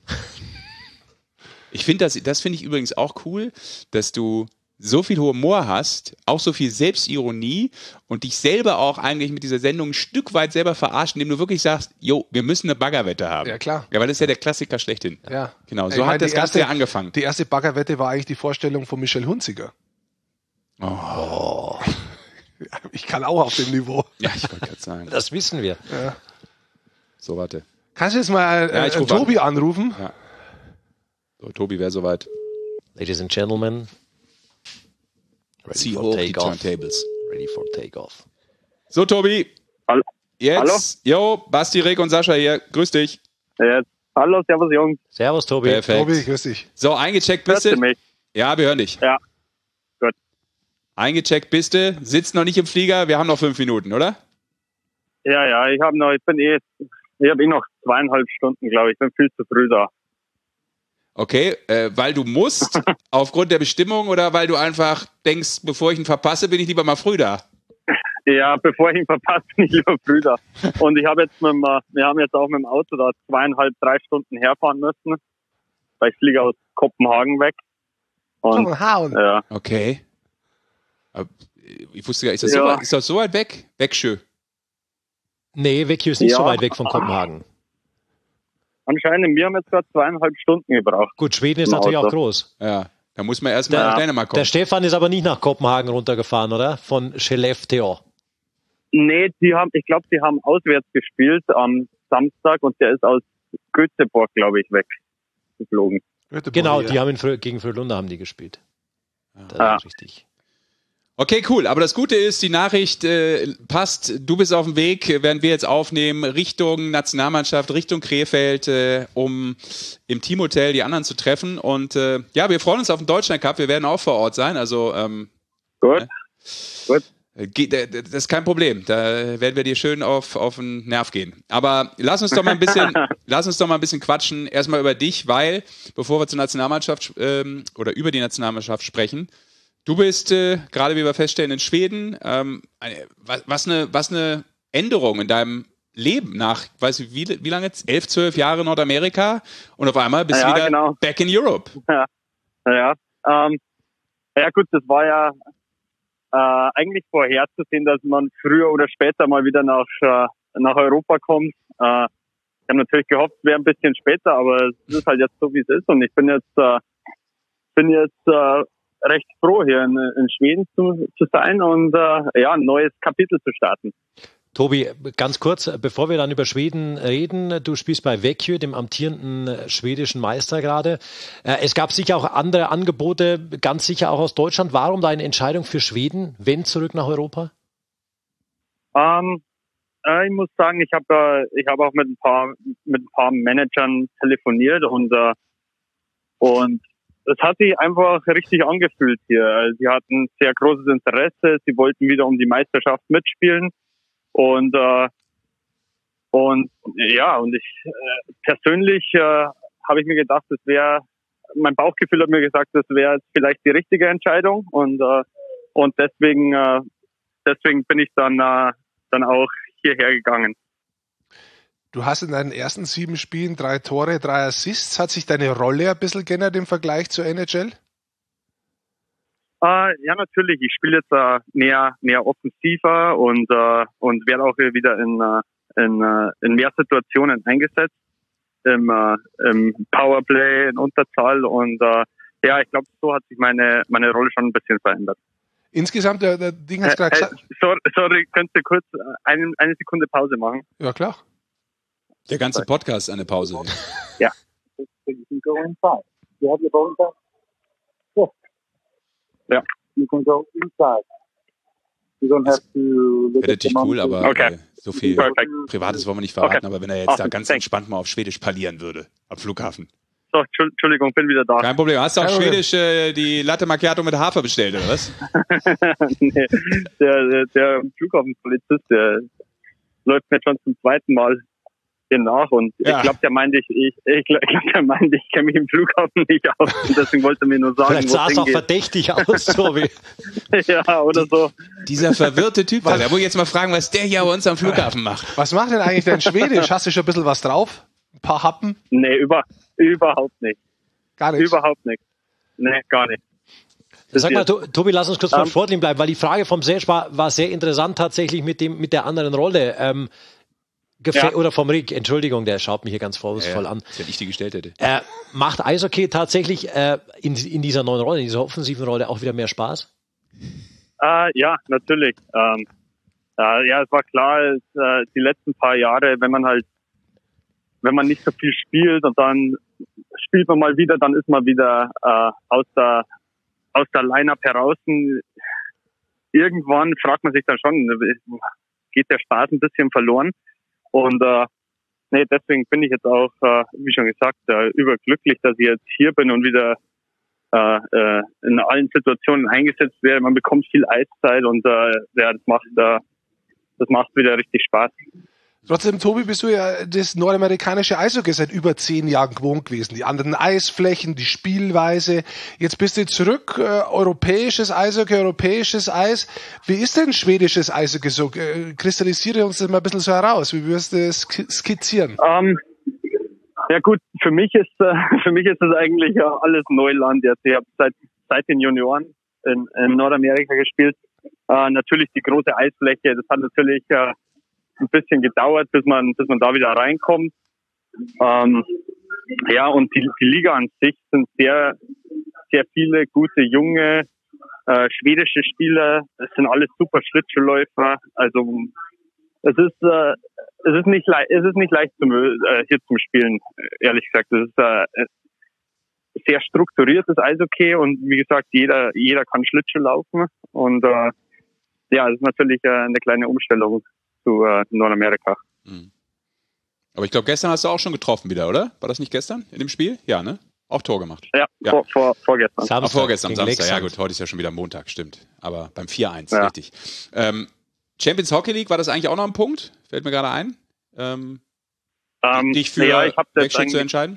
Speaker 1: Ich finde das, das finde ich übrigens auch cool, dass du so viel Humor hast, auch so viel Selbstironie und dich selber auch eigentlich mit dieser Sendung ein Stück weit selber verarscht, indem du wirklich sagst, jo, wir müssen eine Baggerwette haben.
Speaker 2: Ja, klar.
Speaker 1: Ja, weil das ist ja der Klassiker schlechthin.
Speaker 2: Ja.
Speaker 1: Genau,
Speaker 2: Ich
Speaker 1: so
Speaker 2: meine,
Speaker 1: hat das
Speaker 2: die
Speaker 1: Ganze
Speaker 2: erste-
Speaker 1: ja angefangen.
Speaker 2: Die erste Baggerwette war eigentlich die Vorstellung von Michel Hunziker.
Speaker 1: Oh.
Speaker 2: Ich kann auch auf dem Niveau.
Speaker 1: Ja, ich wollte gerade sagen.
Speaker 3: Das wissen wir.
Speaker 1: So, warte.
Speaker 2: Kannst du jetzt mal äh,
Speaker 1: Ja, ich
Speaker 2: äh,
Speaker 1: ruf
Speaker 2: Tobi anrufen?
Speaker 1: So, Tobi wäre soweit.
Speaker 3: Ladies and Gentlemen, ready
Speaker 1: Zieh
Speaker 3: for
Speaker 1: hoch die
Speaker 3: takeoff.
Speaker 1: Turntables.
Speaker 3: Ready for takeoff.
Speaker 1: So, Tobi.
Speaker 4: Hallo?
Speaker 1: Jetzt. Jo, Basti, Rick und Sascha hier. Grüß dich.
Speaker 4: Jetzt. Hallo, servus Jungs.
Speaker 3: Servus, Tobi.
Speaker 1: Perfekt.
Speaker 2: Tobi, grüß dich.
Speaker 1: So, eingecheckt
Speaker 4: Hört
Speaker 1: bist
Speaker 4: ihr
Speaker 1: du?
Speaker 4: mich?
Speaker 1: Ja, wir hören dich.
Speaker 4: Ja. Gut.
Speaker 1: Eingecheckt bist du, sitzt noch nicht im Flieger, wir haben noch fünf Minuten, oder?
Speaker 4: Ja, ja, ich habe noch, ich bin eh, ich habe eh noch zweieinhalb Stunden, glaube ich. Ich bin viel zu früh da.
Speaker 1: Okay, äh, weil du musst, aufgrund der Bestimmung oder weil du einfach denkst, bevor ich ihn verpasse, bin ich lieber mal früh da?
Speaker 4: Ja, bevor ich ihn verpasse, bin ich lieber früh da. Und ich habe jetzt mit dem, äh, wir haben jetzt auch mit dem Auto da zweieinhalb, drei Stunden herfahren müssen. Weil ich fliege aus Kopenhagen weg. Und
Speaker 2: Komm, hauen.
Speaker 4: ja,
Speaker 1: Okay. Aber ich wusste gar nicht, ist das, so,
Speaker 4: Ja.
Speaker 1: weit, ist das so weit weg? Växjö.
Speaker 3: Nee, Vecchio ist nicht
Speaker 4: Ja.
Speaker 3: so weit weg von Kopenhagen.
Speaker 4: anscheinend, wir haben jetzt gerade zweieinhalb Stunden gebraucht.
Speaker 3: Gut, Schweden ist
Speaker 4: Im
Speaker 3: natürlich
Speaker 4: Auto.
Speaker 3: auch groß.
Speaker 1: Ja, da muss man erstmal
Speaker 3: Der-
Speaker 1: nach Dänemark
Speaker 3: Der
Speaker 1: kommen.
Speaker 3: Stefan ist aber nicht nach Kopenhagen runtergefahren, oder? Von Skellefteå.
Speaker 4: Nee, die haben, ich glaube, die haben auswärts gespielt am Samstag und der ist aus Göteborg, glaube ich, weggeflogen.
Speaker 3: Genau, die haben in Frö gegen Frölunda haben die gespielt. Das
Speaker 4: Ja.
Speaker 3: ist richtig.
Speaker 1: Okay, cool. Aber das Gute ist, die Nachricht äh, passt. Du bist auf dem Weg, während wir jetzt aufnehmen, Richtung Nationalmannschaft, Richtung Krefeld, äh, um im Teamhotel die anderen zu treffen. Und äh, ja, wir freuen uns auf den Deutschland Cup. Wir werden auch vor Ort sein. Also ähm,
Speaker 4: Gut.
Speaker 1: Ja.
Speaker 4: Gut.
Speaker 1: Geht, äh, das ist kein Problem. Da werden wir dir schön auf, auf den Nerv gehen. Aber lass uns doch mal ein bisschen, lass uns doch mal ein bisschen quatschen. Erstmal über dich, weil, bevor wir zur Nationalmannschaft ähm, oder über die Nationalmannschaft sprechen, du bist äh, gerade, wie wir feststellen, in Schweden. Ähm, eine, was, was, eine, was eine Änderung in deinem Leben nach, weißt du, wie, wie lange jetzt? Elf, zwölf Jahre Nordamerika und auf einmal bist du
Speaker 4: Ja,
Speaker 1: wieder
Speaker 4: genau.
Speaker 1: back in Europe.
Speaker 4: Ja, ähm, ja gut, das war ja äh, eigentlich vorherzusehen, dass man früher oder später mal wieder nach äh, nach Europa kommt. Äh, ich habe natürlich gehofft, es wäre ein bisschen später, aber es ist halt jetzt so, wie es ist. Und ich bin jetzt äh, bin jetzt äh, recht froh, hier in, in Schweden zu, zu sein und äh, ja, ein neues Kapitel zu starten.
Speaker 3: Tobi, ganz kurz, bevor wir dann über Schweden reden, du spielst bei Växjö, dem amtierenden schwedischen Meister gerade. Äh, Es gab sicher auch andere Angebote, ganz sicher auch aus Deutschland. Warum deine Entscheidung für Schweden, wenn zurück nach Europa?
Speaker 4: Ähm, äh, ich muss sagen, ich habe äh, ich habe auch mit ein paar mit ein paar Managern telefoniert und äh, und es hat sich einfach richtig angefühlt hier. Also sie hatten sehr großes Interesse, sie wollten wieder um die Meisterschaft mitspielen und äh, und ja und ich äh, persönlich äh, habe ich mir gedacht, das wäre mein Bauchgefühl hat mir gesagt, das wäre vielleicht die richtige Entscheidung und äh, und deswegen äh, deswegen bin ich dann äh, dann auch hierher gegangen.
Speaker 2: Du hast in deinen ersten sieben Spielen drei Tore, drei Assists. Hat sich deine Rolle ein bisschen geändert im Vergleich zur N H L?
Speaker 4: Äh, ja, natürlich. Ich spiele jetzt äh, mehr, mehr offensiver und äh, und werde auch wieder in äh, in, äh, in mehr Situationen eingesetzt im, äh, im Powerplay, in Unterzahl und äh, ja, ich glaube, so hat sich meine meine Rolle schon ein bisschen verändert.
Speaker 2: Insgesamt, der, der Ding hat
Speaker 4: Äh,
Speaker 2: gerade
Speaker 4: äh,
Speaker 2: gesagt.
Speaker 4: sorry, sorry, könnt ihr kurz eine, eine Sekunde Pause machen?
Speaker 2: Ja, klar.
Speaker 1: Der ganze Podcast ist eine Pause.
Speaker 4: Ja.
Speaker 6: You can go inside. You have your ball inside? Yes.
Speaker 4: Yeah.
Speaker 6: You can go inside. You don't have to look
Speaker 1: Wäre
Speaker 6: at the
Speaker 1: natürlich cool,
Speaker 6: monthly.
Speaker 1: aber
Speaker 4: Okay.
Speaker 1: äh, so viel
Speaker 4: Perfekt.
Speaker 1: Privates wollen wir nicht verraten.
Speaker 4: Okay.
Speaker 1: Aber wenn er jetzt da
Speaker 4: Awesome.
Speaker 1: ganz
Speaker 4: Thanks.
Speaker 1: entspannt mal auf Schwedisch parlieren würde, am Flughafen.
Speaker 4: So, Entschuld- Entschuldigung, bin wieder da.
Speaker 1: Kein Problem. Hast du auch
Speaker 2: Kein Problem.
Speaker 1: Schwedisch äh, die Latte Macchiato mit Hafer bestellt, oder was?
Speaker 4: nee, der, der, der Flughafenpolizist, der läuft mir schon zum zweiten Mal hier nach und
Speaker 1: Ja.
Speaker 4: ich glaube, der meinte, ich, ich, ich glaube, der meinte, ich kenne mich im Flughafen nicht aus und deswegen wollte er mir nur sagen,
Speaker 3: Vielleicht
Speaker 4: wo
Speaker 3: sah
Speaker 4: es
Speaker 3: es auch
Speaker 4: hingeht.
Speaker 3: verdächtig aus, so wie.
Speaker 4: Ja, oder so.
Speaker 1: Dieser verwirrte Typ da. Da muss ich jetzt mal fragen, was der hier bei uns am Flughafen macht.
Speaker 2: Was macht denn eigentlich dein Schwedisch? Hast du schon ein bisschen was drauf? Ein paar Happen?
Speaker 4: Nee, über, überhaupt nicht.
Speaker 2: Gar nichts.
Speaker 4: Überhaupt nicht. Nee, gar nicht.
Speaker 3: Sag mal, To- Tobi, lass uns kurz beim
Speaker 4: Ähm,
Speaker 3: Sportling bleiben, weil die Frage vom Serge war, war sehr interessant tatsächlich mit dem mit der anderen Rolle. Ähm, gefä-
Speaker 4: Ja.
Speaker 3: Oder vom Rick, Entschuldigung, der schaut mich hier ganz vorwurfsvoll
Speaker 1: Ja,
Speaker 3: an.
Speaker 1: wenn ich die gestellt hätte.
Speaker 3: Äh, macht Eishockey tatsächlich äh, in, in dieser neuen Rolle, in dieser offensiven Rolle auch wieder mehr Spaß?
Speaker 4: Äh, ja, natürlich. Ähm, äh, ja, es war klar, es, äh, die letzten paar Jahre, wenn man halt, wenn man nicht so viel spielt und dann spielt man mal wieder, dann ist man wieder äh, aus der aus der Line-Up heraus. Irgendwann fragt man sich dann schon, geht der Spaß ein bisschen verloren? Und äh, nee, deswegen bin ich jetzt auch, äh, wie schon gesagt, äh, überglücklich, dass ich jetzt hier bin und wieder äh, äh, in allen Situationen eingesetzt werde. Man bekommt viel Eiszeit und äh, ja, das macht äh, das macht wieder richtig Spaß.
Speaker 2: Trotzdem, Tobi, bist du ja das nordamerikanische Eishockey seit über zehn Jahren gewohnt gewesen. Die anderen Eisflächen, die Spielweise. Jetzt bist du zurück, äh, europäisches Eishockey, europäisches Eis. Wie ist denn schwedisches Eishockey so? Äh, kristallisiere uns das mal ein bisschen so heraus. Wie würdest du es sk- skizzieren?
Speaker 4: Ähm, ja gut, für mich ist äh, für mich ist das eigentlich ja alles Neuland jetzt. Ich habe seit seit den Junioren in, in Nordamerika gespielt. Äh, natürlich die große Eisfläche. Das hat natürlich äh, ein bisschen gedauert, bis man bis man da wieder reinkommt. Ähm, ja, und die, die Liga an sich sind sehr sehr viele gute junge äh, schwedische Spieler. Es sind alles super Schlittschuhläufer. Also es ist äh, es ist nicht leicht es ist nicht leicht zum äh, hier zum Spielen, ehrlich gesagt. Es ist äh, sehr strukturiertes Eishockey und wie gesagt, jeder jeder kann Schlittschuh laufen und äh, ja, es ist natürlich äh, eine kleine Umstellung zu äh, Nordamerika.
Speaker 1: Mhm. Aber ich glaube, gestern hast du auch schon getroffen wieder, oder? War das nicht gestern in dem Spiel? Ja, ne? Auch Tor gemacht.
Speaker 4: Ja,
Speaker 1: Ja.
Speaker 4: Vor, vor, vorgestern.
Speaker 1: Auch vorgestern,
Speaker 3: gegen
Speaker 1: Samstag. Ja
Speaker 3: Leksand.
Speaker 1: gut, heute ist ja schon wieder Montag, stimmt. Aber beim vier eins,
Speaker 4: Ja.
Speaker 1: richtig. Ähm, Champions Hockey League, war das eigentlich auch noch ein Punkt? Fällt mir gerade ein. Ähm,
Speaker 4: Ähm,
Speaker 1: dich für
Speaker 4: ja, ich hab das
Speaker 1: Wechsel zu
Speaker 4: eigentlich,
Speaker 1: entscheiden?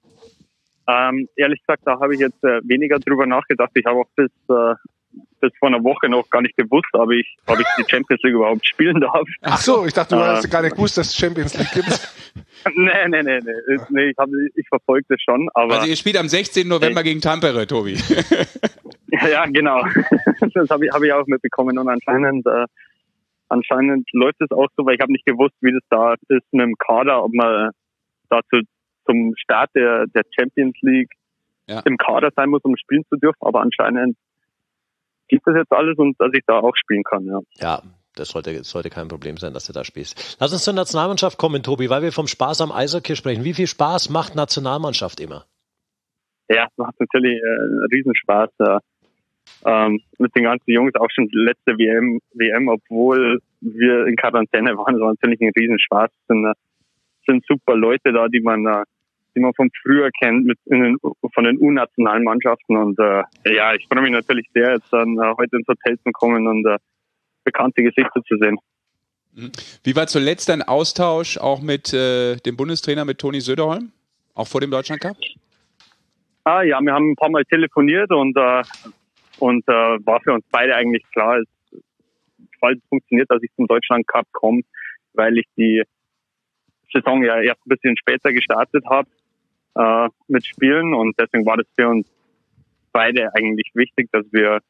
Speaker 4: ähm, ehrlich gesagt, da habe ich jetzt äh, weniger drüber nachgedacht. Ich habe auch bis äh, bis vor einer Woche noch gar nicht gewusst, ob ich, ob ich die Champions League überhaupt spielen darf.
Speaker 2: Ach so, ich dachte, du
Speaker 4: Äh.
Speaker 2: hast gar nicht gewusst, dass es Champions League gibt.
Speaker 4: nee, nee, nee, nee. Ist- nee ich, hab, ich verfolge das schon, aber
Speaker 1: Also ihr spielt am sechzehnten November gegen Tampere, Tobi.
Speaker 4: ja, genau. Das habe ich, hab ich auch mitbekommen und anscheinend äh, anscheinend läuft es auch so, weil ich habe nicht gewusst, wie das da ist mit dem Kader, ob man dazu zum Start der, der Champions League
Speaker 1: Ja.
Speaker 4: im Kader sein muss, um spielen zu dürfen, aber anscheinend gibt es jetzt alles und dass ich da auch spielen kann, ja.
Speaker 3: Ja, das sollte, das sollte kein Problem sein, dass du da spielst. Lass uns zur Nationalmannschaft kommen, Tobi, weil wir vom Spaß am Eishockey sprechen. Wie viel Spaß macht Nationalmannschaft immer?
Speaker 4: Ja, macht natürlich äh, einen Riesenspaß. Ja. Ähm, mit den ganzen Jungs auch schon die letzte W M, W M, obwohl wir in Quarantäne waren, das war natürlich ein Riesenspaß. Es sind, äh, sind super Leute da, die man, äh, die man von früher kennt, mit in den, von den U-Nationalmannschaften. Und äh, ja, ich freue mich natürlich sehr, jetzt dann äh, heute ins Hotel zu kommen und äh, bekannte Gesichter zu sehen.
Speaker 1: Wie war zuletzt dein Austausch auch mit äh, dem Bundestrainer, mit Toni Söderholm? Auch vor dem Deutschland Cup?
Speaker 4: Ah ja, wir haben ein paar Mal telefoniert und äh, und äh, war für uns beide eigentlich klar, es, falls es funktioniert, dass ich zum Deutschland Cup komme, weil ich die Saison ja erst ein bisschen später gestartet habe äh, mit Spielen und deswegen war das für uns beide eigentlich wichtig, dass wir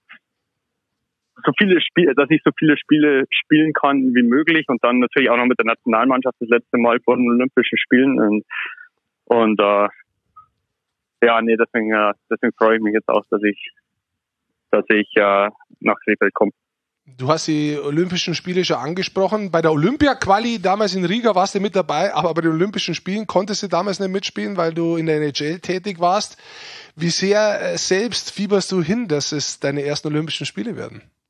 Speaker 4: so viele Spiele, dass ich so viele Spiele spielen kann wie möglich und dann natürlich auch noch mit der Nationalmannschaft das letzte Mal vor den Olympischen Spielen und und äh, ja, nee, deswegen, äh, deswegen freue ich mich jetzt auch, dass ich, dass ich äh, nach Krefeld komme.
Speaker 2: Du hast die Olympischen Spiele schon angesprochen. Bei der Olympia-Quali damals in Riga warst du mit dabei, aber bei den Olympischen Spielen konntest du damals nicht mitspielen, weil du in der N H L tätig warst. Wie sehr äh, selbst fieberst du hin, dass es deine ersten Olympischen Spiele werden?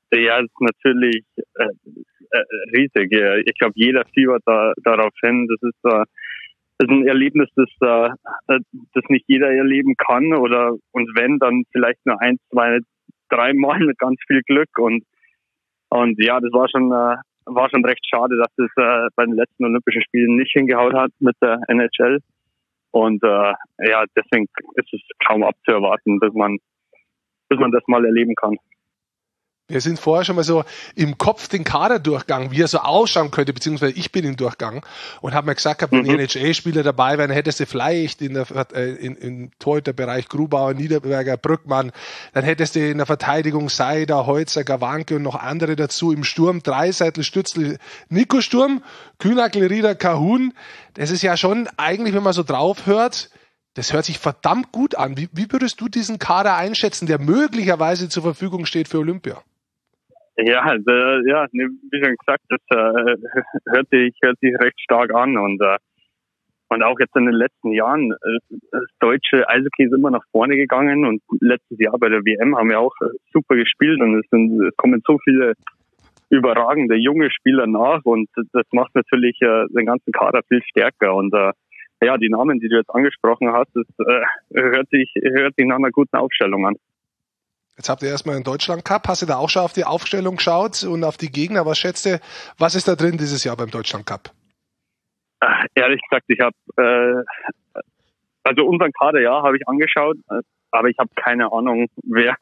Speaker 4: Ja, es ist natürlich äh, äh, riesig. Ich glaube, jeder fiebert da, darauf hin. Das ist, äh, das ist ein Erlebnis, das, äh, das nicht jeder erleben kann. Oder und wenn, dann vielleicht nur ein, zwei, drei Mal mit ganz viel Glück. Und und ja, das war schon äh, war schon recht schade, dass es äh, bei den letzten Olympischen Spielen nicht hingehauen hat mit der N H L. Und äh, ja, deswegen ist es kaum abzuerwarten, dass man, dass man das mal erleben kann.
Speaker 2: Wir sind vorher schon mal so im Kopf den Kader durchgegangen, wie er so ausschauen könnte, beziehungsweise ich bin ihn durchgegangen und habe mir gesagt, wenn mhm. die N H L-Spieler dabei wären, hättest du vielleicht in der, äh, in, im Torhüterbereich Grubauer, Niederberger, Brückmann, dann hättest du in der Verteidigung Seider, Holzer, Gawanke und noch andere dazu, im Sturm Dreiseitel, Stützl, Nico Sturm, Kühnackel, Rieder, Kahun. Das ist ja schon eigentlich, wenn man so drauf hört, das hört sich verdammt gut an. Wie, wie würdest du diesen Kader einschätzen, der möglicherweise zur Verfügung steht für Olympia?
Speaker 4: Ja, äh, ja, wie schon gesagt, das äh, hört sich hört sich recht stark an und äh, und auch jetzt in den letzten Jahren äh, das deutsche Eishockey ist immer nach vorne gegangen und letztes Jahr bei der W M haben wir auch äh, super gespielt und es, sind, es kommen so viele überragende junge Spieler nach und das macht natürlich äh, den ganzen Kader viel stärker und äh, ja, die Namen, die du jetzt angesprochen hast, das äh, hört sich hört sich nach einer guten Aufstellung an.
Speaker 2: Jetzt habt ihr erstmal einen Deutschland Cup. Hast du da auch schon auf die Aufstellung geschaut und auf die Gegner? Was schätzt du, was ist da drin dieses Jahr beim Deutschland Cup?
Speaker 4: Ach, ehrlich gesagt, ich habe äh, also unseren Kader, ja, habe ich angeschaut, aber ich habe keine Ahnung, wer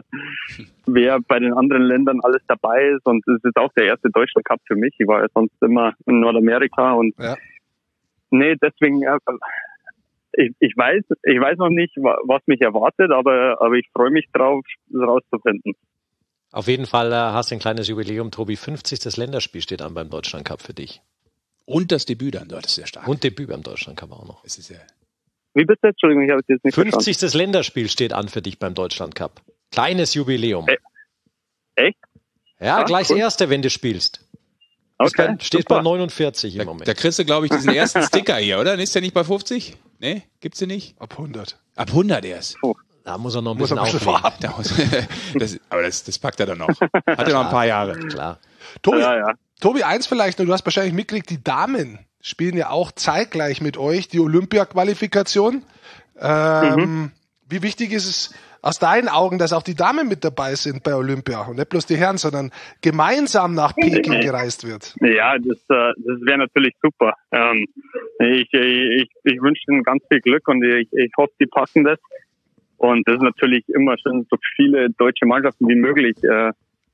Speaker 4: wer bei den anderen Ländern alles dabei ist. Und es ist auch der erste Deutschland Cup für mich. Ich war ja sonst immer in Nordamerika und ja. nee, deswegen äh, Ich, ich weiß, ich weiß noch nicht, was mich erwartet, aber, aber ich freue mich drauf, das rauszufinden.
Speaker 3: Auf jeden Fall äh, hast du ein kleines Jubiläum, Tobi. fünfzigstes Länderspiel steht an beim Deutschland Cup für dich.
Speaker 1: Und das Debüt dann dort ist sehr stark.
Speaker 3: Und Debüt beim Deutschland Cup auch noch.
Speaker 1: Es ist ja
Speaker 4: Wie bitte? Entschuldigung, ich habe es jetzt nicht verstanden.
Speaker 3: fünfzigstes Länderspiel steht an für dich beim Deutschland Cup. Kleines Jubiläum.
Speaker 4: E- Echt?
Speaker 3: Ja, ah, gleich cool. Das erste, wenn du spielst.
Speaker 4: Okay,
Speaker 3: bei, steht bei neunundvierzig im
Speaker 1: da,
Speaker 3: Moment.
Speaker 1: Da kriegst du, glaube ich, diesen ersten Sticker hier, oder? Ist der nicht bei fünfzig? Nee, gibt's den nicht?
Speaker 2: Ab hundert.
Speaker 1: Ab hundert erst.
Speaker 4: Oh.
Speaker 3: Da muss er noch ein
Speaker 2: muss
Speaker 3: bisschen
Speaker 2: auflegen.
Speaker 1: das, aber das, das packt er dann noch. Hat er noch ein paar Jahre.
Speaker 3: Klar.
Speaker 2: Tobi,
Speaker 4: ja, ja.
Speaker 2: Tobi, eins vielleicht noch, du hast wahrscheinlich mitgekriegt, die Damen spielen ja auch zeitgleich mit euch die Olympia-Qualifikation. Ähm, mhm. Wie wichtig ist es aus deinen Augen, dass auch die Damen mit dabei sind bei Olympia und nicht bloß die Herren, sondern gemeinsam nach Peking gereist wird?
Speaker 4: Ja, das, das wäre natürlich super. Ähm, ich ich, ich wünsche ihnen ganz viel Glück und ich, ich hoffe, die packen das. Und das ist natürlich immer schön, so viele deutsche Mannschaften wie möglich äh,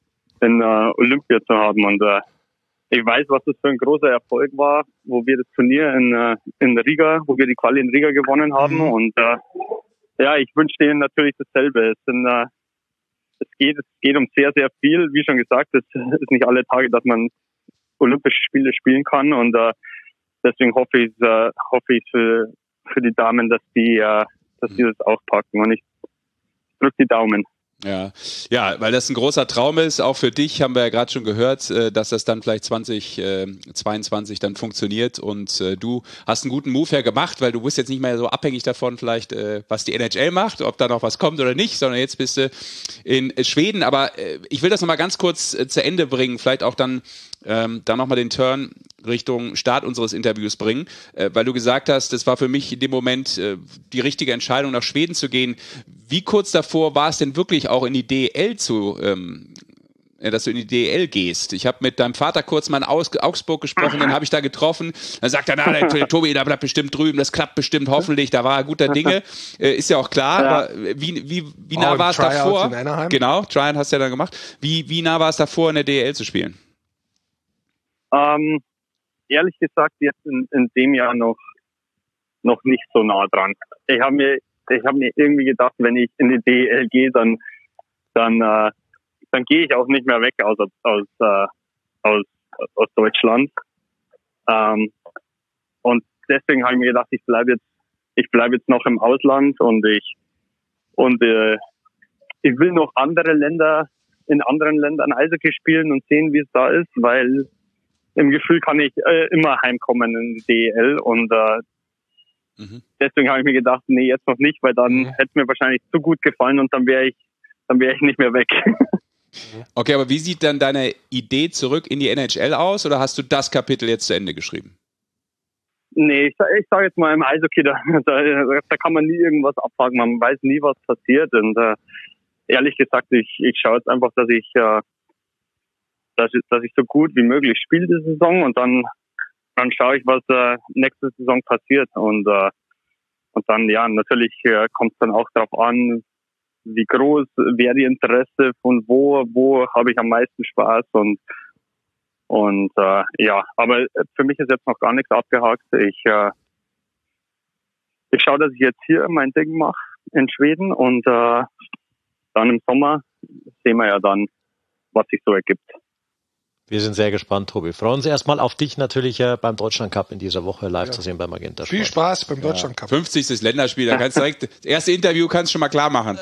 Speaker 4: in äh, Olympia zu haben. Und äh, ich weiß, was das für ein großer Erfolg war, wo wir das Turnier in, äh, in Riga, wo wir die Quali in Riga gewonnen haben. Mhm. Und äh, ja, ich wünsche denen natürlich dasselbe. Es, sind, äh, es, geht, es geht um sehr, sehr viel. Wie schon gesagt, es ist nicht alle Tage, dass man Olympische Spiele spielen kann. Und äh, deswegen hoffe ich, äh, hoffe ich für, für die Damen, dass die, äh, dass die das auch packen. Und ich drücke die Daumen.
Speaker 1: Ja, ja, weil das ein großer Traum ist, auch für dich, haben wir ja gerade schon gehört, dass das dann vielleicht zwanzig zweiundzwanzig dann funktioniert und du hast einen guten Move ja gemacht, weil du bist jetzt nicht mehr so abhängig davon vielleicht, was die N H L macht, ob da noch was kommt oder nicht, sondern jetzt bist du in Schweden, aber ich will das nochmal ganz kurz zu Ende bringen, vielleicht auch dann ähm, da nochmal den Turn Richtung Start unseres Interviews bringen, äh, weil du gesagt hast, das war für mich in dem Moment äh, die richtige Entscheidung, nach Schweden zu gehen. Wie kurz davor war es denn wirklich auch in die D E L zu, ähm, dass du in die D E L gehst? Ich habe mit deinem Vater kurz mal in Aus- Augsburg gesprochen, den habe ich da getroffen. Dann sagt er, na, der, der Tobi, da bleibt bestimmt drüben, das klappt bestimmt, hoffentlich, da war er guter Dinge. Äh, ist ja auch klar, ja. Aber wie, wie, wie nah oh, war es davor? Genau, Tryout hast du ja dann gemacht. Wie, wie nah war es davor, in der D E L zu spielen?
Speaker 4: Ähm, ehrlich gesagt, jetzt in, in dem Jahr noch noch nicht so nah dran. Ich habe mir ich habe mir irgendwie gedacht, wenn ich in die D E L gehe, dann dann äh, dann gehe ich auch nicht mehr weg aus aus äh, aus aus Deutschland. Ähm, und deswegen habe ich mir gedacht, ich bleibe jetzt ich bleibe jetzt noch im Ausland und ich und äh, ich will noch andere Länder in anderen Ländern Eishockey spielen und sehen, wie es da ist, weil im Gefühl kann ich äh, immer heimkommen in die D E L und äh, mhm. deswegen habe ich mir gedacht, nee, jetzt noch nicht, weil dann mhm. hätte es mir wahrscheinlich zu gut gefallen und dann wäre ich, dann wäre ich nicht mehr weg.
Speaker 1: Okay, aber wie sieht dann deine Idee zurück in die N H L aus oder hast du das Kapitel jetzt zu Ende geschrieben?
Speaker 4: Nee, ich, ich sage jetzt mal im Eishockey, da, da, da kann man nie irgendwas abhaken, man weiß nie, was passiert. Und äh, ehrlich gesagt, ich, ich schaue jetzt einfach, dass ich, äh, dass ich, dass ich so gut wie möglich spiele die Saison und dann, dann schaue ich, was äh, nächste Saison passiert. Und, äh, und dann, ja, natürlich äh, kommt es dann auch darauf an, wie groß wäre die Interesse, von wo, wo habe ich am meisten Spaß und Und äh, ja, aber für mich ist jetzt noch gar nichts abgehakt. Ich, äh, ich schaue, dass ich jetzt hier mein Ding mache in Schweden und äh, dann im Sommer sehen wir ja dann, was sich so ergibt.
Speaker 3: Wir sind sehr gespannt, Tobi. Freuen uns erstmal auf dich natürlich äh, beim Deutschland Cup in dieser Woche live ja. zu sehen bei Magenta Sport.
Speaker 2: Viel Spaß beim Deutschland Cup.
Speaker 1: Ja. fünfzigstes Länderspiel, da kannst du direkt, das erste Interview kannst du schon mal klar machen.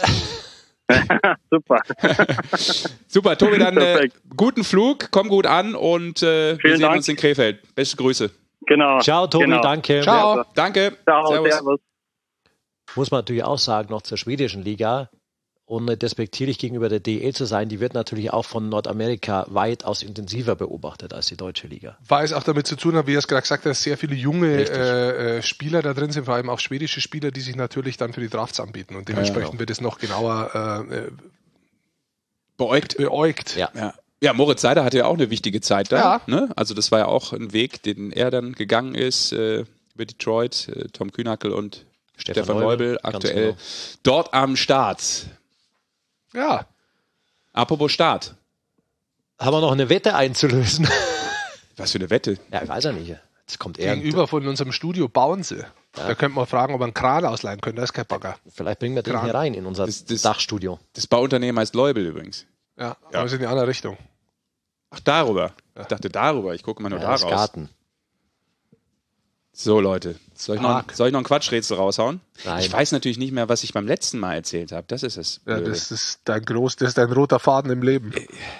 Speaker 4: Super.
Speaker 1: Super, Tobi, dann äh, guten Flug, komm gut an und äh, wir sehen
Speaker 4: Dank.
Speaker 1: uns in Krefeld. Beste Grüße.
Speaker 4: Genau.
Speaker 3: Ciao, Tobi,
Speaker 4: genau.
Speaker 3: danke.
Speaker 1: Ciao. Danke.
Speaker 4: Ciao,
Speaker 1: servus.
Speaker 4: servus.
Speaker 3: Muss man natürlich auch sagen, noch zur schwedischen Liga, ohne despektierlich gegenüber der D E L zu sein, die wird natürlich auch von Nordamerika weitaus intensiver beobachtet als die deutsche Liga.
Speaker 2: Weil es auch damit zu tun hat, wie er es gerade gesagt hat, dass sehr viele junge äh, Spieler da drin sind, vor allem auch schwedische Spieler, die sich natürlich dann für die Drafts anbieten und dementsprechend ja, genau. wird es noch genauer äh,
Speaker 1: beäugt.
Speaker 2: beäugt.
Speaker 3: Ja.
Speaker 1: Ja. Ja, Moritz Seider hatte ja auch eine wichtige Zeit da.
Speaker 2: Ja.
Speaker 1: Ne? Also das war ja auch ein Weg, den er dann gegangen ist äh, über Detroit, äh, Tom Kühnackel und Stefan, Stefan Neubel, Neubel aktuell genau. dort am Start.
Speaker 2: Ja.
Speaker 1: Apropos Start.
Speaker 3: Haben wir noch eine Wette einzulösen?
Speaker 1: Was für eine Wette?
Speaker 3: Ja, ich weiß ja nicht. Jetzt kommt er.
Speaker 2: Gegenüber von unserem Studio bauen sie. Ja. Da könnte man fragen, ob wir einen Kran ausleihen können. Da ist kein Bagger.
Speaker 3: Vielleicht bringen wir den Kran hier rein in unser
Speaker 1: das, das,
Speaker 3: Dachstudio.
Speaker 1: Das Bauunternehmen heißt Leubel übrigens.
Speaker 2: Ja,
Speaker 1: ja.
Speaker 2: aber wir sind in die andere Richtung.
Speaker 1: Ach, darüber.
Speaker 2: Ja.
Speaker 1: Ich dachte darüber. Ich gucke mal nur
Speaker 3: ja,
Speaker 1: da raus.
Speaker 3: Garten.
Speaker 1: So, Leute. Soll ich, noch, soll ich noch ein Quatschrätsel raushauen?
Speaker 3: Nein.
Speaker 1: Ich weiß natürlich nicht mehr, was ich beim letzten Mal erzählt habe. Das ist es.
Speaker 2: Ja, das ist dein groß, das ist dein roter Faden im Leben.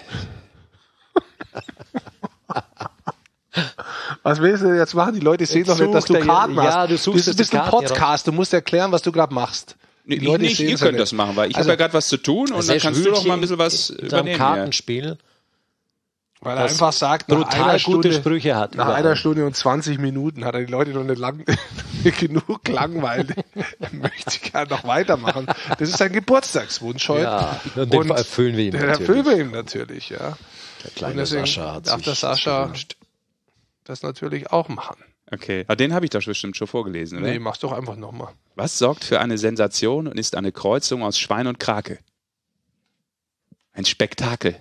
Speaker 2: Was willst du jetzt machen? Die Leute sehen doch nicht, dass du Karten hast.
Speaker 3: Ja, du suchst
Speaker 2: das ist ein Podcast. Du musst erklären, was du gerade machst.
Speaker 1: Die ich Leute nicht, ihr könnt nicht. Das machen, weil ich also, habe ja gerade was zu tun und dann kannst du doch mal ein bisschen was übernehmen.
Speaker 3: Kartenspiel.
Speaker 2: Weil er einfach sagt, nach
Speaker 3: brutal
Speaker 2: einer
Speaker 3: gute
Speaker 2: Stunde,
Speaker 3: Sprüche hat.
Speaker 2: Nach einer Stunde und zwanzig Minuten hat er die Leute noch nicht lang, genug langweilt. Möchte ich gerne noch weitermachen. Das ist sein Geburtstagswunsch heute.
Speaker 3: Ja, und den und erfüllen wir ihm
Speaker 2: den
Speaker 3: natürlich.
Speaker 2: erfüllen wir ihm natürlich, ja.
Speaker 3: Der kleine Sascha hat
Speaker 2: darf
Speaker 3: sich
Speaker 2: der Sascha das, das natürlich auch machen.
Speaker 1: Okay, aber den habe ich doch bestimmt schon vorgelesen, oder?
Speaker 2: Nee, mach's doch einfach nochmal.
Speaker 1: Was sorgt für eine Sensation und ist eine Kreuzung aus Schwein und Krake? Ein Spektakel.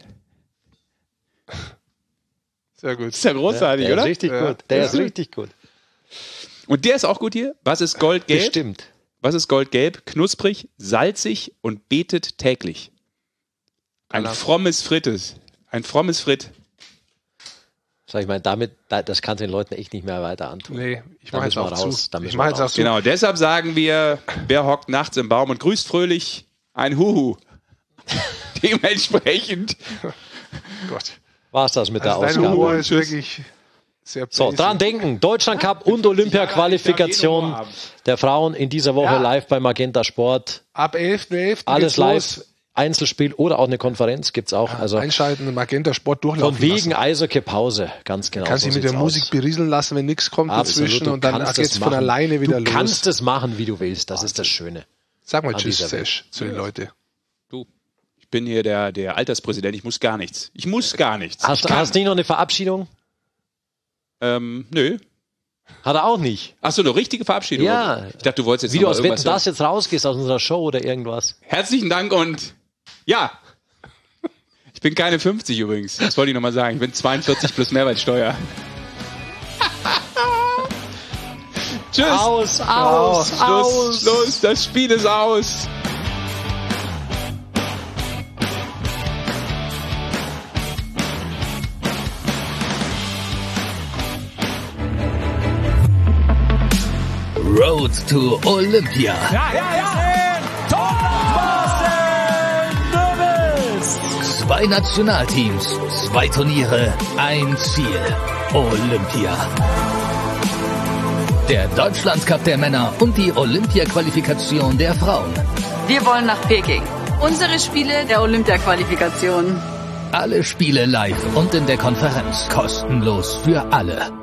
Speaker 2: Sehr gut.
Speaker 1: Ist ja großartig,
Speaker 3: ja, der
Speaker 1: oder?
Speaker 3: Ist richtig
Speaker 2: ja.
Speaker 3: gut. Der
Speaker 2: ja.
Speaker 3: ist richtig gut.
Speaker 1: Und der ist auch gut hier. Was ist goldgelb?
Speaker 3: Bestimmt.
Speaker 1: Was ist goldgelb? Knusprig, salzig und betet täglich. Ein
Speaker 2: Klar.
Speaker 1: frommes Frittes. Ein frommes Fritt.
Speaker 3: Sag ich mal, damit, das kannst du den Leuten echt nicht mehr weiter antun.
Speaker 2: Nee, ich mache jetzt auch
Speaker 3: raus.
Speaker 2: zu.
Speaker 3: Da
Speaker 2: ich mach jetzt auch zu.
Speaker 1: Genau, deshalb sagen wir, wer hockt nachts im Baum und grüßt fröhlich? Ein Huhu. Dementsprechend.
Speaker 2: Gott.
Speaker 3: War's das mit
Speaker 2: also
Speaker 3: der
Speaker 2: dein
Speaker 3: Ausgabe?
Speaker 2: Humor ist wirklich sehr
Speaker 3: So, dran denken. Deutschland Cup und Olympia-Qualifikation der Frauen in dieser Woche
Speaker 2: ja.
Speaker 3: live bei Magenta Sport.
Speaker 2: Ab elften elften
Speaker 3: Alles live.
Speaker 2: Los.
Speaker 3: Einzelspiel oder auch eine Konferenz gibt's auch.
Speaker 2: Ja,
Speaker 3: also
Speaker 2: einschalten, Magenta Sport durchlaufen
Speaker 3: von wegen
Speaker 2: lassen.
Speaker 3: Eishockey-Pause, ganz genau.
Speaker 2: Kannst
Speaker 3: so
Speaker 2: dich mit der
Speaker 3: aus.
Speaker 2: Musik berieseln lassen, wenn nichts kommt
Speaker 3: Absolut,
Speaker 2: dazwischen und dann geht's von
Speaker 3: machen.
Speaker 2: alleine wieder
Speaker 3: du
Speaker 2: los.
Speaker 3: Du kannst es machen, wie du willst. Das ist das Schöne.
Speaker 2: Sag mal
Speaker 3: An
Speaker 2: Tschüss,
Speaker 3: dieser
Speaker 2: Sesh, zu den
Speaker 1: Ja.
Speaker 2: Leuten.
Speaker 1: Du, ich bin hier der, der Alterspräsident, ich muss gar nichts. Ich muss gar nichts.
Speaker 3: Hast, hast du nicht noch eine Verabschiedung?
Speaker 1: Ähm, nö.
Speaker 3: Hat er auch nicht.
Speaker 1: Achso, eine richtige Verabschiedung?
Speaker 3: Ja.
Speaker 1: Ich dachte, du wolltest jetzt
Speaker 3: Wie
Speaker 1: noch
Speaker 3: du
Speaker 1: mal
Speaker 3: aus Wetten,
Speaker 1: irgendwas
Speaker 3: das jetzt rausgehst aus unserer Show oder irgendwas.
Speaker 1: Herzlichen Dank und ja. Ich bin keine fünfzig übrigens. Das wollte ich nochmal sagen. Ich bin zweiundvierzig plus Mehrwertsteuer. Tschüss.
Speaker 3: Aus, aus,
Speaker 1: Schluss,
Speaker 3: aus.
Speaker 1: los, das Spiel ist aus.
Speaker 7: Road to Olympia.
Speaker 8: Ja, ja, ja.
Speaker 7: Zwei Nationalteams, zwei Turniere, ein Ziel. Olympia. Der Deutschland Cup der Männer und die Olympia-Qualifikation der Frauen.
Speaker 9: Wir wollen nach Peking. Unsere Spiele der Olympia-Qualifikation.
Speaker 7: Alle Spiele live und in der Konferenz kostenlos für alle.